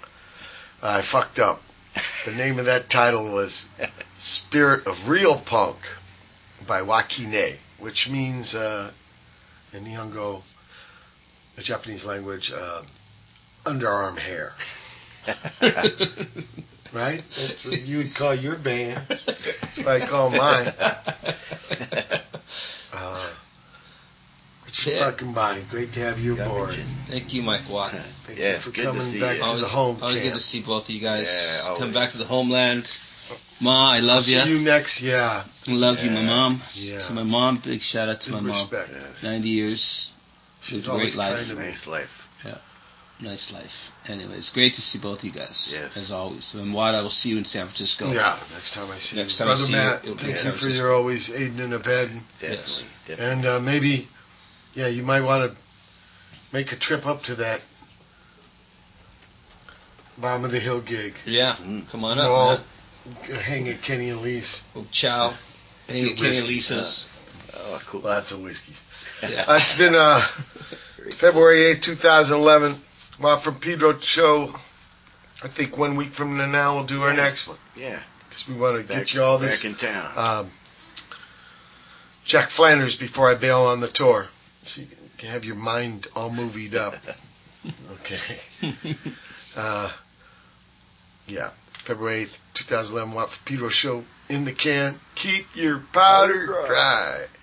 I fucked up. The name of that title was Spirit of Real Punk by Wakine, which means, in Nihongo, the Japanese language, underarm hair. Right? That's what you would call your band. That's what I call mine. Fucking body. Great to have you aboard. Thank you, Mike Watt. Thank you for coming back to the home. Always camp. good to see both of you guys. Come back to the homeland. Ma, I love you. See you next, yeah. I love you, my mom. Yeah. To my mom, big shout out to Big my respect. mom. 90 years. She's a great life. kind to me. Nice life. Yeah. Nice life. Anyway, it's great to see both of you guys. Yes. As always. And Watt, I will see you in San Francisco. Yeah, next time I see you. Next time Brother I see Matt, you, it'll be thank in you San for your always aiding and abetting. Yes. And maybe, you might want to make a trip up to that Bottom of the Hill gig. Yeah, come on up, We'll man. hang at Kenny and Lee's. Ciao. Hang at Kenny and Lisa's. Oh, cool. Lots of whiskeys. Yeah. It's been February 8, 2011. Watt from Pedro show. I think 1 week from now we'll do our next one. Yeah. Because we want to get you all this. Back in town. Jack Flanders before I bail on the tour. So you can have your mind all movied up. Okay. February 8th, 2011, Watt from Pedro show in the can. Keep your powder dry.